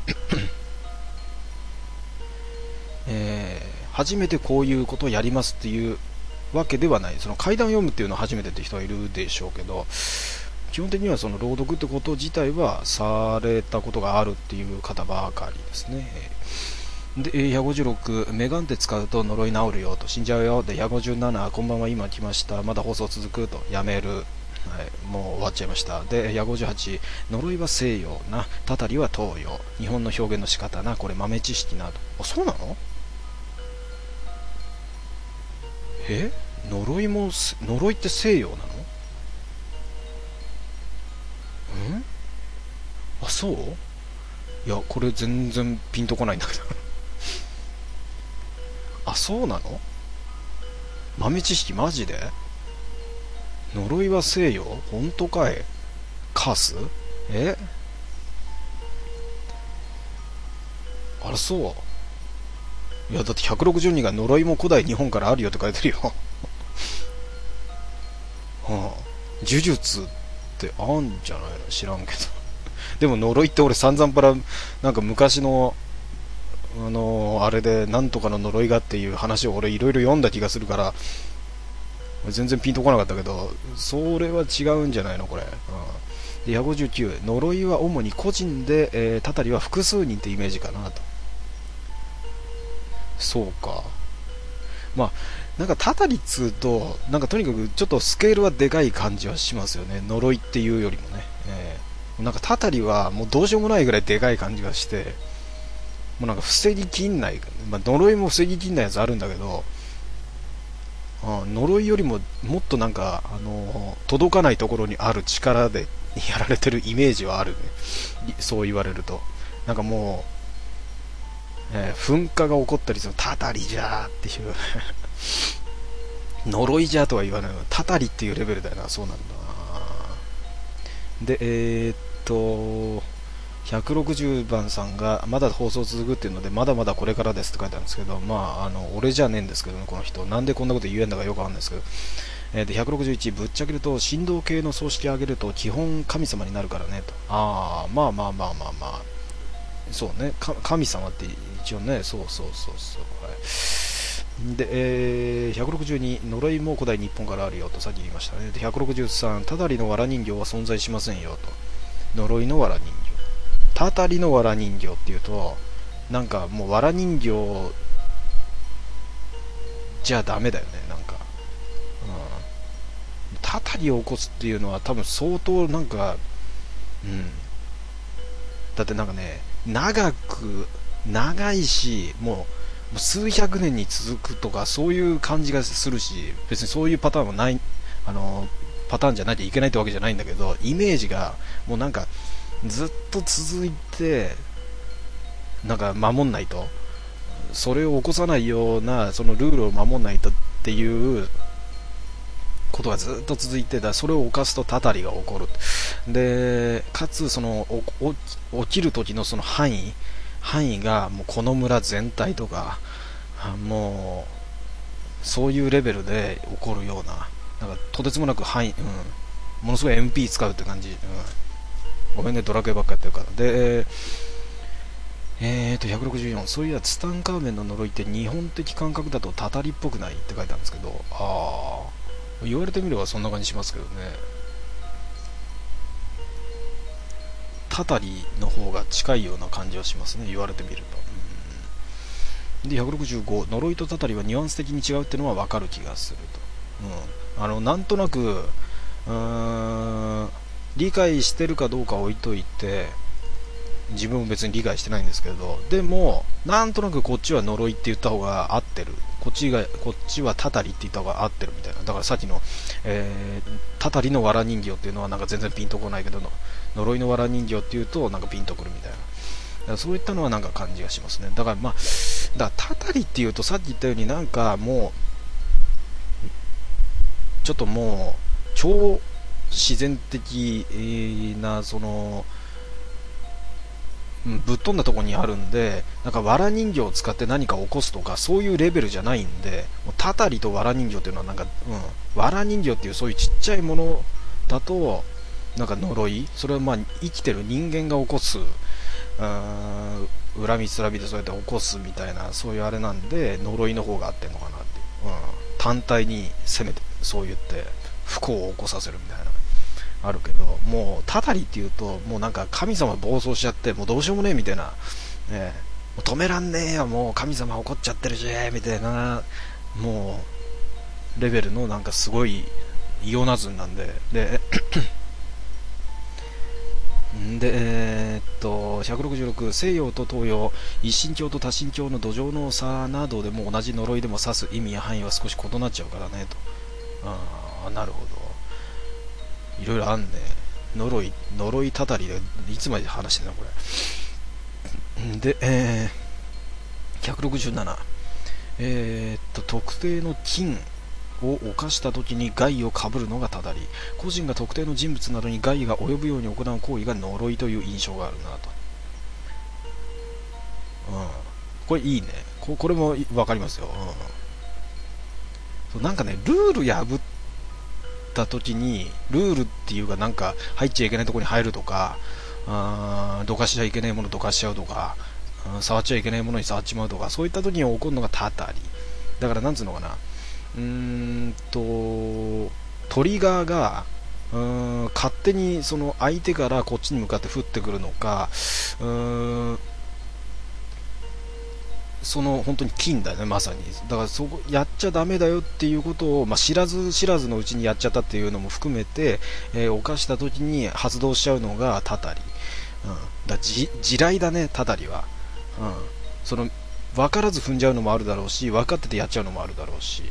初めてこういうことをやりますっていうわけではない。その怪談を読むっていうのは初めてって人はいるでしょうけど、基本的にはその朗読ってこと自体はされたことがあるっていう方ばかりですね。で、156、メガンテ使うと呪い治るよと、死んじゃうよ。で、157、こんばんは、今来ました。まだ放送続くと、やめる。はい、もう終わっちゃいました。で、158、呪いは西洋な、たたりは東洋。日本の表現の仕方な、これ豆知識なと。あ、そうなの？呪いって西洋なの？あ、そう？いや、これ全然ピンとこないんだけどあ、そうなの？豆知識マジで？呪いは西洋？本当かい？カース？あら、そう。いや、だって160人が呪いも古代日本からあるよって書いてるよ呪術ってあんじゃないの？知らんけどでも呪いって俺散々パラなんか昔のあれでなんとかの呪いがっていう話を俺いろいろ読んだ気がするから全然ピンとこなかったけど、それは違うんじゃないのこれ、で159、呪いは主に個人で、たたりは複数人ってイメージかなと。そうか。なんかたたりっつうとなんかとにかくちょっとスケールはでかい感じはしますよね。呪いっていうよりもね、なんかたたりはもうどうしようもないぐらいでかい感じがして、もうなんか防ぎきんない、呪いも防ぎきんないやつあるんだけど、呪いよりももっとなんか、届かないところにある力でやられてるイメージはあるね。そう言われるとなんかもう、噴火が起こったりするたたりじゃーっていう呪いじゃとは言わないの、たたりっていうレベルだよな。そうなんだな。で 160番さんがまだ放送続くっていうのでまだまだこれからですって書いてあるんですけど、俺じゃねえんですけどね、この人なんでこんなこと言えんだかよくわかんないですけど、で161、ぶっちゃけると振動系の葬式を上げると基本神様になるからねと。そうね、神様って一応ね、そう、はい。で、162、呪いも古代日本からあるよとさっき言いましたね。で163、たたりの藁人形は存在しませんよと。呪いの藁人形、たたりの藁人形っていうと、なんかもう藁人形じゃダメだよね、なんか、たたりを起こすっていうのは多分相当なんか、だってなんかね、長いし、もう数百年に続くとかそういう感じがするし、別にそういうパターンはない、パターンじゃないといけないってわけじゃないんだけど、イメージがもうなんかずっと続いて、なんか守んないと、それを起こさないようなそのルールを守んないとっていうことがずっと続いて、それを犯すとたたりが起こる。でかつその起きる時のその範囲がもうこの村全体とか、もうそういうレベルで起こるような、なんかとてつもなく範囲、ものすごい MP 使うって感じ、ごめんね、ドラクエばっかやってるから。で164、そういやツタンカーメンの呪いって日本的感覚だとたたりっぽくないって書いてあるんですけど、言われてみればそんな感じしますけどね。たたりの方が近いような感じはしますね、言われてみると。で165、呪いとたたりはニュアンス的に違うっていうのは分かる気がすると。なんとなく理解してるかどうか置いといて、自分も別に理解してないんですけど、でもなんとなくこっちは呪いって言った方が合ってる、こっちはたたりって言った方が合ってるみたいな。だからさっきの、たたりの藁人形っていうのはなんか全然ピンとこないけど、呪いの藁人形っていうとなんかピンとくるみたいな。だからそういったのはなんか感じがしますね。だからたたりっていうとさっき言ったようになんかもうちょっともう超自然的なそのぶっ飛んだところにあるんで、なんか藁人形を使って何か起こすとかそういうレベルじゃないんで、もうたたりと藁人形っていうのはなんか、藁人形っていうそういうちっちゃいものだとなんか呪い、それは生きてる人間が起こす、恨みつらみでそうやって起こすみたいな、そういうあれなんで呪いの方が合ってるのかなっていう、単体に攻めてそう言って不幸を起こさせるみたいなあるけど、もうたたりっていうともうなんか神様暴走しちゃってもうどうしようもねえみたいな、もう止めらんねえよ、もう神様怒っちゃってるしみたいな、もうレベルのなんかすごいイオナズンなんで、166、西洋と東洋、一神教と多神教の土壌の差などでも同じ呪いでも指す意味や範囲は少し異なっちゃうからねと。なるほど、いろいろあんね。呪いたたりでいつまで話してんのこれで、167、特定の菌を犯した時に害を被るのがたたり、個人が特定の人物などに害が及ぶように行う行為が呪いという印象があるなと。これいいね、これも分かりますよ。なんかね、ルール破った時に、ルールっていうかなんか入っちゃいけないところに入るとか、どかしちゃいけないものどかしちゃうとか、触っちゃいけないものに触っちまうとか、そういった時に起こるのがたたりだから、なんつうのかな、トリガーが勝手にその相手からこっちに向かって降ってくるのか、その本当に金だよね、まさに。だからそこやっちゃダメだよっていうことを、知らず知らずのうちにやっちゃったっていうのも含めて、犯した時に発動しちゃうのがたたり、地雷だね、たたりは。その分からず踏んじゃうのもあるだろうし、分かっててやっちゃうのもあるだろうし、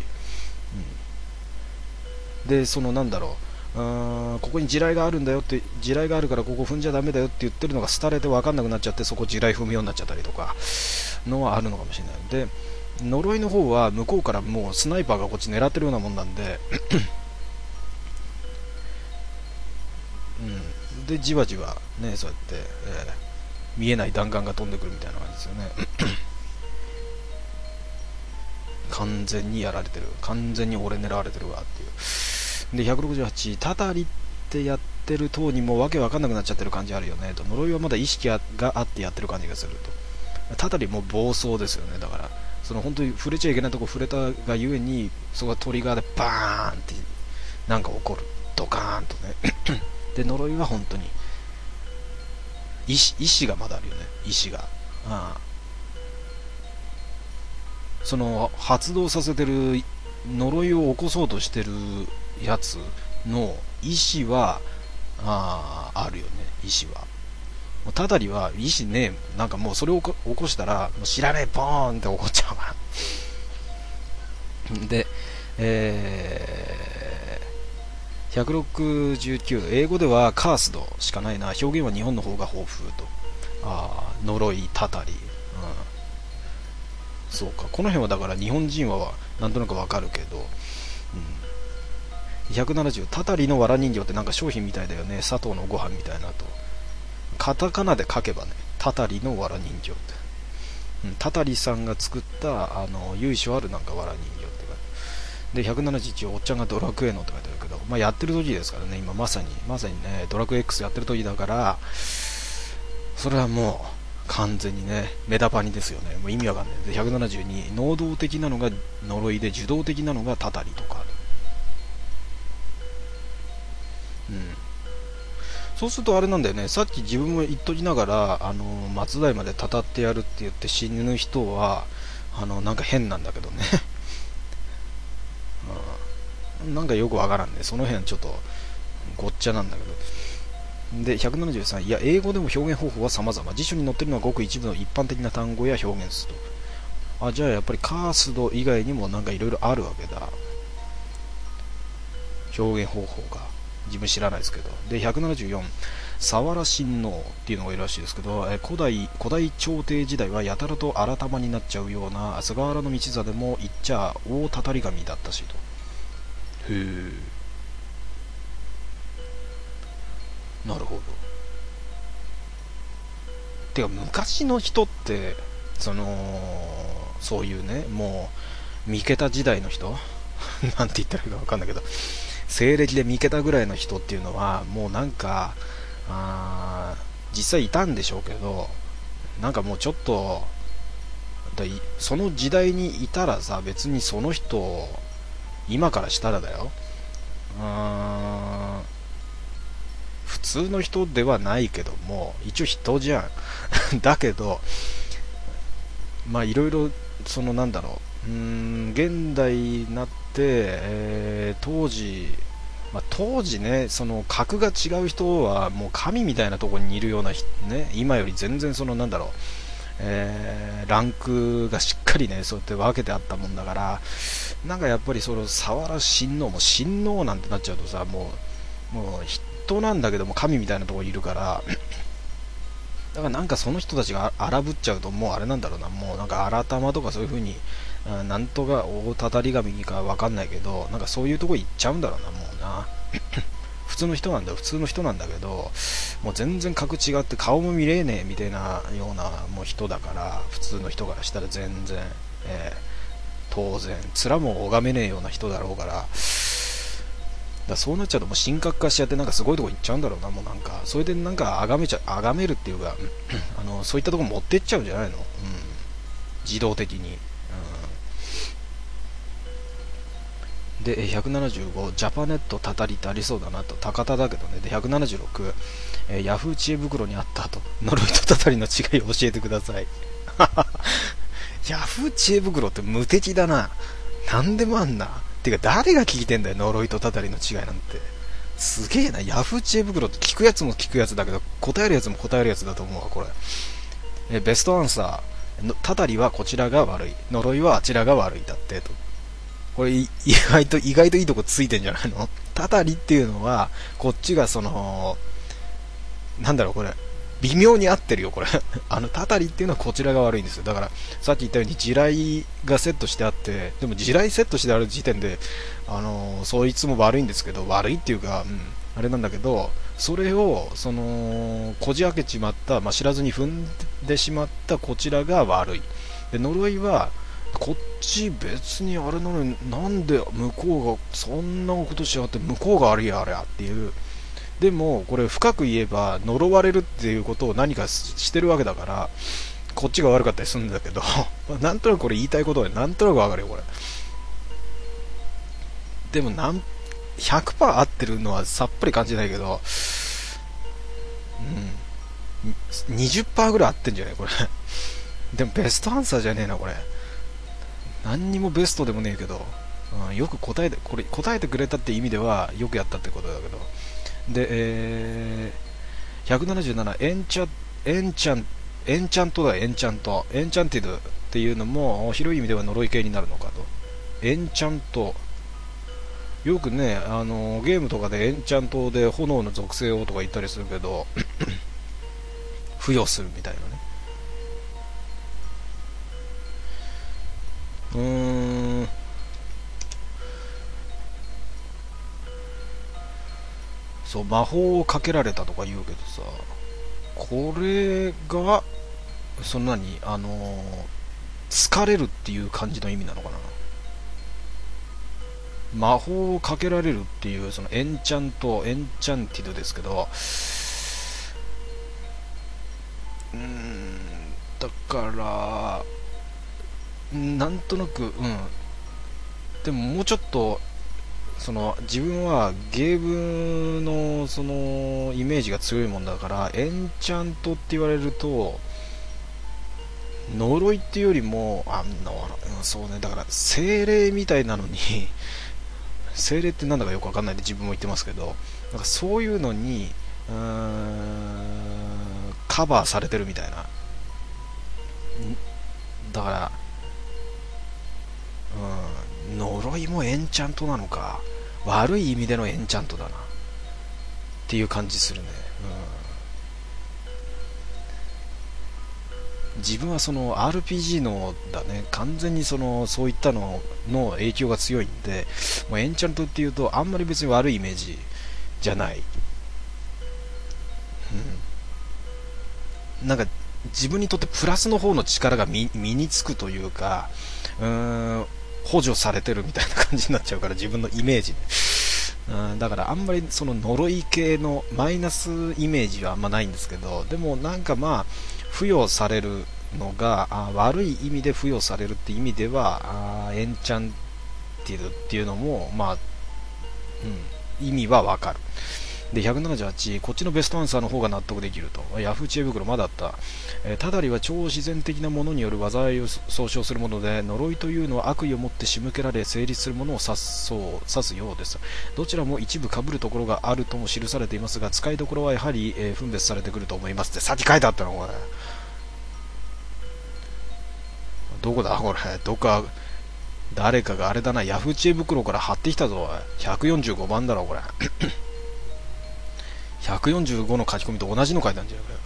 でそのなんだろう、ここに地雷があるんだよって、地雷があるからここ踏んじゃダメだよって言ってるのが廃れて分かんなくなっちゃって、そこ地雷踏むようになっちゃったりとかのはあるのかもしれない。で呪いの方は向こうからもうスナイパーがこっち狙ってるようなもんなんででじわじわね、そうやって、見えない弾丸が飛んでくるみたいな感じですよね。完全にやられてる、完全に俺狙われてるわっていう。で168、たたりってやってる塔にもわけわかんなくなっちゃってる感じあるよねと。呪いはまだ意識があってやってる感じがすると。たたりも暴走ですよね。だからその本当に触れちゃいけないとこ触れたがゆえに、そこがトリガーでバーンってなんか起こる、ドカーンとね。で呪いは本当に意志がまだあるよね、意志が。その発動させてる呪いを起こそうとしてるやつの意志はあるよね、意志は。たたりは意志ね、なんかもうそれを起こしたらもう知らねえボーンって起こっちゃうからで、169、英語ではカースドしかないな。表現は日本の方が豊富と。呪い、たたり、そうか、この辺はだから日本人はなんとなくわかるけど、170、たたりのわら人形ってなんか商品みたいだよね、砂糖のご飯みたいなと。カタカナで書けばね、たたりのわら人形って、たたりさんが作った由緒あるなんかわら人形ってで、171、おっちゃんがドラクエのって書いてあるけど、やってる時ですからね、今まさにね、ドラクエ X やってる時だから、それはもう完全にね、メダパニですよね。もう意味わかんない。で、172、能動的なのが呪いで、受動的なのがたたりとか。そうするとあれなんだよね、さっき自分も言っときながら、松代までたたってやるって言って死ぬ人は、なんか変なんだけどね。なんかよくわからんね。その辺ちょっとごっちゃなんだけど。で、173、いや、英語でも表現方法は様々。辞書に載ってるのはごく一部の一般的な単語や表現数と。じゃあやっぱりカースド以外にもなんかいろいろあるわけだ。表現方法が。自分知らないですけど。で、174、佐原親王っていうのがいるらしいですけど、古代朝廷時代はやたらと改まになっちゃうような菅原道真も言っちゃ大たたり神だったしと。へえ、なるほど。てか昔の人ってそういうね、もう三桁時代の人なんて言ったらいいか分かんないけど、西暦で三桁ぐらいの人っていうのはもうなんか実際いたんでしょうけど、なんかもうちょっとその時代にいたらさ、別にその人今からしたらだよ、普通の人ではないけども一応人じゃんだけどいろいろなんだろう、現代になって、当時ね、その格が違う人はもう神みたいなところにいるようなね、今より全然なんだろう、ランクがしっかりね、そうやって分けてあったもんだから、なんかやっぱり佐原親王も親王なんてなっちゃうとさ、もう人なんだけども神みたいなところにいるからだからなんかその人たちが荒ぶっちゃうともうあれなんだろうな、もうなんか新玉とかそういう風になんとか大たたり神かわかんないけど、なんかそういうとこ行っちゃうんだろうな、もうな普通の人なんだけど、もう全然格違って顔も見れねえみたいなようなもう人だから、普通の人からしたら全然、当然面も拝めねえような人だろうから、そうなっちゃうともう神格化しちゃってなんかすごいとこ行っちゃうんだろうな、もうなんかそれでなんか崇めるっていうかそういったとこ持ってっちゃうんじゃないの、自動的に、で175、ジャパネットたたりってありそうだなと、高田だけどね。で176、ヤフー知恵袋にあったと、呪いとたたりの違いを教えてくださいヤフー知恵袋って無敵だな、なんでもあんな。てか誰が聞いてんだよ、呪いとたたりの違いなんて。すげえな、ヤフー知恵袋って聞くやつも聞くやつだけど答えるやつも答えるやつだと思うわこれ。ベストアンサー、たたりはこちらが悪い、呪いはあちらが悪いだってと。これ意外といいとこついてんじゃないの。たたりっていうのはこっちがなんだろう、これ微妙に合ってるよこれたたりっていうのはこちらが悪いんですよ。だからさっき言ったように地雷がセットしてあって、でも地雷セットしてある時点でそいつも悪いんですけど、悪いっていうか、あれなんだけど、 それをこじ開けちまった、知らずに踏んでしまったこちらが悪い。で呪いはこっち別にあれなのになんで向こうがそんなことしやがって向こうが悪いやあれやっていう。でもこれ深く言えば呪われるっていうことを何かしてるわけだからこっちが悪かったりするんだけどなんとなくこれ言いたいことはなんとなくわかるよこれ。でも100% 合ってるのはさっぱり感じないけど、20% ぐらい合ってんじゃないこれでもベストアンサーじゃねえなこれ。何にもベストでもねえけど、よく答えてくれたって意味ではよくやったってことだけど。で、177エンチャントエンチャンティドっていうのも広い意味では呪い系になるのかと。エンチャント、よくねゲームとかでエンチャントで炎の属性をとか言ったりするけど付与するみたいなね。そう魔法をかけられたとか言うけどさ、これがそんなに疲れるっていう感じの意味なのかな。魔法をかけられるっていうそのエンチャンティドですけど、だからなんとなくでももうちょっと自分はゲームのイメージが強いもんだからエンチャントって言われると呪いっていうよりもそうね、だから精霊みたいなのに精霊ってなんだかよくわかんないで自分も言ってますけど、なんかそういうのにカバーされてるみたいな。だから呪いもエンチャントなのか、悪い意味でのエンチャントだなっていう感じするね。自分はRPG のだね、完全にそういったのの影響が強いんで、もうエンチャントっていうとあんまり別に悪いイメージじゃない、なんか自分にとってプラスの方の力が身につくというか、補助されてるみたいな感じになっちゃうから自分のイメージ、だからあんまり呪い系のマイナスイメージはあんまないんですけど、でもなんか付与されるのが悪い意味で付与されるって意味ではエンチャンティドっていうのも意味はわかる。で178、こっちのベストアンサーの方が納得できると。ヤフー知恵袋まだあった。ただりは超自然的なものによる災いを総称するもので、呪いというのは悪意をもって仕向けられ成立するものを指すようです。どちらも一部被るところがあるとも記されていますが、使いどころはやはり、分別されてくると思いますってさっき書いてあったのこれ。どこだこれ、どっか誰かがあれだな、ヤフー知恵袋から貼ってきたぞ。145番だろこれ145の書き込みと同じの書いたんじゃないかよ。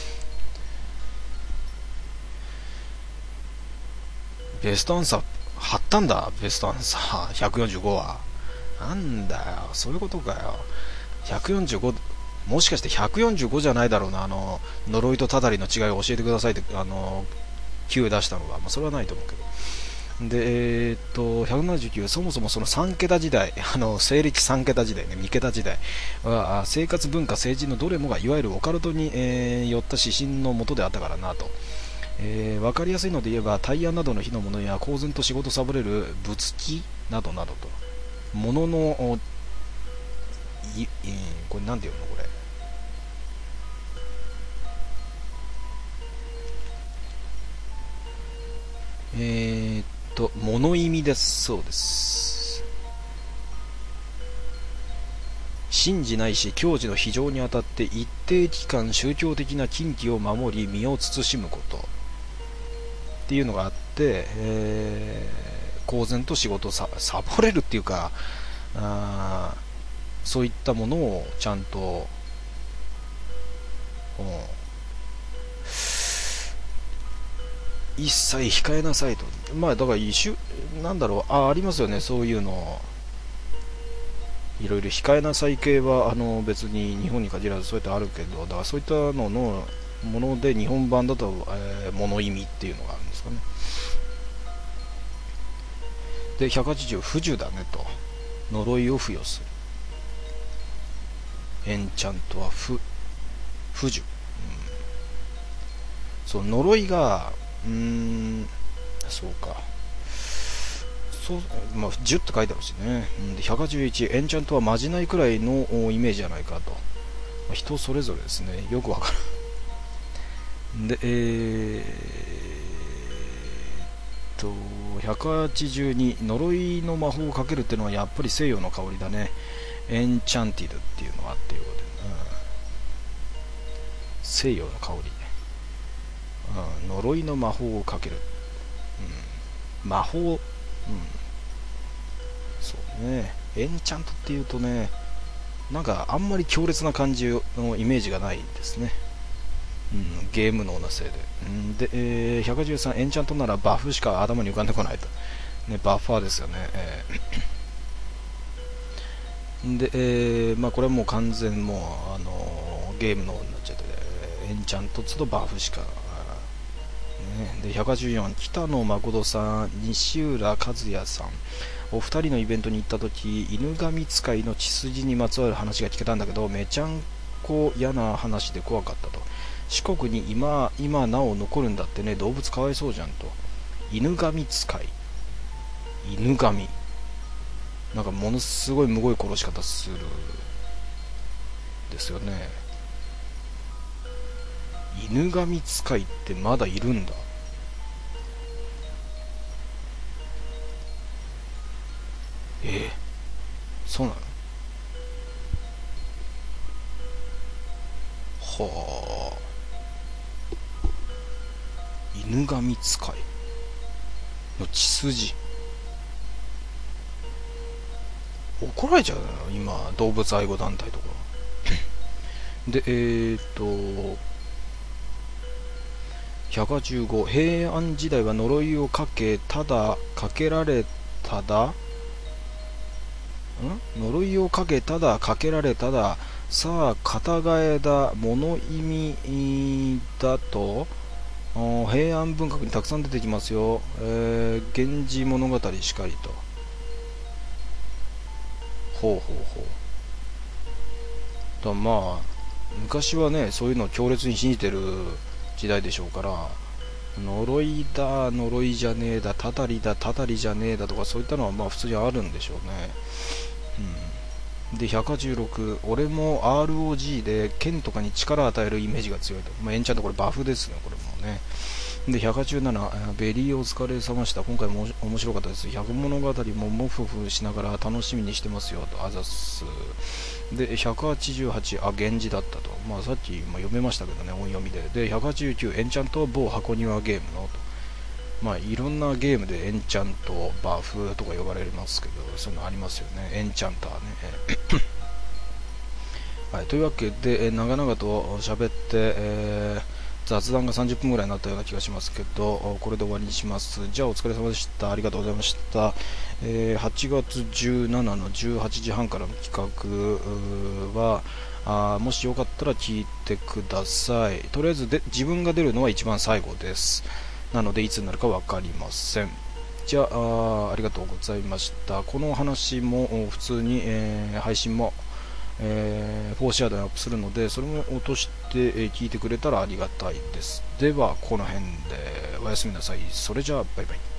ベストアンサー貼ったんだ。ベストアンサー145はなんだよ、そういうことかよ。145、もしかして145じゃないだろうな。呪いとただりの違いを教えてくださいってQ 出したのは、それはないと思うけど。で179、そもそもその3桁時代、西暦3桁時代ね、2桁時代は生活文化政治のどれもがいわゆるオカルトに、よった指針のもとであったからなと。分かりやすいので言えばタイヤなどの火のものや公然と仕事サボれる仏器などなどと、もののこれなんていうのこれ、物意味ですそうです。神事ないし教示の非常にあたって一定期間宗教的な禁忌を守り身を慎むことっていうのがあって、公然と仕事をサボれるっていうか、そういったものをちゃんと、一切控えなさいと。だからなんだろう、ありますよね、そういうの。 いろいろ控えなさい系は別に日本に限らずそうやってあるけど、だからそういったののもので日本版だと、物意味っていうのがあるんですかね。で180、不樹だねと、呪いを付与する。エンチャントは不樹、そう呪いがそうか、そう、まあ、10って書いてあるしね。で181、エンチャントはまじないくらいのイメージじゃないかと、人それぞれですね、よくわからん。で182、呪いの魔法をかけるっていうのはやっぱり西洋の香りだね。エンチャンティドっていうのはっていうことで、西洋の香り、呪いの魔法をかける、魔法、そうね、エンチャントっていうとね、なんかあんまり強烈な感じのイメージがないですね。ゲームのなせいで。で、113、エンチャントならバフしか頭に浮かんでこないと。ね、バッファーですよね。で、まあ、これはもう完全もう、ゲームのになっちゃって、エンチャントとバフしか。で184、北野誠さん、西浦和也さん、お二人のイベントに行った時、犬神使いの血筋にまつわる話が聞けたんだけど、めちゃんこ嫌な話で怖かったと。四国に今なお残るんだってね、動物かわいそうじゃんと。犬神使い、犬神、なんかものすごいむごい殺し方するですよね。犬神使いってまだいるんだ。そうなの？はあ。犬神使いの血筋、怒られちゃうよ今、動物愛護団体とかで185、平安時代は呪いをかけられただ呪いをかけただかけられただ、さあ片替えだ、物意味だと、平安文学にたくさん出てきますよ。源氏物語しかりと。ほうほうほう。だまあ昔はね、そういうのを強烈に信じてる時代でしょうから、呪いだ、呪いじゃねえだ、たたりだ、たたりじゃねえだとか、そういったのはまあ普通にあるんでしょうね。で186、俺も ROG で剣とかに力を与えるイメージが強いと。エンチャント、これバフですね、これもね。で187、ベリーお疲れ様でした、今回も面白かったです、百物語もモフフしながら楽しみにしてますよと、あざっす。で188、源氏だったと、さっき読めましたけどね、音読みで。で189、エンチャント某箱庭ゲームのと、いろんなゲームでエンチャント、バフとか呼ばれますけど、そういうのありますよね、エンチャンターね。はい、というわけで、長々と喋って、雑談が30分ぐらいになったような気がしますけど、これで終わりにします。じゃあお疲れ様でした。ありがとうございました。8月17の18時半からの企画は、もしよかったら聞いてください。とりあえず自分が出るのは一番最後です。なのでいつになるか分かりません。じゃあ、ありがとうございました。この話も普通に、配信も4シェアでアップするので、それも落として聞いてくれたらありがたいです。ではこの辺でおやすみなさい。それじゃあバイバイ。